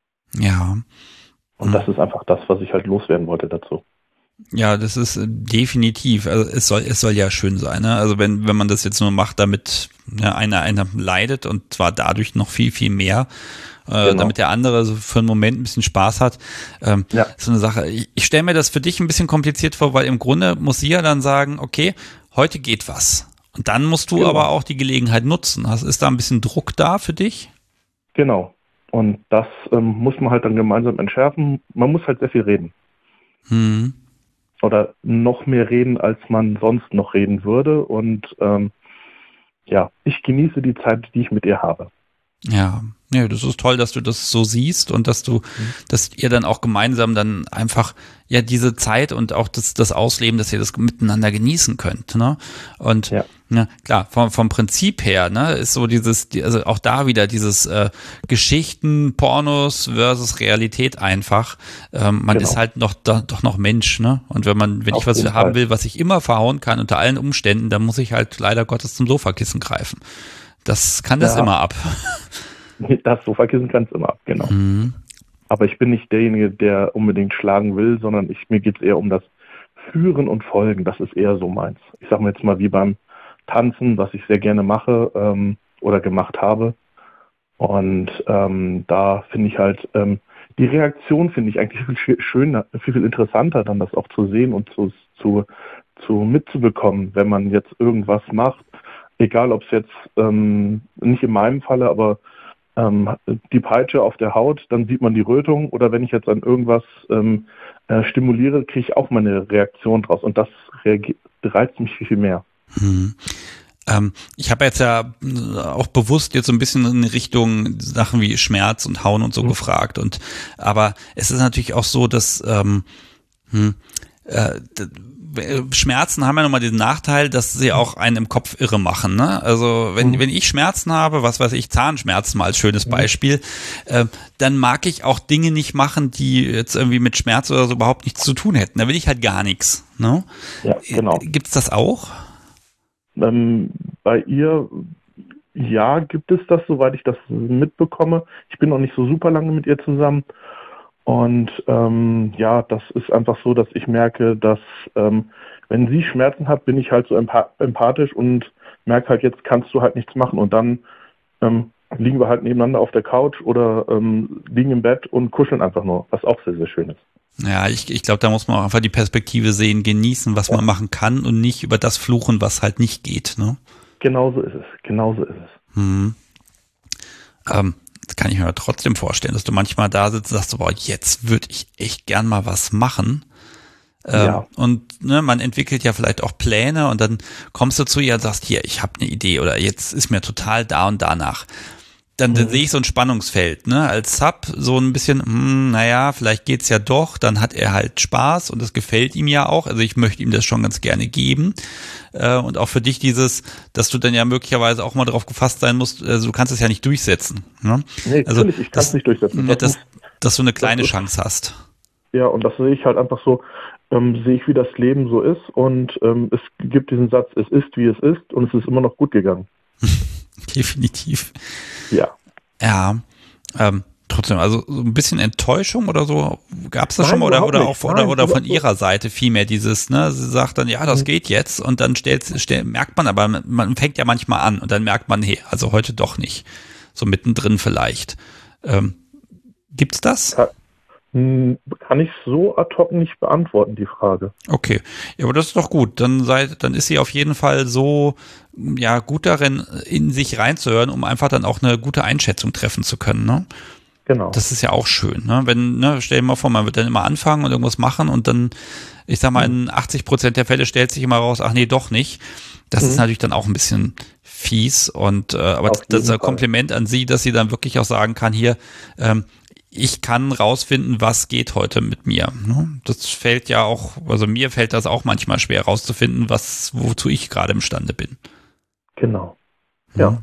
Ja. Und Mhm. das ist einfach das, was ich halt loswerden wollte dazu. Ja, das ist äh, definitiv, also es soll, es soll ja schön sein, ne? Also wenn, wenn man das jetzt nur macht, damit ja, einer, einer leidet und zwar dadurch noch viel, viel mehr, äh, Genau. damit der andere so für einen Moment ein bisschen Spaß hat. Ähm, Ja. ist so eine Sache. Ich, ich stelle mir das für dich ein bisschen kompliziert vor, weil im Grunde muss sie ja dann sagen, okay, heute geht was. Und dann musst du Genau. aber auch die Gelegenheit nutzen. Also ist da ein bisschen Druck da für dich? Genau. Und das ähm, muss man halt dann gemeinsam entschärfen. Man muss halt sehr viel reden. Hm. Oder noch mehr reden, als man sonst noch reden würde. Und ähm, ja, ich genieße die Zeit, die ich mit ihr habe. Ja, ja, das ist toll, dass du das so siehst und dass du, mhm. dass ihr dann auch gemeinsam dann einfach ja diese Zeit und auch das, das Ausleben, dass ihr das miteinander genießen könnt, ne? Und ja, ja klar, vom, vom Prinzip her, ne, ist so dieses, also auch da wieder dieses äh, Geschichten, Pornos versus Realität einfach. Ähm, man genau. ist halt noch da, doch noch Mensch, ne? Und wenn man, wenn Auf ich was haben Fall. will, was ich immer verhauen kann unter allen Umständen, dann muss ich halt leider Gottes zum Sofakissen greifen. Das kann das ja. immer ab. Das Sofakissen kann es immer ab, genau. Mhm. Aber ich bin nicht derjenige, der unbedingt schlagen will, sondern ich, mir geht es eher um das Führen und Folgen. Das ist eher so meins. Ich sage mal jetzt mal wie beim Tanzen, was ich sehr gerne mache ähm, oder gemacht habe. Und ähm, da finde ich halt, ähm, die Reaktion finde ich eigentlich viel schöner, viel, viel interessanter, dann das auch zu sehen und zu, zu, zu mitzubekommen, wenn man jetzt irgendwas macht. Egal, ob es jetzt, ähm, nicht in meinem Falle, aber ähm, die Peitsche auf der Haut, dann sieht man die Rötung. Oder wenn ich jetzt an irgendwas ähm, äh, stimuliere, kriege ich auch mal eine Reaktion draus. Und das reagi- reizt mich viel, viel mehr. Hm. Ähm, ich habe jetzt ja auch bewusst jetzt so ein bisschen in Richtung Sachen wie Schmerz und Hauen und so mhm. gefragt. Und aber es ist natürlich auch so, dass ähm, hm, äh, Schmerzen haben ja nochmal den Nachteil, dass sie auch einen im Kopf irre machen. Ne? Also wenn, mhm. wenn ich Schmerzen habe, was weiß ich, Zahnschmerzen mal als schönes mhm. Beispiel, äh, dann mag ich auch Dinge nicht machen, die jetzt irgendwie mit Schmerz oder so überhaupt nichts zu tun hätten. Da will ich halt gar nichts. Ne? Ja, genau. Gibt's das auch? Ähm, bei ihr, ja, gibt es das, soweit ich das mitbekomme. Ich bin noch nicht so super lange mit ihr zusammen. Und ähm, ja, das ist einfach so, dass ich merke, dass ähm, wenn sie Schmerzen hat, bin ich halt so empa- empathisch und merke halt, jetzt kannst du halt nichts machen. Und dann ähm, liegen wir halt nebeneinander auf der Couch oder ähm, liegen im Bett und kuscheln einfach nur, was auch sehr, sehr schön ist. Ja, ich, ich glaube, da muss man auch einfach die Perspektive sehen, genießen, was ja. man machen kann und nicht über das fluchen, was halt nicht geht. Ne? Genauso ist es, genauso ist es. Hm. Ähm, das kann ich mir aber trotzdem vorstellen, dass du manchmal da sitzt und sagst, boah, jetzt würde ich echt gern mal was machen. Ähm, ja. Und ne, man entwickelt ja vielleicht auch Pläne und dann kommst du zu ihr und sagst, hier, ich habe eine Idee oder jetzt ist mir total da und danach. Dann, dann mhm. sehe ich so ein Spannungsfeld, ne, als Sub so ein bisschen, hm, naja, vielleicht geht's ja doch, dann hat er halt Spaß und das gefällt ihm ja auch, also ich möchte ihm das schon ganz gerne geben äh, und auch für dich dieses, dass du dann ja möglicherweise auch mal drauf gefasst sein musst, also du kannst es ja nicht durchsetzen, ne? Nee, also, natürlich, ich kann es nicht durchsetzen. Das, das, dass du eine kleine Chance hast. Ja, und das sehe ich halt einfach so, ähm, sehe ich, wie das Leben so ist und ähm, es gibt diesen Satz, es ist, wie es ist und es ist immer noch gut gegangen. Definitiv. Ja. Ja, ähm, trotzdem, also so ein bisschen Enttäuschung oder so, gab es das Nein, schon mal oder oder nicht. auch oder, Nein, oder von ihrer Seite vielmehr dieses, ne, sie sagt dann, ja, das mhm. geht jetzt und dann stellt, stell, merkt man, aber man fängt ja manchmal an und dann merkt man, hey, also heute doch nicht, so mittendrin vielleicht. Ähm, gibt's das? Ja. Kann ich so ad hoc nicht beantworten, die Frage. Okay, ja, aber das ist doch gut. Dann seid, dann ist sie auf jeden Fall so, ja, gut darin, in sich reinzuhören, um einfach dann auch eine gute Einschätzung treffen zu können, ne? Genau. Das ist ja auch schön, ne? Wenn, ne, stell dir mal vor, man wird dann immer anfangen und irgendwas machen und dann, ich sag mal, in achtzig Prozent der Fälle stellt sich immer raus, ach nee, doch nicht. Das mhm. ist natürlich dann auch ein bisschen fies und, äh, aber das ist ein Kompliment an sie, dass sie dann wirklich auch sagen kann, hier, ähm, ich kann rausfinden, was geht heute mit mir. Das fällt ja auch, also mir fällt das auch manchmal schwer rauszufinden, was, wozu ich gerade imstande bin. Genau. Ja.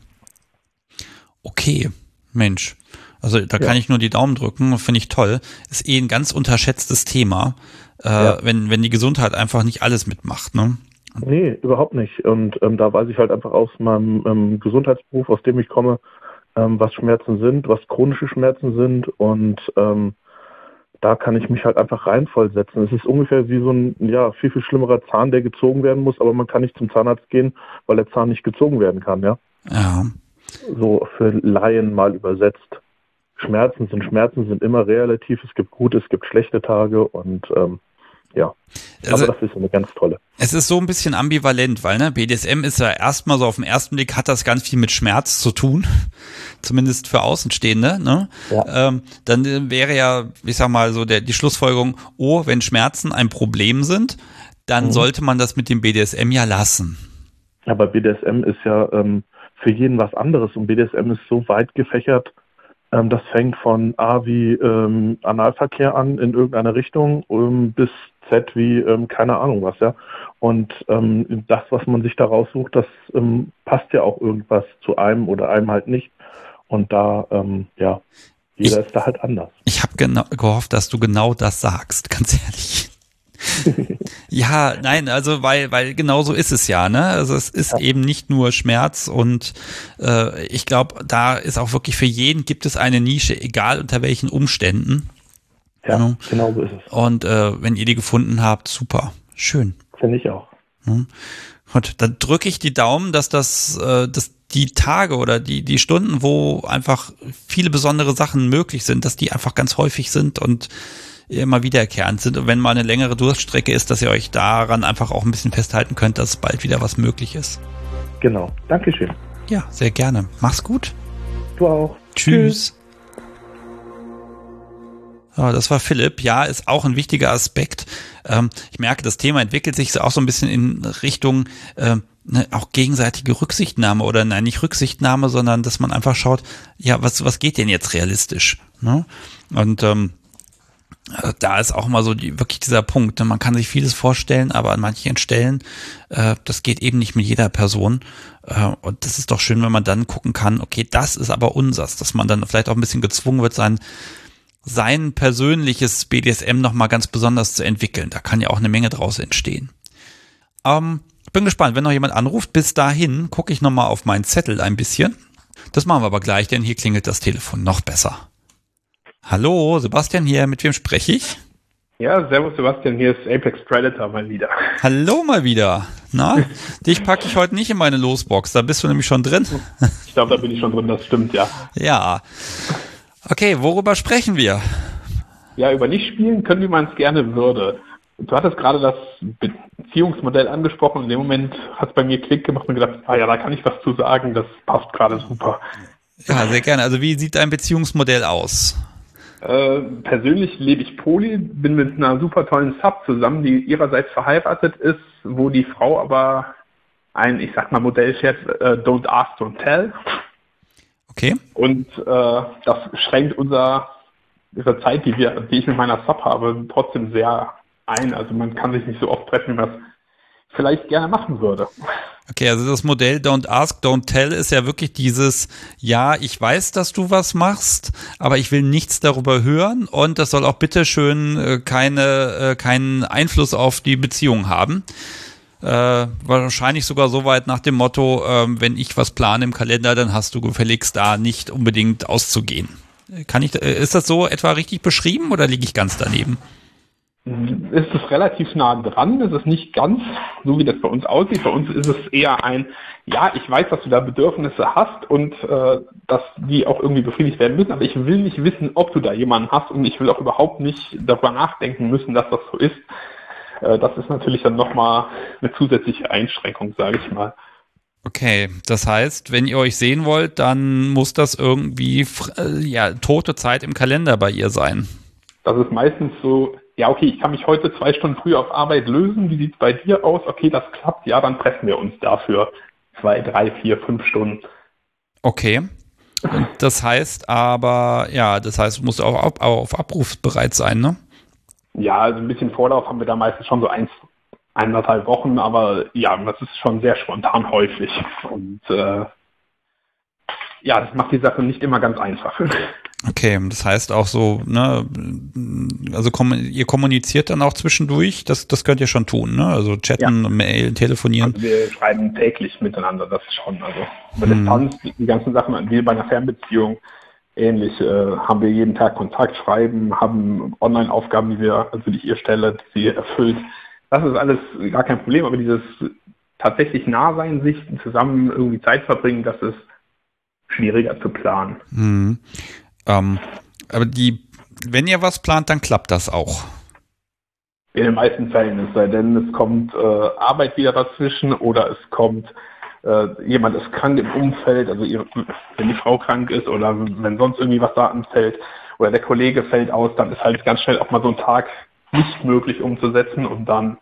Okay, Mensch. Also da ja. kann ich nur die Daumen drücken, finde ich toll. Ist eh ein ganz unterschätztes Thema, äh, ja. wenn, wenn die Gesundheit einfach nicht alles mitmacht, ne? Nee, überhaupt nicht. Und ähm, da weiß ich halt einfach aus meinem ähm, Gesundheitsberuf, aus dem ich komme, was Schmerzen sind, was chronische Schmerzen sind und ähm, da kann ich mich halt einfach rein vollsetzen. Es ist ungefähr wie so ein, ja, viel, viel schlimmerer Zahn, der gezogen werden muss, aber man kann nicht zum Zahnarzt gehen, weil der Zahn nicht gezogen werden kann, ja? Ja. So für Laien mal übersetzt. Schmerzen sind Schmerzen sind immer relativ, es gibt gute, es gibt schlechte Tage und ähm, ja. Also, aber das ist eine ganz tolle. Es ist so ein bisschen ambivalent, weil ne, B D S M ist ja erstmal so auf den ersten Blick, hat das ganz viel mit Schmerz zu tun, zumindest für Außenstehende. Ne? Ja. Ähm, dann wäre ja, ich sag mal so, der, die Schlussfolgerung, oh, wenn Schmerzen ein Problem sind, dann mhm. sollte man das mit dem B D S M ja lassen. Aber B D S M ist ja ähm, für jeden was anderes und B D S M ist so weit gefächert, ähm, das fängt von A wie ähm, Analverkehr an in irgendeine Richtung ähm, bis Z wie ähm, keine Ahnung was, ja. Und ähm, das, was man sich da raussucht, das ähm, passt ja auch irgendwas zu einem oder einem halt nicht. Und da, ähm, ja, jeder ich, ist da halt anders. Ich habe genau gehofft, dass du genau das sagst, ganz ehrlich. Ja, nein, also weil, weil genau so ist es ja, ne? Also es ist ja. eben nicht nur Schmerz und äh, ich glaube, da ist auch wirklich für jeden gibt es eine Nische, egal unter welchen Umständen. Ja, ja. Genau so ist es. Und äh, wenn ihr die gefunden habt, super, schön. Finde ich auch. Hm. Gut, dann drücke ich die Daumen, dass das, äh, dass die Tage oder die die Stunden, wo einfach viele besondere Sachen möglich sind, dass die einfach ganz häufig sind und immer wiederkehrend sind. Und wenn mal eine längere Durststrecke ist, dass ihr euch daran einfach auch ein bisschen festhalten könnt, dass bald wieder was möglich ist. Genau. Dankeschön. Ja, sehr gerne. Mach's gut. Du auch. Tschüss. Ja, das war Philipp. Ja, ist auch ein wichtiger Aspekt. Ähm, ich merke, das Thema entwickelt sich auch so ein bisschen in Richtung ähm, ne, auch gegenseitige Rücksichtnahme oder nein, nicht Rücksichtnahme, sondern dass man einfach schaut, ja, was was geht denn jetzt realistisch? Ne? Und ähm, da ist auch mal so die, wirklich dieser Punkt, ne? Man kann sich vieles vorstellen, aber an manchen Stellen, äh, das geht eben nicht mit jeder Person. Äh, und das ist doch schön, wenn man dann gucken kann, okay, das ist aber unsers, dass man dann vielleicht auch ein bisschen gezwungen wird, sein, sein persönliches B D S M nochmal ganz besonders zu entwickeln. Da kann ja auch eine Menge draus entstehen. Ähm, bin gespannt, wenn noch jemand anruft. Bis dahin gucke ich nochmal auf meinen Zettel ein bisschen. Das machen wir aber gleich, denn hier klingelt das Telefon noch besser. Hallo, Sebastian hier, mit wem spreche ich? Ja, servus Sebastian, hier ist Apex Predator mal wieder. Hallo mal wieder. Na, dich packe ich heute nicht in meine Losbox, da bist du nämlich schon drin. Ich glaube, da bin ich schon drin, das stimmt, ja. Ja. Okay, worüber sprechen wir? Ja, über nicht spielen können, wie man es gerne würde. Du hattest gerade das Beziehungsmodell angesprochen und in dem Moment hat es bei mir Klick gemacht und gedacht, ah ja, da kann ich was zu sagen, das passt gerade super. Ja, sehr gerne. Also wie sieht dein Beziehungsmodell aus? Äh, persönlich lebe ich poly, bin mit einer super tollen Sub zusammen, die ihrerseits verheiratet ist, wo die Frau aber ein, ich sag mal, Modell fährt, äh, don't ask, don't tell. Okay. Und äh, das schränkt unser, unsere Zeit, die wir, die ich mit meiner Sub habe, trotzdem sehr ein. Also man kann sich nicht so oft treffen, wie man es vielleicht gerne machen würde. Okay, also das Modell Don't Ask, Don't Tell ist ja wirklich dieses, ja, ich weiß, dass du was machst, aber ich will nichts darüber hören und das soll auch bitteschön äh, keine, äh, keinen Einfluss auf die Beziehung haben. Äh, wahrscheinlich sogar so weit nach dem Motto, äh, wenn ich was plane im Kalender, dann hast du gefälligst da nicht unbedingt auszugehen. Kann ich, äh, ist das so etwa richtig beschrieben oder liege ich ganz daneben? Ist es relativ nah dran, es ist nicht ganz so, wie das bei uns aussieht. Bei uns ist es eher ein, ja, ich weiß, dass du da Bedürfnisse hast und äh, dass die auch irgendwie befriedigt werden müssen, aber ich will nicht wissen, ob du da jemanden hast und ich will auch überhaupt nicht darüber nachdenken müssen, dass das so ist. Äh, das ist natürlich dann nochmal eine zusätzliche Einschränkung, sage ich mal. Okay, das heißt, wenn ihr euch sehen wollt, dann muss das irgendwie äh, ja, tote Zeit im Kalender bei ihr sein. Das ist meistens so, ja, okay, ich kann mich heute zwei Stunden früher auf Arbeit lösen. Wie sieht es bei dir aus? Okay, das klappt. Ja, dann treffen wir uns dafür zwei, drei, vier, fünf Stunden. Okay. Und das heißt aber, ja, das heißt, du musst auch auf, auf Abruf bereit sein, ne? Ja, also ein bisschen Vorlauf haben wir da meistens schon so eins, eineinhalb Wochen, aber ja, das ist schon sehr spontan häufig. Und äh, ja, das macht die Sache nicht immer ganz einfach. Okay, das heißt auch so, ne, also ihr kommuniziert dann auch zwischendurch, das, das könnt ihr schon tun, ne? Also chatten, ja. Mail, telefonieren. Also wir schreiben täglich miteinander, das schon. Also über hm. Distanz, die ganzen Sachen, wie bei einer Fernbeziehung ähnlich, äh, haben wir jeden Tag Kontakt, schreiben, haben Online-Aufgaben, die wir, also die ich ihr stelle, die sie erfüllt. Das ist alles gar kein Problem, aber dieses tatsächlich Nahsein, sich zusammen irgendwie Zeit verbringen, das ist schwieriger zu planen. Hm. Ähm, aber die, wenn ihr was plant, dann klappt das auch. In den meisten Fällen, es sei denn, es kommt äh, Arbeit wieder dazwischen oder es kommt, äh, jemand ist krank im Umfeld, also ihre, wenn die Frau krank ist oder wenn sonst irgendwie was da anfällt oder der Kollege fällt aus, dann ist halt ganz schnell auch mal so ein Tag nicht möglich umzusetzen und dann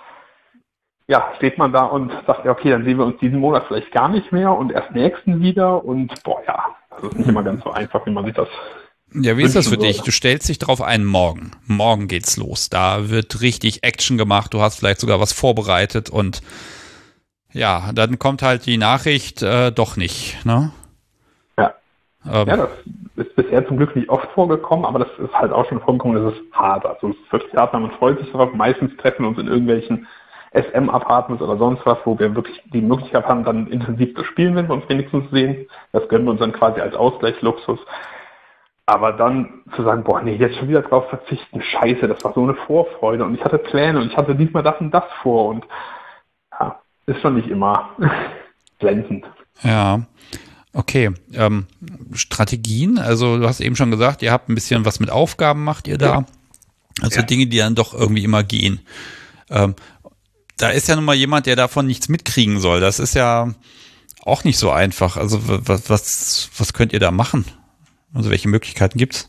ja, steht man da und sagt, ja, okay, dann sehen wir uns diesen Monat vielleicht gar nicht mehr und erst nächsten wieder und boah, ja, das ist nicht immer ganz so einfach, wie man sich das Ja, wie ist das für würde. dich? Du stellst dich drauf ein, morgen. Morgen geht's los. Da wird richtig Action gemacht. Du hast vielleicht sogar was vorbereitet und ja, dann kommt halt die Nachricht, äh, doch nicht, ne? Ja. Ähm, Ja, das ist bisher zum Glück nicht oft vorgekommen, aber das ist halt auch schon vorgekommen, das ist hart. Also es ist wirklich hart, man freut sich darauf. Meistens treffen wir uns in irgendwelchen S M-Apartments oder sonst was, wo wir wirklich die Möglichkeit haben, dann intensiv zu spielen, wenn wir uns wenigstens sehen. Das gönnen wir uns dann quasi als Ausgleichsluxus. Aber dann zu sagen, boah, nee, jetzt schon wieder drauf verzichten, scheiße, das war so eine Vorfreude und ich hatte Pläne und ich hatte diesmal das und das vor und ja, ist schon nicht immer glänzend. Ja, okay. Ähm, Strategien, also du hast eben schon gesagt, ihr habt ein bisschen was mit Aufgaben, macht ihr da. Ja. Also Ja. Dinge, die dann doch irgendwie immer gehen. Ähm, da ist ja nun mal jemand, der davon nichts mitkriegen soll. Das ist ja auch nicht so einfach. Also was, was, was könnt ihr da machen? Also welche Möglichkeiten gibt's?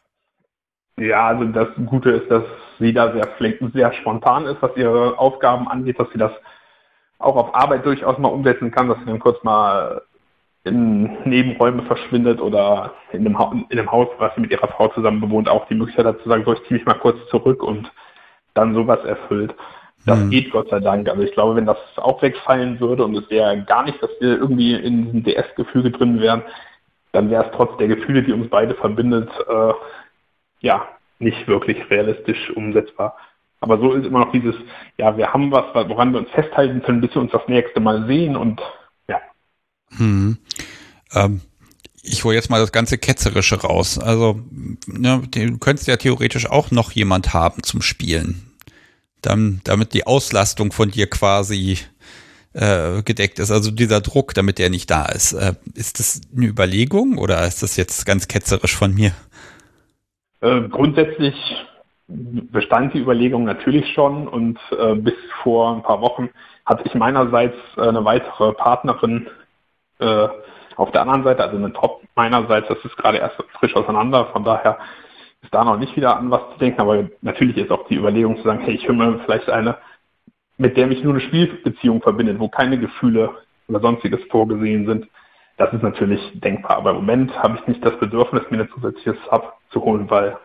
Ja, also das Gute ist, dass sie da sehr flink, sehr spontan ist, was ihre Aufgaben angeht, dass sie das auch auf Arbeit durchaus mal umsetzen kann, dass sie dann kurz mal in Nebenräume verschwindet oder in dem, ha in dem Haus, was sie mit ihrer Frau zusammen bewohnt, auch die Möglichkeit hat zu sagen, so, ich ziehe mich mal kurz zurück und dann sowas erfüllt. Das Mhm. geht Gott sei Dank. Also ich glaube, wenn das auch wegfallen würde und es wäre gar nicht, dass wir irgendwie in diesem D S-Gefüge drin wären, dann wäre es trotz der Gefühle, die uns beide verbindet, äh, ja, nicht wirklich realistisch umsetzbar. Aber so ist immer noch dieses, ja, wir haben was, woran wir uns festhalten können, bis wir uns das nächste Mal sehen und ja. Hm. Ähm, ich hole jetzt mal das ganze Ketzerische raus. Also, ne, du könntest ja theoretisch auch noch jemand haben zum Spielen. Dann, damit die Auslastung von dir quasi äh, gedeckt ist, also dieser Druck, damit der nicht da ist. Äh, ist das eine Überlegung oder ist das jetzt ganz ketzerisch von mir? Äh, grundsätzlich bestand die Überlegung natürlich schon und äh, bis vor ein paar Wochen hatte ich meinerseits äh, eine weitere Partnerin äh, auf der anderen Seite, also eine Top meinerseits, das ist gerade erst frisch auseinander, von daher ist da noch nicht wieder an was zu denken, aber natürlich ist auch die Überlegung zu sagen, hey, ich höre mir vielleicht eine, mit der mich nur eine Spielbeziehung verbindet, wo keine Gefühle oder sonstiges vorgesehen sind. Das ist natürlich denkbar, aber im Moment habe ich nicht das Bedürfnis, mir ein zusätzliches Sub zu holen, weil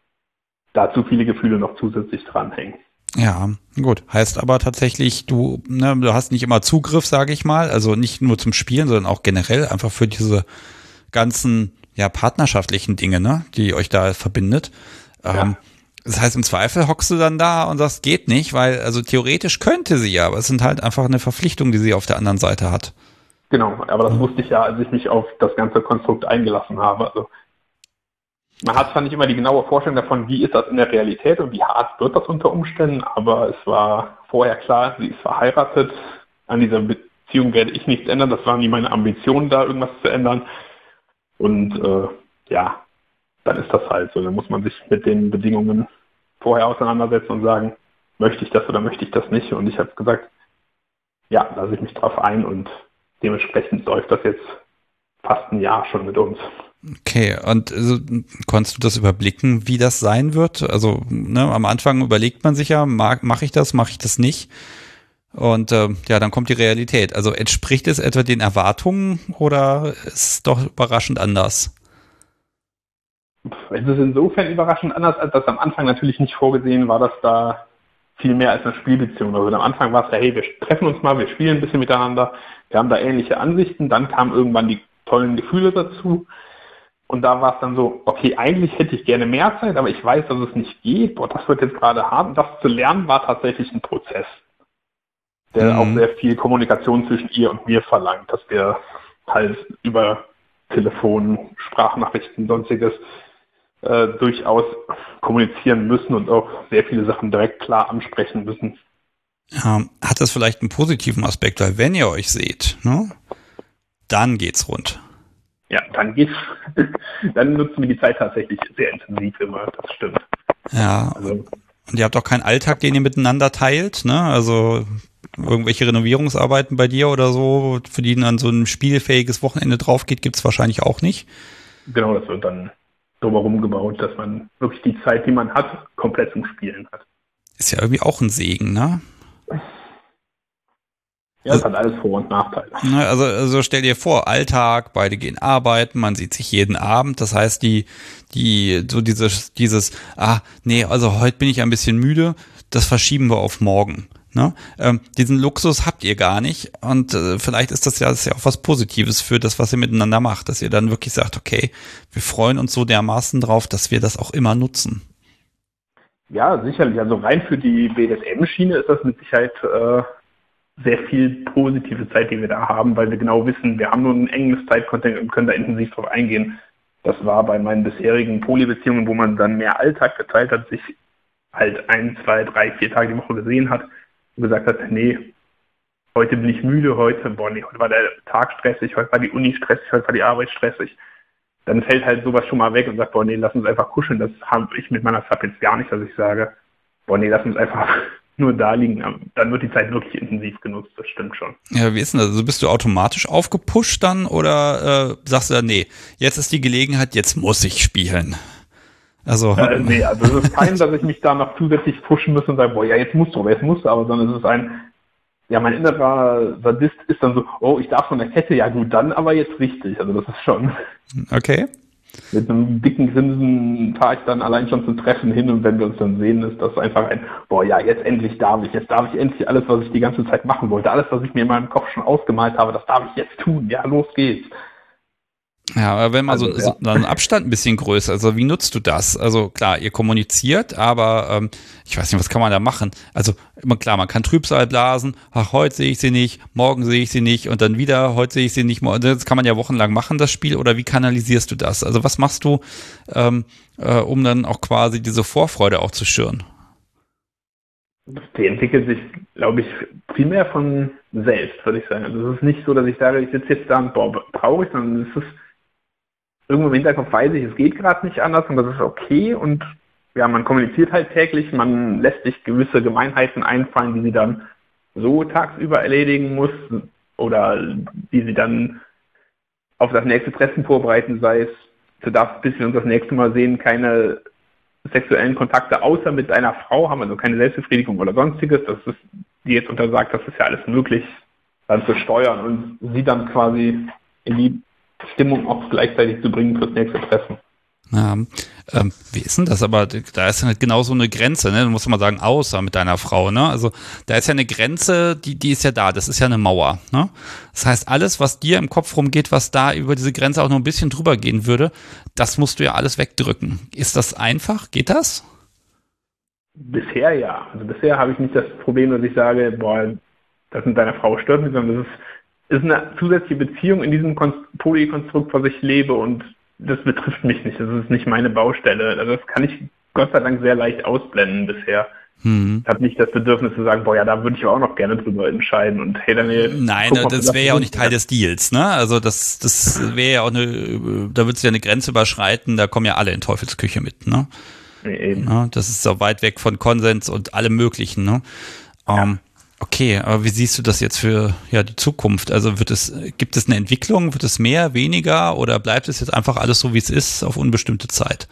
da zu viele Gefühle noch zusätzlich dranhängen. Ja, gut. Heißt aber tatsächlich, du, ne, du hast nicht immer Zugriff, sage ich mal, also nicht nur zum Spielen, sondern auch generell einfach für diese ganzen ja partnerschaftlichen Dinge, ne, die euch da verbindet. Ja. Ähm, das heißt, im Zweifel hockst du dann da und sagst, geht nicht, weil also theoretisch könnte sie ja, aber es sind halt einfach eine Verpflichtung, die sie auf der anderen Seite hat. Genau, aber das wusste ich ja, als ich mich auf das ganze Konstrukt eingelassen habe. Also man hat zwar nicht immer die genaue Vorstellung davon, wie ist das in der Realität und wie hart wird das unter Umständen, aber es war vorher klar, sie ist verheiratet. An dieser Beziehung werde ich nichts ändern. Das war nie meine Ambition, da irgendwas zu ändern. Und äh, ja, dann ist das halt so. Dann muss man sich mit den Bedingungen vorher auseinandersetzen und sagen, möchte ich das oder möchte ich das nicht? Und ich habe gesagt, ja, lasse ich mich drauf ein und dementsprechend läuft das jetzt fast ein Jahr schon mit uns. Okay, und also, konntest du das überblicken, wie das sein wird? Also ne, am Anfang überlegt man sich ja, mache ich das, mache ich das nicht? Und äh, ja, dann kommt die Realität. Also entspricht es etwa den Erwartungen oder ist es doch überraschend anders? Es ist insofern überraschend anders, als das am Anfang natürlich nicht vorgesehen war, dass da viel mehr als eine Spielbeziehung. Also am Anfang war es ja, hey, wir treffen uns mal, wir spielen ein bisschen miteinander, wir haben da ähnliche Ansichten, dann kamen irgendwann die tollen Gefühle dazu. Und da war es dann so, okay, eigentlich hätte ich gerne mehr Zeit, aber ich weiß, dass es nicht geht. Boah, das wird jetzt gerade hart. Und das zu lernen war tatsächlich ein Prozess, der Mhm. auch sehr viel Kommunikation zwischen ihr und mir verlangt, dass wir halt über Telefon, Sprachnachrichten, sonstiges äh, durchaus kommunizieren müssen und auch sehr viele Sachen direkt klar ansprechen müssen. Ja, hat das vielleicht einen positiven Aspekt, weil wenn ihr euch seht, ne, dann geht's rund. Ja, dann geht's, dann nutzen wir die Zeit tatsächlich sehr intensiv immer, das stimmt. Ja, Also Und ihr habt auch keinen Alltag, den ihr miteinander teilt, ne? Also irgendwelche Renovierungsarbeiten bei dir oder so, für die dann so ein spielfähiges Wochenende drauf geht, gibt's wahrscheinlich auch nicht. Genau, das wird dann drumherum gebaut, dass man wirklich die Zeit, die man hat, komplett zum Spielen hat. Ist ja irgendwie auch ein Segen, ne? Ja, es hat alles Vor- und Nachteile. Also, also stell dir vor, Alltag, beide gehen arbeiten, man sieht sich jeden Abend. Das heißt, die, die, so dieses, dieses, ah, nee, also heute bin ich ein bisschen müde, das verschieben wir auf morgen. Ne? Ähm, diesen Luxus habt ihr gar nicht. Und äh, vielleicht ist das ja, das ist ja auch was Positives für das, was ihr miteinander macht, dass ihr dann wirklich sagt, okay, wir freuen uns so dermaßen drauf, dass wir das auch immer nutzen. Ja, sicherlich. Also rein für die B D S M-Schiene ist das mit Sicherheit äh, sehr viel positive Zeit, die wir da haben, weil wir genau wissen, wir haben nur ein enges Zeitkontingent und können da intensiv drauf eingehen. Das war bei meinen bisherigen Polybeziehungen, wo man dann mehr Alltag geteilt hat, sich halt ein, zwei, drei, vier Tage die Woche gesehen hat und gesagt hat, nee, heute bin ich müde, heute, boah, nee, heute war der Tag stressig, heute war die Uni stressig, heute war die Arbeit stressig. Dann fällt halt sowas schon mal weg und sagt, boah, nee, lass uns einfach kuscheln. Das habe ich mit meiner Sub jetzt gar nicht, dass ich sage, boah, nee, lass uns einfach nur da liegen. Dann wird die Zeit wirklich intensiv genutzt, das stimmt schon. Ja, wie ist denn das? Also bist du automatisch aufgepusht dann oder äh, sagst du dann, nee, jetzt ist die Gelegenheit, jetzt muss ich spielen? Also äh, nee, also es ist kein, dass ich mich da noch zusätzlich pushen muss und sage, boah, ja, jetzt musst du, aber jetzt musst du, aber sondern es ist ein, ja, mein innerer Sadist ist dann so, oh, ich darf von der Kette, ja gut, dann aber jetzt richtig. Also das ist schon... Okay. Mit einem dicken Grinsen fahre ich dann allein schon zum Treffen hin und wenn wir uns dann sehen, ist das einfach ein, boah, ja, jetzt endlich darf ich, jetzt darf ich endlich alles, was ich die ganze Zeit machen wollte, alles, was ich mir in meinem Kopf schon ausgemalt habe, das darf ich jetzt tun, ja, los geht's. Ja, aber wenn man also, so, ja. so einen Abstand ein bisschen größer, also wie nutzt du das? Also klar, ihr kommuniziert, aber ähm, ich weiß nicht, was kann man da machen? Also immer klar, man kann Trübsal blasen, ach, heute sehe ich sie nicht, morgen sehe ich sie nicht und dann wieder, heute sehe ich sie nicht, das kann man ja wochenlang machen, das Spiel, oder wie kanalisierst du das? Also was machst du, ähm, äh, um dann auch quasi diese Vorfreude auch zu schüren? Die entwickelt sich, glaube ich, viel mehr von selbst, würde ich sagen. Also es ist nicht so, dass ich sage, ich sitze jetzt da und boah, traurig, sondern es ist irgendwo im Hinterkopf weiß ich, es geht gerade nicht anders und das ist okay und ja, man kommuniziert halt täglich, man lässt sich gewisse Gemeinheiten einfallen, die sie dann so tagsüber erledigen muss oder die sie dann auf das nächste Treffen vorbereiten, sei es, du darfst, bis wir uns das nächste Mal sehen, keine sexuellen Kontakte außer mit deiner Frau haben, also keine Selbstbefriedigung oder sonstiges, das ist, die jetzt untersagt, das ist ja alles möglich, dann zu steuern und sie dann quasi in die Stimmung auch gleichzeitig zu bringen fürs nächste Treffen. Ja, ähm, wie ist denn das? Aber da ist ja nicht genau so eine Grenze, ne? Du musst mal sagen, außer mit deiner Frau, ne? Also da ist ja eine Grenze, die, die ist ja da, das ist ja eine Mauer, ne? Das heißt, alles, was dir im Kopf rumgeht, was da über diese Grenze auch noch ein bisschen drüber gehen würde, das musst du ja alles wegdrücken. Ist das einfach? Geht das? Bisher ja. Also bisher habe ich nicht das Problem, dass ich sage, boah, das mit deiner Frau stört mich, sondern das ist ist eine zusätzliche Beziehung in diesem Polykonstrukt, was ich lebe und das betrifft mich nicht. Das ist nicht meine Baustelle. Also das kann ich Gott sei Dank sehr leicht ausblenden bisher. Hm. Ich habe nicht das Bedürfnis zu sagen, boah, ja, da würde ich auch noch gerne drüber entscheiden und hey, Daniel, nein, guck, das wäre ja auch nicht Teil des Deals, ne? Also das, das wäre ja auch eine, da würdest du ja eine Grenze überschreiten, da kommen ja alle in Teufelsküche mit, ne? Nee, eben. Ja, das ist so weit weg von Konsens und allem Möglichen, ne? Ja. Um, Okay, aber wie siehst du das jetzt für ja die Zukunft? Also wird es, gibt es eine Entwicklung, wird es mehr, weniger oder bleibt es jetzt einfach alles so, wie es ist, auf unbestimmte Zeit?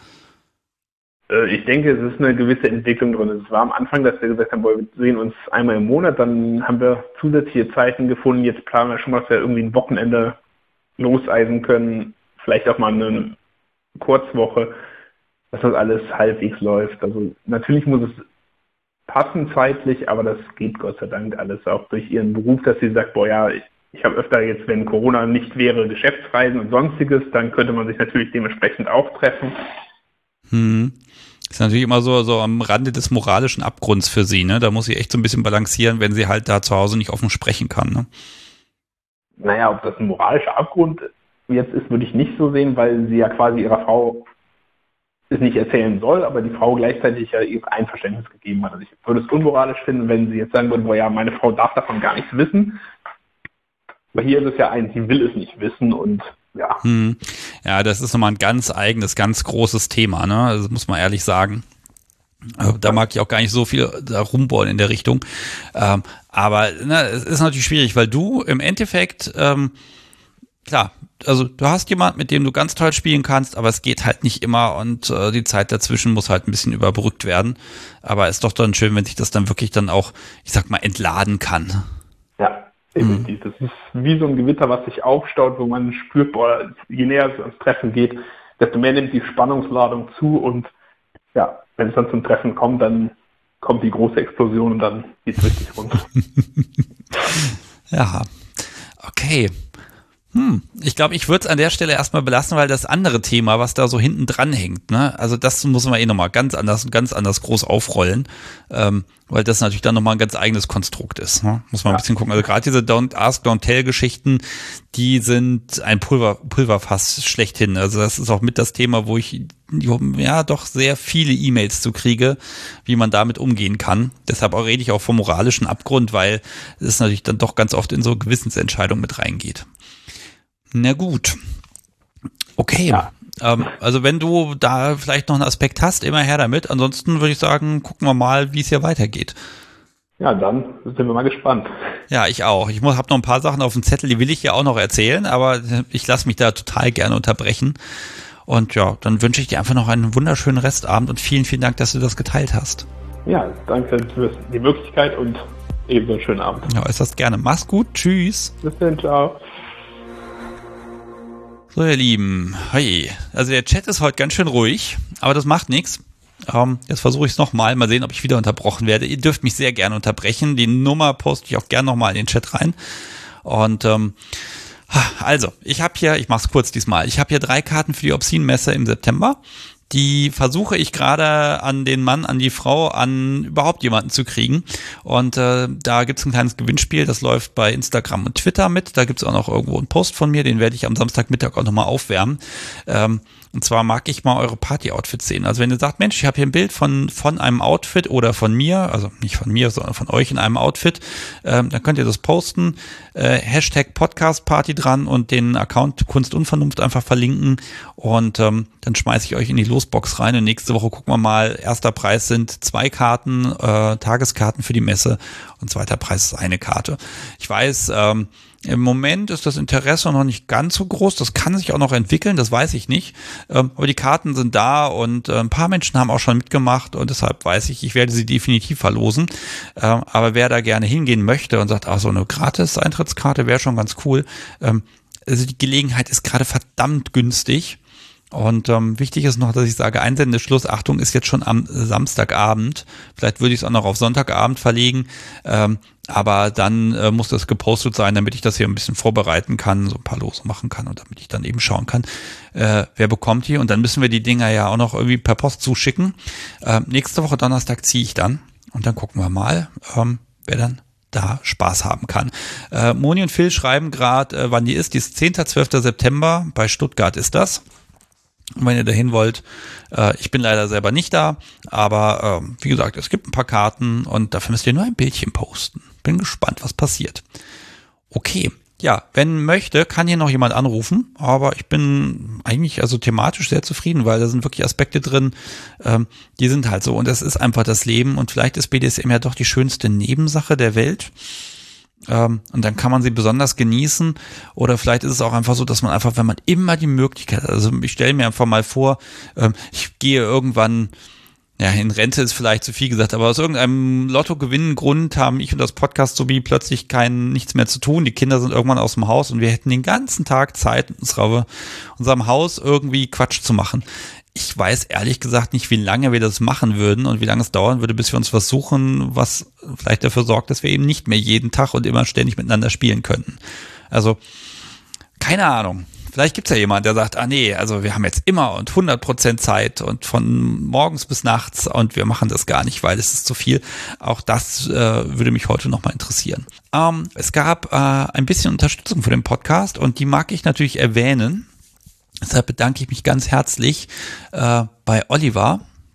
Ich denke, es ist eine gewisse Entwicklung drin. Es war am Anfang, dass wir gesagt haben, wir sehen uns einmal im Monat, dann haben wir zusätzliche Zeiten gefunden. Jetzt planen wir schon mal, dass wir irgendwie ein Wochenende loseisen können, vielleicht auch mal eine Kurzwoche, dass das alles halbwegs läuft. Also natürlich muss es passen zeitlich, aber das geht Gott sei Dank alles auch durch ihren Beruf, dass sie sagt, boah ja, ich, ich habe öfter jetzt, wenn Corona nicht wäre, Geschäftsreisen und sonstiges, dann könnte man sich natürlich dementsprechend auch treffen. Hm. Ist natürlich immer so, so am Rande des moralischen Abgrunds für sie, ne? Da muss sie echt so ein bisschen balancieren, wenn sie halt da zu Hause nicht offen sprechen kann, ne? Naja, ob das ein moralischer Abgrund jetzt ist, würde ich nicht so sehen, weil sie ja quasi ihrer Frau es nicht erzählen soll, aber die Frau gleichzeitig ja ihr Einverständnis gegeben hat. Also ich würde es unmoralisch finden, wenn sie jetzt sagen würde, boah ja, meine Frau darf davon gar nichts wissen. Aber hier ist es ja ein, sie will es nicht wissen und ja. Hm. Ja, das ist nochmal ein ganz eigenes, ganz großes Thema, ne? Das muss man ehrlich sagen. Da mag ich auch gar nicht so viel da rumbohren in der Richtung. Ähm, aber na, es ist natürlich schwierig, weil du im Endeffekt, ähm, klar, also du hast jemand, mit dem du ganz toll spielen kannst, aber es geht halt nicht immer und äh, die Zeit dazwischen muss halt ein bisschen überbrückt werden. Aber es ist doch dann schön, wenn sich das dann wirklich dann auch, ich sag mal, entladen kann. Ja, definitiv. Mhm. Das ist wie so ein Gewitter, was sich aufstaut, wo man spürt, boah, je näher es ans Treffen geht, desto mehr nimmt die Spannungsladung zu und ja, wenn es dann zum Treffen kommt, dann kommt die große Explosion und dann geht es richtig runter. Ja, okay. Hm, ich glaube, ich würde es an der Stelle erstmal belassen, weil das andere Thema, was da so hinten dran hängt, ne, also das muss man eh nochmal ganz anders und ganz anders groß aufrollen, ähm, weil das natürlich dann nochmal ein ganz eigenes Konstrukt ist, ne? Muss man ja ein bisschen gucken. Also gerade diese Don't Ask, Don't Tell Geschichten, die sind ein Pulver, Pulverfass schlechthin. Also das ist auch mit das Thema, wo ich ja doch sehr viele E-Mails zu kriege, wie man damit umgehen kann. Deshalb auch rede ich auch vom moralischen Abgrund, weil es natürlich dann doch ganz oft in so Gewissensentscheidungen mit reingeht. Na gut. Okay. Ja. Ähm, also wenn du da vielleicht noch einen Aspekt hast, immer her damit. Ansonsten würde ich sagen, gucken wir mal, wie es hier weitergeht. Ja, dann sind wir mal gespannt. Ja, ich auch. Ich habe noch ein paar Sachen auf dem Zettel, die will ich ja auch noch erzählen, aber ich lasse mich da total gerne unterbrechen. Und ja, dann wünsche ich dir einfach noch einen wunderschönen Restabend und vielen, vielen Dank, dass du das geteilt hast. Ja, danke für die Möglichkeit und ebenso einen schönen Abend. Ja, äußerst gerne. Mach's gut. Tschüss. Bis dann. Ciao. So, ihr Lieben, hey, also der Chat ist heute ganz schön ruhig, aber das macht nichts. Ähm, jetzt versuche ich es nochmal, mal sehen, ob ich wieder unterbrochen werde. Ihr dürft mich sehr gerne unterbrechen. Die Nummer poste ich auch gerne nochmal in den Chat rein. Und ähm, also, ich habe hier, ich mache es kurz diesmal, ich habe hier drei Karten für die Obscene-Messe im September. Die versuche ich gerade an den Mann, an die Frau, an überhaupt jemanden zu kriegen. Und äh, da gibt's ein kleines Gewinnspiel, das läuft bei Instagram und Twitter mit. Da gibt's auch noch irgendwo einen Post von mir, den werde ich am Samstagmittag auch nochmal aufwärmen. Ähm, und zwar mag ich mal eure Party-Outfits sehen. Also wenn ihr sagt, Mensch, ich habe hier ein Bild von von einem Outfit oder von mir, also nicht von mir, sondern von euch in einem Outfit, ähm, dann könnt ihr das posten, äh, Hashtag Podcast-Party dran und den Account Kunst und Vernunft einfach verlinken und ähm, dann schmeiße ich euch in die Losbox rein und nächste Woche gucken wir mal, erster Preis sind zwei Karten, äh, Tageskarten für die Messe und zweiter Preis ist eine Karte. Ich weiß, ähm, im Moment ist das Interesse noch nicht ganz so groß. Das kann sich auch noch entwickeln, das weiß ich nicht. Ähm, aber die Karten sind da und äh, ein paar Menschen haben auch schon mitgemacht und deshalb weiß ich, ich werde sie definitiv verlosen. Ähm, aber wer da gerne hingehen möchte und sagt, ach, so eine Gratis-Eintrittskarte wäre schon ganz cool. Ähm, also die Gelegenheit ist gerade verdammt günstig. Und ähm, wichtig ist noch, dass ich sage, Einsendeschluss, Achtung, ist jetzt schon am Samstagabend. Vielleicht würde ich es auch noch auf Sonntagabend verlegen. Ähm, aber dann äh, muss das gepostet sein, damit ich das hier ein bisschen vorbereiten kann, so ein paar Lose machen kann und damit ich dann eben schauen kann, äh, wer bekommt die. Und dann müssen wir die Dinger ja auch noch irgendwie per Post zuschicken. Äh, nächste Woche Donnerstag ziehe ich dann und dann gucken wir mal, ähm, wer dann da Spaß haben kann. Äh, Moni und Phil schreiben gerade, äh, wann die ist. Die ist zehnter zwölfter September, bei Stuttgart ist das. Und wenn ihr dahin wollt, äh, ich bin leider selber nicht da, aber äh, wie gesagt, es gibt ein paar Karten und dafür müsst ihr nur ein Bildchen posten. Bin gespannt, was passiert. Okay, ja, wenn möchte, kann hier noch jemand anrufen, aber ich bin eigentlich also thematisch sehr zufrieden, weil da sind wirklich Aspekte drin, ähm, die sind halt so und das ist einfach das Leben und vielleicht ist B D S M ja doch die schönste Nebensache der Welt. Ähm, und dann kann man sie besonders genießen oder vielleicht ist es auch einfach so, dass man einfach, wenn man immer die Möglichkeit hat, also ich stelle mir einfach mal vor, ähm, ich gehe irgendwann, ja, in Rente ist vielleicht zu viel gesagt, aber aus irgendeinem Lottogewinnengrund haben ich und das Podcast sowie plötzlich kein nichts mehr zu tun. Die Kinder sind irgendwann aus dem Haus und wir hätten den ganzen Tag Zeit, in unserer, unserem Haus irgendwie Quatsch zu machen. Ich weiß ehrlich gesagt nicht, wie lange wir das machen würden und wie lange es dauern würde, bis wir uns was suchen, was vielleicht dafür sorgt, dass wir eben nicht mehr jeden Tag und immer ständig miteinander spielen könnten. Also, keine Ahnung. Vielleicht gibt's ja jemand, der sagt, ah nee, also wir haben jetzt immer und hundert Prozent Zeit und von morgens bis nachts und wir machen das gar nicht, weil es ist zu viel. Auch das äh, würde mich heute nochmal interessieren. Ähm, es gab äh, ein bisschen Unterstützung für den Podcast und die mag ich natürlich erwähnen. Deshalb bedanke ich mich ganz herzlich äh, bei Oliver,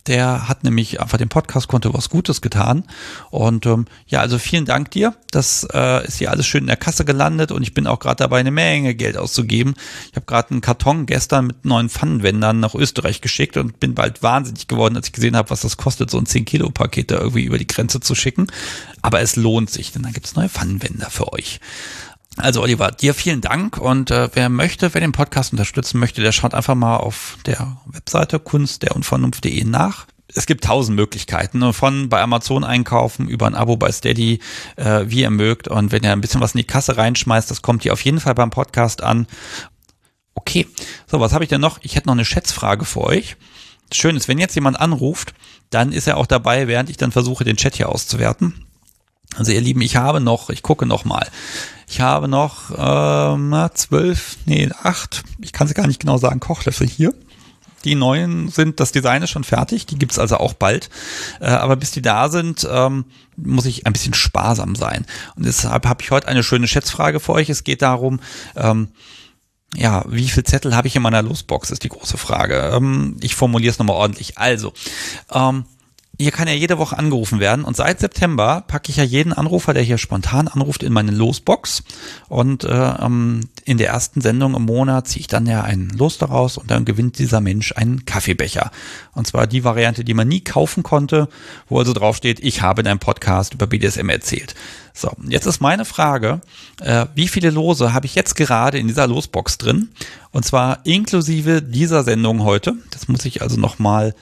Der hat nämlich einfach dem Podcast-Konto was Gutes getan. Und ähm, ja, also vielen Dank dir. Das äh, ist hier alles schön in der Kasse gelandet und ich bin auch gerade dabei, eine Menge Geld auszugeben. Ich habe gerade einen Karton gestern mit neuen Pfannenwändern nach Österreich geschickt und bin bald wahnsinnig geworden, als ich gesehen habe, was das kostet, so ein zehn Kilo Paket da irgendwie über die Grenze zu schicken. Aber es lohnt sich, denn dann gibt es neue Pfannenwänder für euch. Also Oliver, dir vielen Dank und äh, wer möchte, wer den Podcast unterstützen möchte, der schaut einfach mal auf der Webseite kunst der unvernunft punkt de nach. Es gibt tausend Möglichkeiten, von bei Amazon einkaufen, über ein Abo bei Steady, äh, wie ihr mögt. Und wenn ihr ein bisschen was in die Kasse reinschmeißt, das kommt hier auf jeden Fall beim Podcast an. Okay, so, was habe ich denn noch? Ich hätte noch eine Schätzfrage für euch. Schön ist, wenn jetzt jemand anruft, dann ist er auch dabei, während ich dann versuche, den Chat hier auszuwerten. Also ihr Lieben, ich habe noch, ich gucke noch mal, ich habe noch ähm, zwölf, nee, acht, ich kann es gar nicht genau sagen, Kochlöffel hier. Die neuen sind, das Design ist schon fertig, die gibt's also auch bald. Äh, aber bis die da sind, ähm, muss ich ein bisschen sparsam sein. Und deshalb habe ich heute eine schöne Schätzfrage für euch. Es geht darum, ähm, ja, wie viel Zettel habe ich in meiner Losbox, ist die große Frage. Ähm, ich formuliere es nochmal ordentlich. Also, ähm, hier kann ja jede Woche angerufen werden und seit September packe ich ja jeden Anrufer, der hier spontan anruft, in meine Losbox und äh, in der ersten Sendung im Monat ziehe ich dann ja ein Los daraus und dann gewinnt dieser Mensch einen Kaffeebecher. Und zwar die Variante, die man nie kaufen konnte, wo also draufsteht, ich habe in einem Podcast über B D S M erzählt. So, jetzt ist meine Frage, äh, wie viele Lose habe ich jetzt gerade in dieser Losbox drin? Und zwar inklusive dieser Sendung heute. Das muss ich also nochmal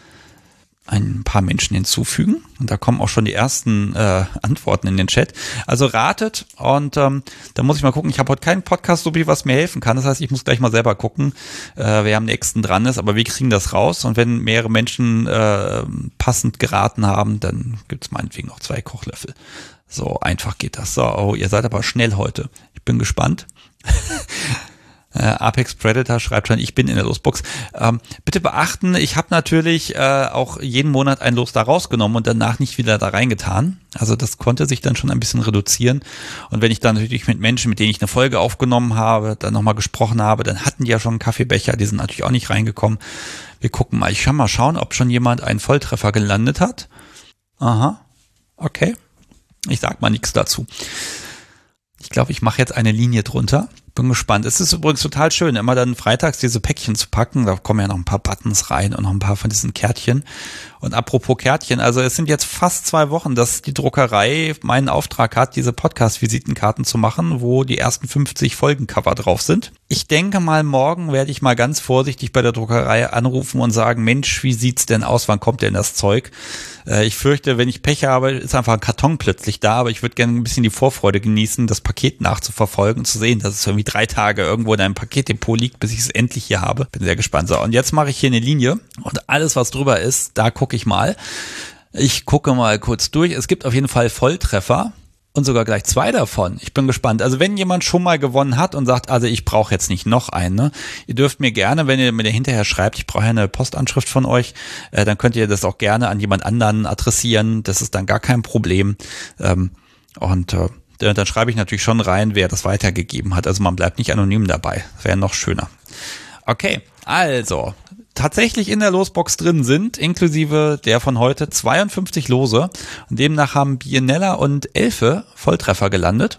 ein paar Menschen hinzufügen und da kommen auch schon die ersten äh, Antworten in den Chat. Also ratet und ähm, da muss ich mal gucken. Ich habe heute keinen Podcast, so wie was mir helfen kann. Das heißt, ich muss gleich mal selber gucken, äh, wer am nächsten dran ist. Aber wir kriegen das raus und wenn mehrere Menschen äh, passend geraten haben, dann gibt es meinetwegen noch zwei Kochlöffel. So einfach geht das. So, oh, ihr seid aber schnell heute. Ich bin gespannt. Äh, Apex Predator schreibt schon, ich bin in der Losbox. Ähm, bitte beachten, ich habe natürlich äh, auch jeden Monat ein Los da rausgenommen und danach nicht wieder da reingetan. Also das konnte sich dann schon ein bisschen reduzieren. Und wenn ich dann natürlich mit Menschen, mit denen ich eine Folge aufgenommen habe, dann nochmal gesprochen habe, dann hatten die ja schon einen Kaffeebecher, die sind natürlich auch nicht reingekommen. Wir gucken mal, ich kann mal schauen, ob schon jemand einen Volltreffer gelandet hat. Aha, okay. Ich sag mal nichts dazu. Ich glaube, ich mache jetzt eine Linie drunter. Bin gespannt. Es ist übrigens total schön, immer dann freitags diese Päckchen zu packen. Da kommen ja noch ein paar Buttons rein und noch ein paar von diesen Kärtchen. Und apropos Kärtchen, also es sind jetzt fast zwei Wochen, dass die Druckerei meinen Auftrag hat, diese Podcast-Visitenkarten zu machen, wo die ersten fünfzig Folgencover drauf sind. Ich denke mal, morgen werde ich mal ganz vorsichtig bei der Druckerei anrufen und sagen, Mensch, wie sieht's denn aus? Wann kommt denn das Zeug? Äh, ich fürchte, wenn ich Pech habe, ist einfach ein Karton plötzlich da, aber ich würde gerne ein bisschen die Vorfreude genießen, das Paket nachzuverfolgen und zu sehen, dass es irgendwie drei Tage irgendwo in einem Paketdepot liegt, bis ich es endlich hier habe. Bin sehr gespannt. So, und jetzt mache ich hier eine Linie und alles, was drüber ist, da gucke ich mal. Ich gucke mal kurz durch. Es gibt auf jeden Fall Volltreffer und sogar gleich zwei davon. Ich bin gespannt. Also wenn jemand schon mal gewonnen hat und sagt, also ich brauche jetzt nicht noch einen, ne? Ihr dürft mir gerne, wenn ihr mir hinterher schreibt, ich brauche ja eine Postanschrift von euch, äh, dann könnt ihr das auch gerne an jemand anderen adressieren. Das ist dann gar kein Problem. Ähm, und äh, dann schreibe ich natürlich schon rein, wer das weitergegeben hat. Also man bleibt nicht anonym dabei. Das wäre noch schöner. Okay, also tatsächlich in der Losbox drin sind, inklusive der von heute, zweiundfünfzig Lose. Und demnach haben Bienella und Elfe Volltreffer gelandet.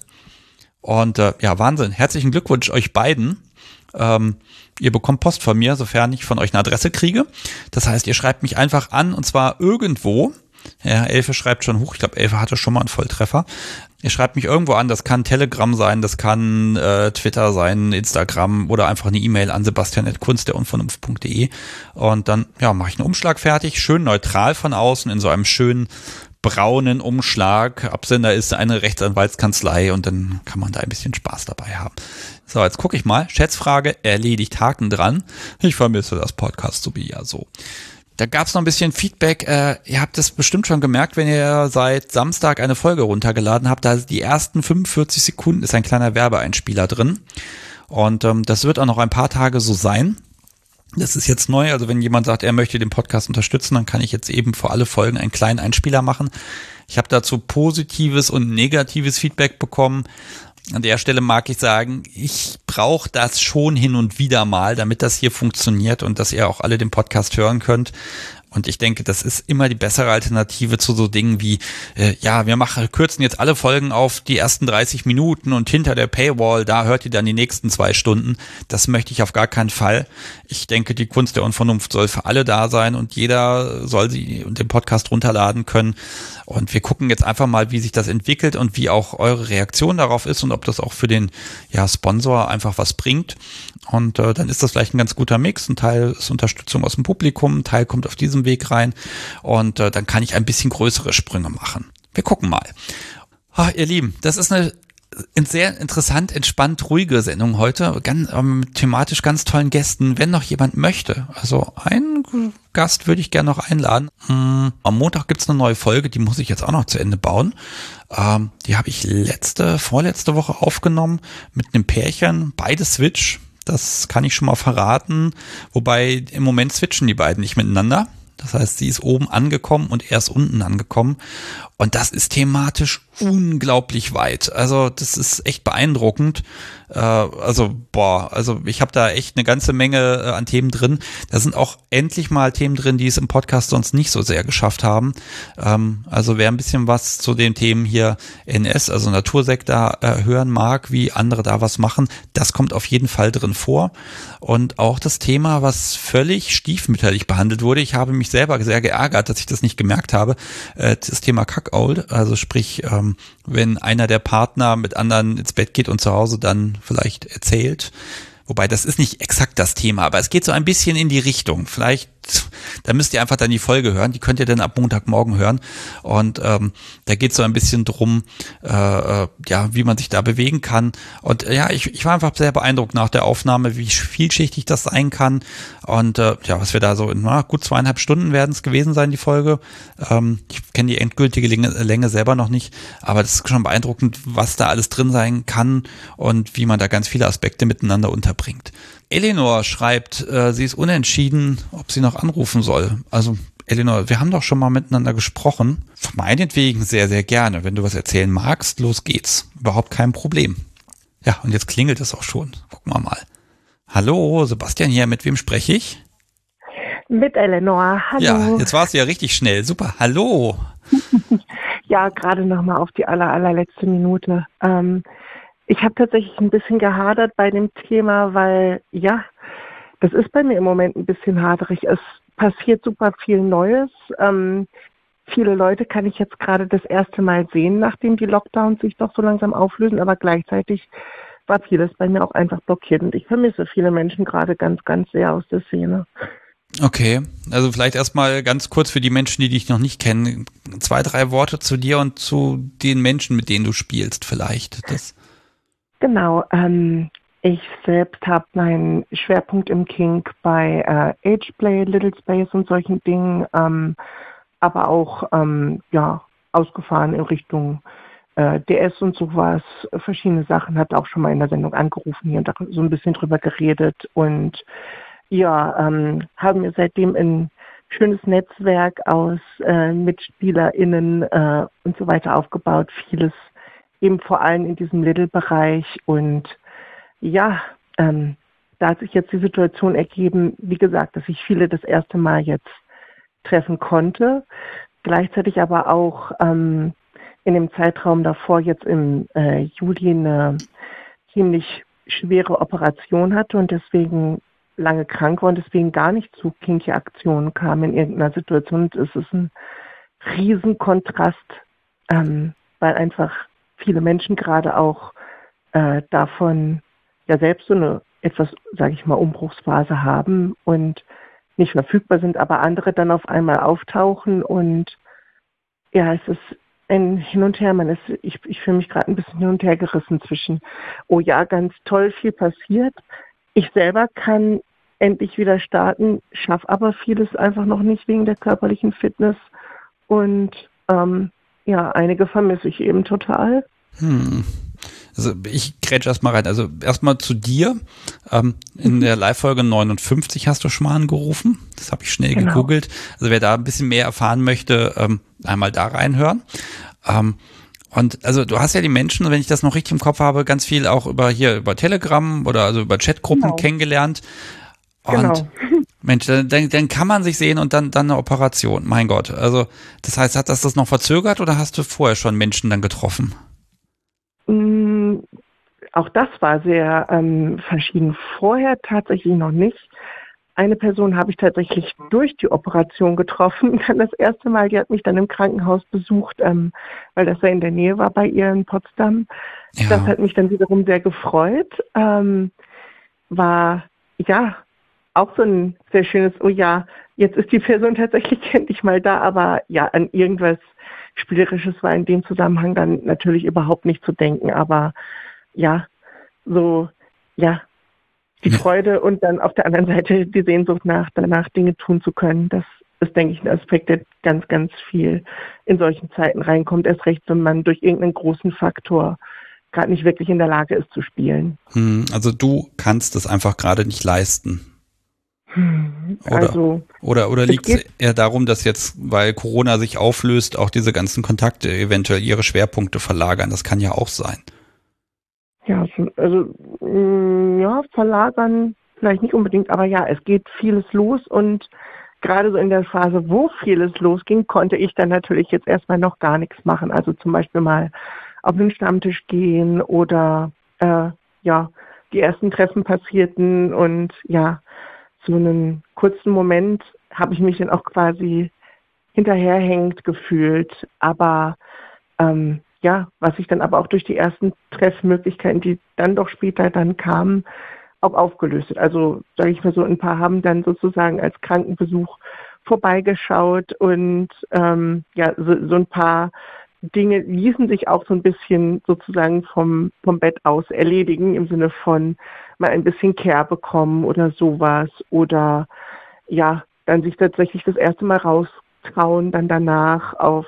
Und äh, ja, Wahnsinn. Herzlichen Glückwunsch euch beiden. Ähm, ihr bekommt Post von mir, sofern ich von euch eine Adresse kriege. Das heißt, ihr schreibt mich einfach an und zwar irgendwo. Ja, Elfe schreibt schon hoch. Ich glaube, Elfe hatte schon mal einen Volltreffer. Ihr schreibt mich irgendwo an, das kann Telegram sein, das kann äh, Twitter sein, Instagram oder einfach eine E-Mail an sebastian at kunst der unvernunft punkt de und dann ja mache ich einen Umschlag fertig, schön neutral von außen in so einem schönen braunen Umschlag. Absender ist eine Rechtsanwaltskanzlei und dann kann man da ein bisschen Spaß dabei haben. So, jetzt gucke ich mal. Schätzfrage erledigt, Haken dran. Ich vermisse das Podcast so wie ja so. Da gab es noch ein bisschen Feedback. Äh, ihr habt es bestimmt schon gemerkt, wenn ihr seit Samstag eine Folge runtergeladen habt. Da die ersten fünfundvierzig Sekunden ist ein kleiner Werbeeinspieler drin. Und ähm, das wird auch noch ein paar Tage so sein. Das ist jetzt neu. Also wenn jemand sagt, er möchte den Podcast unterstützen, dann kann ich jetzt eben für alle Folgen einen kleinen Einspieler machen. Ich habe dazu positives und negatives Feedback bekommen. An der Stelle mag ich sagen, ich brauche das schon hin und wieder mal, damit das hier funktioniert und dass ihr auch alle den Podcast hören könnt. Und ich denke, das ist immer die bessere Alternative zu so Dingen wie, äh, ja, wir machen, kürzen jetzt alle Folgen auf die ersten dreißig Minuten und hinter der Paywall, da hört ihr dann die nächsten zwei Stunden. Das möchte ich auf gar keinen Fall. Ich denke, die Kunst der Unvernunft soll für alle da sein und jeder soll sie und den Podcast runterladen können. Und wir gucken jetzt einfach mal, wie sich das entwickelt und wie auch eure Reaktion darauf ist und ob das auch für den ja, Sponsor einfach was bringt. Und äh, dann ist das vielleicht ein ganz guter Mix. Ein Teil ist Unterstützung aus dem Publikum, ein Teil kommt auf diesem Weg rein und äh, dann kann ich ein bisschen größere Sprünge machen. Wir gucken mal. Oh, ihr Lieben, das ist eine sehr interessant, entspannt, ruhige Sendung heute, ganz, ähm, thematisch ganz tollen Gästen, wenn noch jemand möchte. Also einen Gast würde ich gerne noch einladen. Hm, am Montag gibt's eine neue Folge, die muss ich jetzt auch noch zu Ende bauen. Ähm, die habe ich letzte, vorletzte Woche aufgenommen mit einem Pärchen, beide Switch. Das kann ich schon mal verraten. Wobei im Moment switchen die beiden nicht miteinander. Das heißt, sie ist oben angekommen und er ist unten angekommen. Und das ist thematisch unglaublich weit. Also das ist echt beeindruckend. Äh, also boah, also ich habe da echt eine ganze Menge äh, an Themen drin. Da sind auch endlich mal Themen drin, die es im Podcast sonst nicht so sehr geschafft haben. Ähm, also wer ein bisschen was zu den Themen hier N S, also Natursektor, äh, hören mag, wie andere da was machen, das kommt auf jeden Fall drin vor. Und auch das Thema, was völlig stiefmütterlich behandelt wurde. Ich habe mich selber sehr geärgert, dass ich das nicht gemerkt habe. Äh, das Thema Cuckold, also sprich, ähm, wenn einer der Partner mit anderen ins Bett geht und zu Hause dann vielleicht erzählt. Wobei, das ist nicht exakt das Thema, aber es geht so ein bisschen in die Richtung. Vielleicht, da müsst ihr einfach dann die Folge hören, die könnt ihr dann ab Montagmorgen hören. Und ähm, da geht es so ein bisschen drum, äh, ja, wie man sich da bewegen kann. Und äh, ja, ich, ich war einfach sehr beeindruckt nach der Aufnahme, wie vielschichtig das sein kann. Und äh, ja, was wir da so in na, gut zweieinhalb Stunden werden es gewesen sein, die Folge. Ähm, ich kenne die endgültige Länge, Länge selber noch nicht, aber das ist schon beeindruckend, was da alles drin sein kann und wie man da ganz viele Aspekte miteinander unterbringt. Eleanor schreibt, äh, sie ist unentschieden, ob sie noch anrufen soll. Also Eleanor, wir haben doch schon mal miteinander gesprochen. Meinetwegen sehr, sehr gerne. Wenn du was erzählen magst, los geht's. Überhaupt kein Problem. Ja, und jetzt klingelt es auch schon. Gucken wir mal. Hallo, Sebastian hier. Mit wem spreche ich? Mit Eleanor. Hallo. Ja, jetzt warst du ja richtig schnell. Super. Hallo. Ja, gerade noch mal auf die aller, allerletzte Minute. Ähm, Ich habe tatsächlich ein bisschen gehadert bei dem Thema, weil, ja, das ist bei mir im Moment ein bisschen haderig. Es passiert super viel Neues. Ähm, viele Leute kann ich jetzt gerade das erste Mal sehen, nachdem die Lockdowns sich doch so langsam auflösen, aber gleichzeitig war vieles bei mir auch einfach blockiert und ich vermisse viele Menschen gerade ganz, ganz sehr aus der Szene. Okay, also vielleicht erstmal ganz kurz für die Menschen, die dich noch nicht kennen, zwei, drei Worte zu dir und zu den Menschen, mit denen du spielst vielleicht. Das Genau, ähm, ich selbst habe meinen Schwerpunkt im Kink bei äh, Ageplay, Little Space und solchen Dingen, ähm, aber auch ähm, ja ausgefahren in Richtung äh, D S und sowas, verschiedene Sachen, hat auch schon mal in der Sendung angerufen hier und da so ein bisschen drüber geredet und ja, ähm, haben mir seitdem ein schönes Netzwerk aus äh, MitspielerInnen äh, und so weiter aufgebaut, vieles eben vor allem in diesem Little-Bereich und ja, ähm, da hat sich jetzt die Situation ergeben, wie gesagt, dass ich viele das erste Mal jetzt treffen konnte, gleichzeitig aber auch ähm, in dem Zeitraum davor jetzt im äh, Juli eine ziemlich schwere Operation hatte und deswegen lange krank war und deswegen gar nicht zu Kinky-Aktionen kam in irgendeiner Situation. Und es ist ein Riesenkontrast, ähm, weil einfach viele Menschen gerade auch äh, davon ja selbst so eine etwas, sage ich mal, Umbruchsphase haben und nicht verfügbar sind, aber andere dann auf einmal auftauchen und ja, es ist ein Hin und Her. Man ist, ich, ich fühle mich gerade ein bisschen hin und her gerissen zwischen, oh ja, ganz toll, viel passiert. Ich selber kann endlich wieder starten, schaffe aber vieles einfach noch nicht wegen der körperlichen Fitness und ähm, ja, einige vermisse ich eben total. Hm. Also ich grätsch erstmal rein. Also erstmal zu dir. Ähm, in der Live-Folge neunundfünfzig hast du schon mal angerufen. Das habe ich schnell genau. gegoogelt. Also wer da ein bisschen mehr erfahren möchte, ähm, einmal da reinhören. Ähm, und also du hast ja die Menschen, wenn ich das noch richtig im Kopf habe, ganz viel auch über hier über Telegram oder also über Chatgruppen genau. kennengelernt. Und genau. Mensch, dann, dann, dann kann man sich sehen und dann, dann eine Operation. Mein Gott. Also, das heißt, hat das das noch verzögert oder hast du vorher schon Menschen dann getroffen? Mm, Auch das war sehr ähm, verschieden. Vorher tatsächlich noch nicht. Eine Person habe ich tatsächlich durch die Operation getroffen. Dann das erste Mal, die hat mich dann im Krankenhaus besucht, ähm, weil das ja in der Nähe war bei ihr in Potsdam. Ja. Das hat mich dann wiederum sehr gefreut. Ähm, war, ja, auch so ein sehr schönes, oh ja, jetzt ist die Person tatsächlich endlich mal da, aber ja, an irgendwas Spielerisches war in dem Zusammenhang dann natürlich überhaupt nicht zu denken, aber ja, so, ja, die Ja. Freude und dann auf der anderen Seite die Sehnsucht nach, danach Dinge tun zu können, das ist, denke ich, ein Aspekt, der ganz, ganz viel in solchen Zeiten reinkommt, erst recht, wenn man durch irgendeinen großen Faktor gerade nicht wirklich in der Lage ist zu spielen. Hm, also du kannst es einfach gerade nicht leisten. Hm, Oder, also, oder, oder es liegt es geht- eher darum, dass jetzt, weil Corona sich auflöst, auch diese ganzen Kontakte eventuell ihre Schwerpunkte verlagern? Das kann ja auch sein. Ja, so- also mh, ja, verlagern vielleicht nicht unbedingt, aber ja, es geht vieles los und gerade so in der Phase, wo vieles losging, konnte ich dann natürlich jetzt erstmal noch gar nichts machen. Also zum Beispiel mal auf den Stammtisch gehen oder äh, ja, die ersten Treffen passierten und ja, so einen kurzen Moment habe ich mich dann auch quasi hinterherhängend gefühlt, aber ähm, ja, was sich dann aber auch durch die ersten Treffmöglichkeiten, die dann doch später dann kamen, auch aufgelöst hat. Also sage ich mal so, ein paar haben dann sozusagen als Krankenbesuch vorbeigeschaut und ähm, ja, so, so ein paar Dinge ließen sich auch so ein bisschen sozusagen vom, vom Bett aus erledigen, im Sinne von mal ein bisschen Care bekommen oder sowas oder ja, dann sich tatsächlich das erste Mal raustrauen, dann danach auf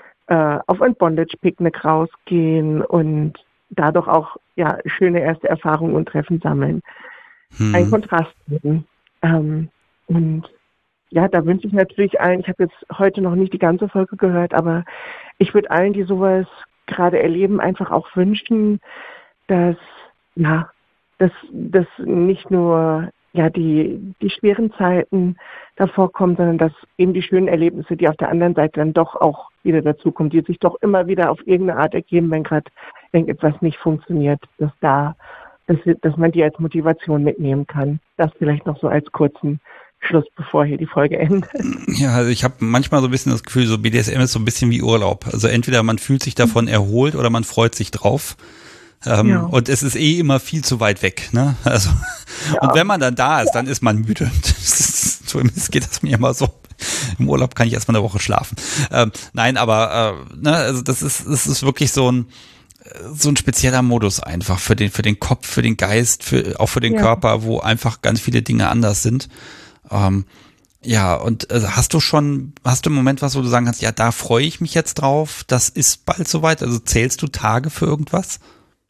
äh, auf ein Bondage-Picknick rausgehen und dadurch auch ja schöne erste Erfahrungen und Treffen sammeln. Hm. Ein Kontrast eben. Ähm, und ja, da wünsche ich natürlich allen, ich habe jetzt heute noch nicht die ganze Folge gehört, aber ich würde allen, die sowas gerade erleben, einfach auch wünschen, dass ja, dass, dass nicht nur ja die, die schweren Zeiten davor kommen, sondern dass eben die schönen Erlebnisse, die auf der anderen Seite dann doch auch wieder dazukommen, die sich doch immer wieder auf irgendeine Art ergeben, wenn gerade irgendetwas nicht funktioniert, dass da, dass, dass man die als Motivation mitnehmen kann. Das vielleicht noch so als kurzen Schluss, bevor hier die Folge endet. Ja, also ich habe manchmal so ein bisschen das Gefühl, so B D S M ist so ein bisschen wie Urlaub. Also entweder man fühlt sich davon erholt oder man freut sich drauf. Ähm, Ja. Und es ist eh immer viel zu weit weg, ne? Also, Ja. und wenn man dann da ist, dann ist man müde. Das ist, zumindest geht das mir immer so. Im Urlaub kann ich erst mal eine Woche schlafen. Ähm, nein, aber äh, ne, also das ist, das ist wirklich so ein so ein spezieller Modus einfach für den für den Kopf, für den Geist, für auch für den Ja. Körper, wo einfach ganz viele Dinge anders sind. Ähm, ja, und also hast du schon, hast du im Moment was, wo du sagen kannst, ja, da freue ich mich jetzt drauf, das ist bald soweit? Also zählst du Tage für irgendwas?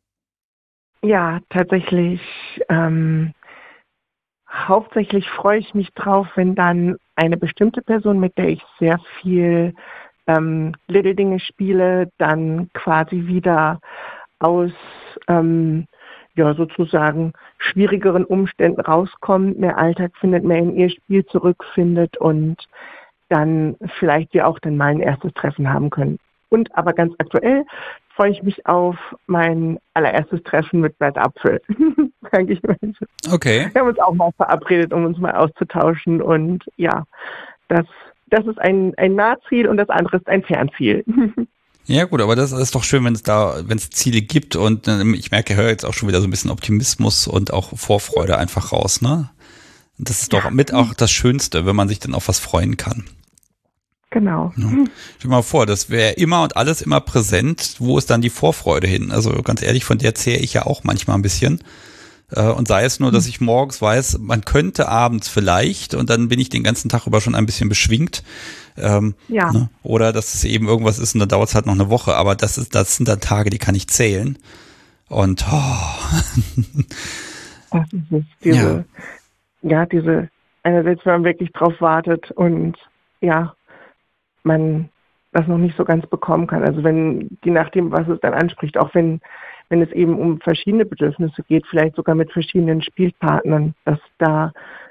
Ja, tatsächlich. Ähm, hauptsächlich freue ich mich drauf, wenn dann eine bestimmte Person, mit der ich sehr viel ähm, Little Dinge spiele, dann quasi wieder aus ähm, ja sozusagen schwierigeren Umständen rauskommt, mehr Alltag findet, mehr in ihr Spiel zurückfindet und dann vielleicht wir auch dann mal ein erstes Treffen haben können. Und aber ganz aktuell freue ich mich auf mein allererstes Treffen mit Brad Apfel. Sag ich mal. Okay. Wir haben uns auch mal verabredet, um uns mal auszutauschen und ja, das, das ist ein, ein Nahziel und das andere ist ein Fernziel. Ja gut, aber das ist doch schön, wenn es da, wenn es Ziele gibt und ähm, ich merke, ich höre jetzt auch schon wieder so ein bisschen Optimismus und auch Vorfreude einfach raus, ne? Das ist doch mit auch das Schönste, wenn man sich dann auf was freuen kann. Genau. Ja. Stell dir mal vor, das wäre immer und alles immer präsent. Wo ist dann die Vorfreude hin? Also ganz ehrlich, von der zehre ich ja auch manchmal ein bisschen. Äh, und sei es nur, dass ich morgens weiß, man könnte abends vielleicht und dann bin ich den ganzen Tag über schon ein bisschen beschwingt. Ähm, Ja. ne? Oder dass es eben irgendwas ist und dann dauert es halt noch eine Woche. Aber das ist, das sind dann Tage, die kann ich zählen. Und oh. Das ist es. Diese, ja. ja, diese, einerseits, wenn man wirklich drauf wartet und ja, man das noch nicht so ganz bekommen kann. Also wenn, je nachdem, was es dann anspricht, auch wenn, wenn es eben um verschiedene Bedürfnisse geht, vielleicht sogar mit verschiedenen Spielpartnern, dass da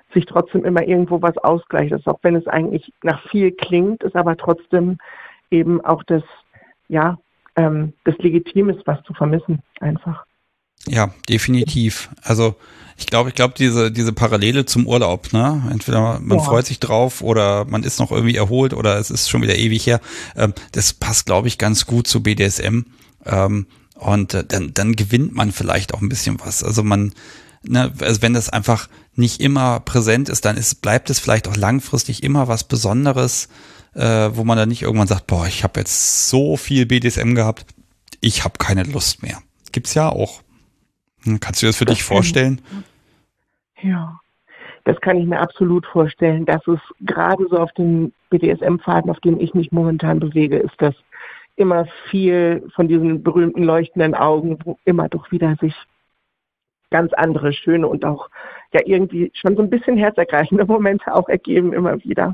sich trotzdem immer irgendwo was ausgleicht. Also auch wenn es eigentlich nach viel klingt, ist aber trotzdem eben auch das, ja, ähm, das Legitim ist, was zu vermissen, einfach. Ja, definitiv. Also ich glaube, ich glaube, diese, diese Parallele zum Urlaub, ne? Entweder man ja. freut sich drauf oder man ist noch irgendwie erholt oder es ist schon wieder ewig her. Ähm, das passt, glaube ich, ganz gut zu B D S M. Ähm, und äh, dann, dann gewinnt man vielleicht auch ein bisschen was. Also man, ne, also wenn das einfach nicht immer präsent ist, dann ist, bleibt es vielleicht auch langfristig immer was Besonderes, äh, wo man dann nicht irgendwann sagt, boah, ich habe jetzt so viel B D S M gehabt, ich habe keine Lust mehr. Gibt's ja auch. Kannst du das für das dich vorstellen? Ja, das kann ich mir absolut vorstellen. Dass es gerade so auf den B D S M-Pfaden, auf denen ich mich momentan bewege, ist das immer viel von diesen berühmten leuchtenden Augen, wo immer doch wieder sich ganz andere, schöne und auch ja irgendwie schon so ein bisschen herzergreifende Momente auch ergeben immer wieder.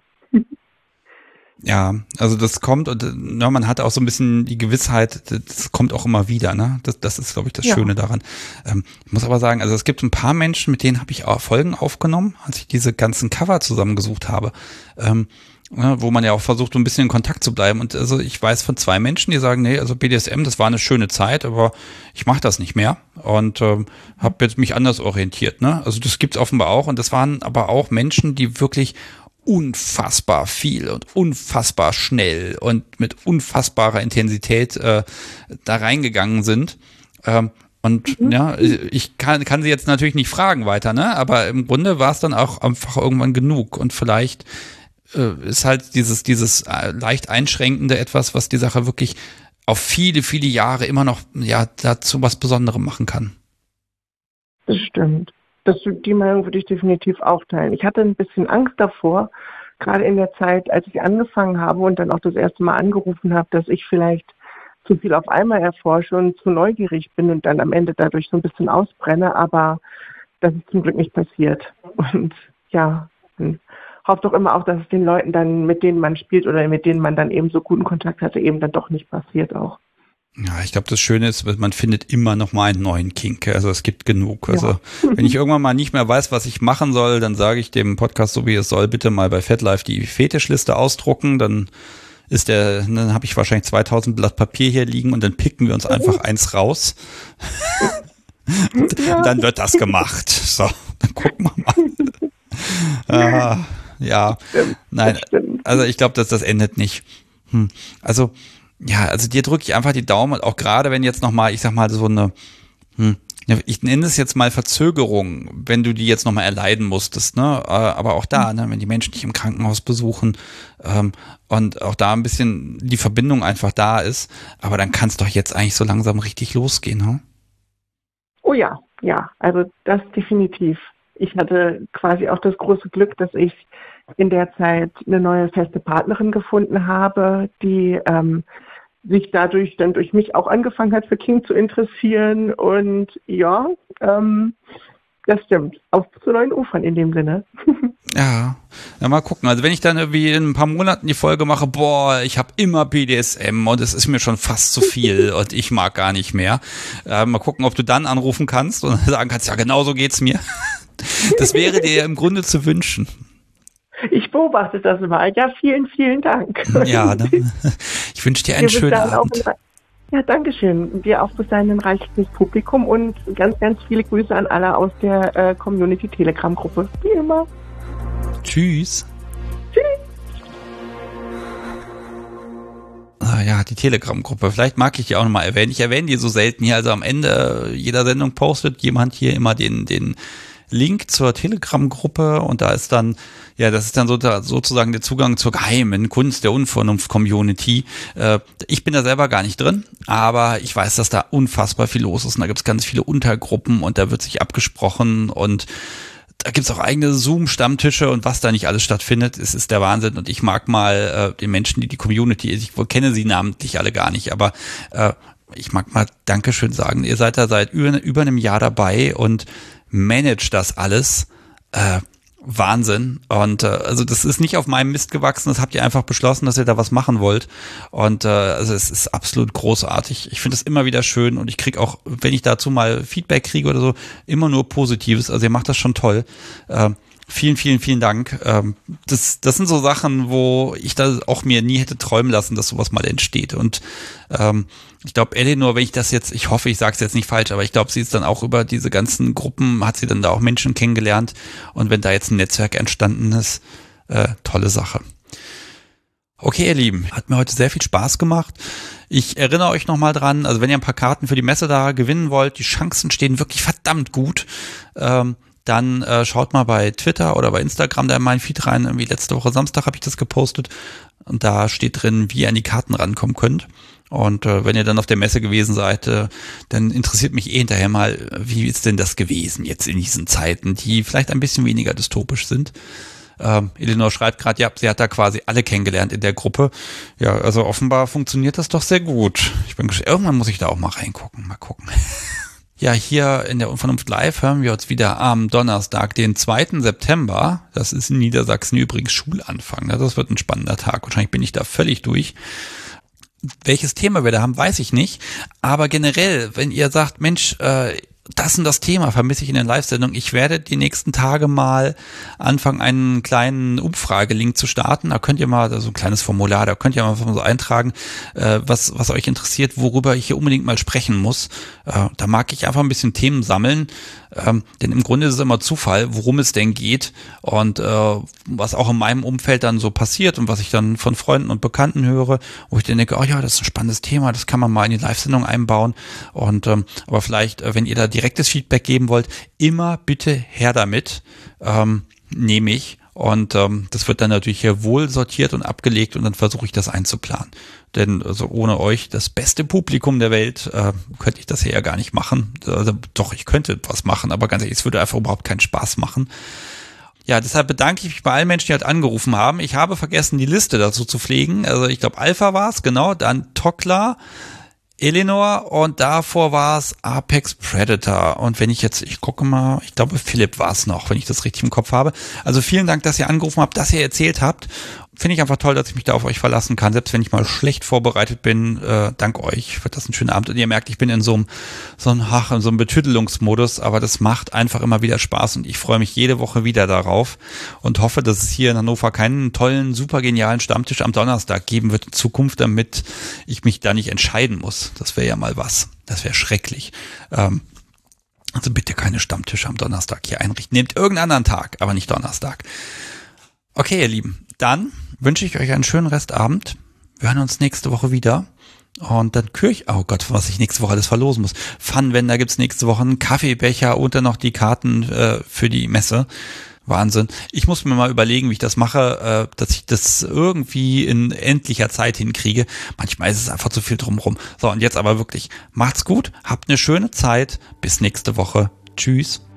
Ja, also das kommt und ja, man hat auch so ein bisschen die Gewissheit, das kommt auch immer wieder, ne? Das, das ist, glaube ich, das ja. Schöne daran. Ähm, ich muss aber sagen, also es gibt ein paar Menschen, mit denen habe ich auch Folgen aufgenommen, als ich diese ganzen Cover zusammengesucht habe, ähm, ja, wo man ja auch versucht, so ein bisschen in Kontakt zu bleiben. Und also ich weiß von zwei Menschen, die sagen, nee, also B D S M, das war eine schöne Zeit, aber ich mache das nicht mehr und ähm, habe jetzt mich anders orientiert, ne? Also das gibt's offenbar auch und das waren aber auch Menschen, die wirklich unfassbar viel und unfassbar schnell und mit unfassbarer Intensität äh, da reingegangen sind. Ähm, und mhm. ja, ich kann, kann sie jetzt natürlich nicht fragen weiter, ne? Aber im Grunde war es dann auch einfach irgendwann genug. Und vielleicht äh, ist halt dieses, dieses äh, leicht Einschränkende etwas, was die Sache wirklich auf viele, viele Jahre immer noch ja dazu was Besonderem machen kann. Das stimmt. Das, die Meinung würde ich definitiv auch teilen. Ich hatte ein bisschen Angst davor, gerade in der Zeit, als ich angefangen habe und dann auch das erste Mal angerufen habe, dass ich vielleicht zu viel auf einmal erforsche und zu neugierig bin und dann am Ende dadurch so ein bisschen ausbrenne, aber das ist zum Glück nicht passiert. Und ja, man hofft doch immer auch, dass es den Leuten dann, mit denen man spielt oder mit denen man dann eben so guten Kontakt hatte, eben dann doch nicht passiert auch. Ja, ich glaube, das Schöne ist, man findet immer noch mal einen neuen Kink. Also es gibt genug. Also ja. Wenn ich irgendwann mal nicht mehr weiß, was ich machen soll, dann sage ich dem Podcast, so wie es soll, bitte mal bei FatLife die Fetischliste ausdrucken. Dann ist der, dann habe ich wahrscheinlich zweitausend Blatt Papier hier liegen und dann picken wir uns einfach eins raus. Und ja. Dann wird das gemacht. So, dann gucken wir mal. ah, ja, nein, also ich glaube, dass das endet nicht. Hm. Also ja, also dir drücke ich einfach die Daumen, auch gerade wenn jetzt nochmal, ich sag mal, so eine, hm, ich nenne es jetzt mal Verzögerung, wenn du die jetzt nochmal erleiden musstest, ne? Aber auch da, ne, wenn die Menschen dich im Krankenhaus besuchen ähm, und auch da ein bisschen die Verbindung einfach da ist, aber dann kann es doch jetzt eigentlich so langsam richtig losgehen, ne? Oh ja, ja, also das definitiv. Ich hatte quasi auch das große Glück, dass ich in der Zeit eine neue feste Partnerin gefunden habe, die ähm, sich dadurch dann durch mich auch angefangen hat, für King zu interessieren. Und ja, ähm, das stimmt. Auf zu neuen Ufern in dem Sinne. Ja, ja, mal gucken. Also wenn ich dann irgendwie in ein paar Monaten die Folge mache, boah, ich habe immer B D S M und es ist mir schon fast zu viel und ich mag gar nicht mehr. Äh, mal gucken, ob du dann anrufen kannst und sagen kannst, ja, genau so geht's mir. Das wäre dir im Grunde zu wünschen. Ich beobachte das mal. Ja, vielen, vielen Dank. Ja, ne? Ich wünsche dir einen schönen Abend. Ein, ja, danke schön. Dir auch bis dahin ein reichliches Publikum und ganz, ganz viele Grüße an alle aus der äh, Community-Telegram-Gruppe. Wie immer. Tschüss. Tschüss. Ah ja, die Telegram-Gruppe. Vielleicht mag ich die auch nochmal erwähnen. Ich erwähne die so selten hier. Also am Ende jeder Sendung postet jemand hier immer den, den Link zur Telegram-Gruppe und da ist dann, ja, das ist dann so, da, sozusagen der Zugang zur geheimen Kunst der Unvernunft-Community. Äh, ich bin da selber gar nicht drin, aber ich weiß, dass da unfassbar viel los ist und da gibt es ganz viele Untergruppen und da wird sich abgesprochen und da gibt's auch eigene Zoom-Stammtische und was da nicht alles stattfindet, es ist der Wahnsinn und ich mag mal äh, den Menschen, die die Community, ich kenne sie namentlich alle gar nicht, aber äh, ich mag mal Dankeschön sagen, ihr seid da seit über, über einem Jahr dabei und managt das alles, äh, Wahnsinn und äh, also das ist nicht auf meinem Mist gewachsen, das habt ihr einfach beschlossen, dass ihr da was machen wollt und äh, also es ist absolut großartig, ich finde es immer wieder schön und ich kriege auch, wenn ich dazu mal Feedback kriege oder so, immer nur Positives, also ihr macht das schon toll, äh, Vielen, vielen, vielen Dank. Ähm, das, das sind so Sachen, wo ich da auch mir nie hätte träumen lassen, dass sowas mal entsteht. Und ähm, ich glaube, Elinor, wenn ich das jetzt, ich hoffe, ich sage es jetzt nicht falsch, aber ich glaube, sie ist dann auch über diese ganzen Gruppen, hat sie dann da auch Menschen kennengelernt. Und wenn da jetzt ein Netzwerk entstanden ist, äh, tolle Sache. Okay, ihr Lieben, hat mir heute sehr viel Spaß gemacht. Ich erinnere euch nochmal dran, also wenn ihr ein paar Karten für die Messe da gewinnen wollt, die Chancen stehen wirklich verdammt gut. Ähm, dann äh, schaut mal bei Twitter oder bei Instagram da in meinen Feed rein. Irgendwie letzte Woche Samstag habe ich das gepostet und da steht drin, wie ihr an die Karten rankommen könnt. Und äh, wenn ihr dann auf der Messe gewesen seid, äh, dann interessiert mich eh hinterher mal, wie ist denn das gewesen jetzt in diesen Zeiten, die vielleicht ein bisschen weniger dystopisch sind. Ähm, Elinor schreibt gerade, ja, sie hat da quasi alle kennengelernt in der Gruppe. Ja, also offenbar funktioniert das doch sehr gut. Ich bin gespannt, irgendwann muss ich da auch mal reingucken, mal gucken. Ja, hier in der Unvernunft Live hören wir uns wieder am Donnerstag, den zweiten September. Das ist in Niedersachsen übrigens Schulanfang. Das wird ein spannender Tag. Wahrscheinlich bin ich da völlig durch. Welches Thema wir da haben, weiß ich nicht. Aber generell, wenn ihr sagt, Mensch, äh, das und das Thema vermisse ich in der Live-Sendung. Ich werde die nächsten Tage mal anfangen, einen kleinen Umfragelink zu starten. Da könnt ihr mal, so ein kleines Formular, da könnt ihr mal so eintragen, äh, was was euch interessiert, worüber ich hier unbedingt mal sprechen muss. Äh, da mag ich einfach ein bisschen Themen sammeln, ähm, denn im Grunde ist es immer Zufall, worum es denn geht und äh, was auch in meinem Umfeld dann so passiert und was ich dann von Freunden und Bekannten höre, wo ich dann denke, oh ja, das ist ein spannendes Thema, das kann man mal in die Live-Sendung einbauen. Und ähm, aber vielleicht, äh, wenn ihr da direktes Feedback geben wollt, immer bitte her damit, ähm, nehme ich. Und ähm, das wird dann natürlich hier wohl sortiert und abgelegt und dann versuche ich das einzuplanen. Denn also ohne euch, das beste Publikum der Welt, äh, könnte ich das hier ja gar nicht machen. Also, doch, ich könnte was machen, aber ganz ehrlich, es würde einfach überhaupt keinen Spaß machen. Ja, deshalb bedanke ich mich bei allen Menschen, die halt angerufen haben. Ich habe vergessen, die Liste dazu zu pflegen. Also ich glaube, Alpha war es, genau, dann Tokla, Elinor und davor war es Apex Predator. Und wenn ich jetzt, ich gucke mal, ich glaube Philipp war es noch, wenn ich das richtig im Kopf habe. Also vielen Dank, dass ihr angerufen habt, dass ihr erzählt habt. Finde ich einfach toll, dass ich mich da auf euch verlassen kann. Selbst wenn ich mal schlecht vorbereitet bin, äh, dank euch wird das ein schöner Abend. Und ihr merkt, ich bin in so einem, so einem, ach, in so einem Betüdelungsmodus, aber das macht einfach immer wieder Spaß und ich freue mich jede Woche wieder darauf und hoffe, dass es hier in Hannover keinen tollen, super genialen Stammtisch am Donnerstag geben wird in Zukunft, damit ich mich da nicht entscheiden muss. Das wäre ja mal was. Das wäre schrecklich. Ähm, also bitte keine Stammtische am Donnerstag hier einrichten. Nehmt irgendeinen anderen Tag, aber nicht Donnerstag. Okay, ihr Lieben, dann wünsche ich euch einen schönen Restabend. Wir hören uns nächste Woche wieder. Und dann Kirch, oh Gott, was ich nächste Woche alles verlosen muss. Funwender gibt's nächste Woche, einen Kaffeebecher und dann noch die Karten äh, für die Messe. Wahnsinn. Ich muss mir mal überlegen, wie ich das mache, äh, dass ich das irgendwie in endlicher Zeit hinkriege. Manchmal ist es einfach zu viel drumherum. So, und jetzt aber wirklich, macht's gut, habt eine schöne Zeit. Bis nächste Woche. Tschüss.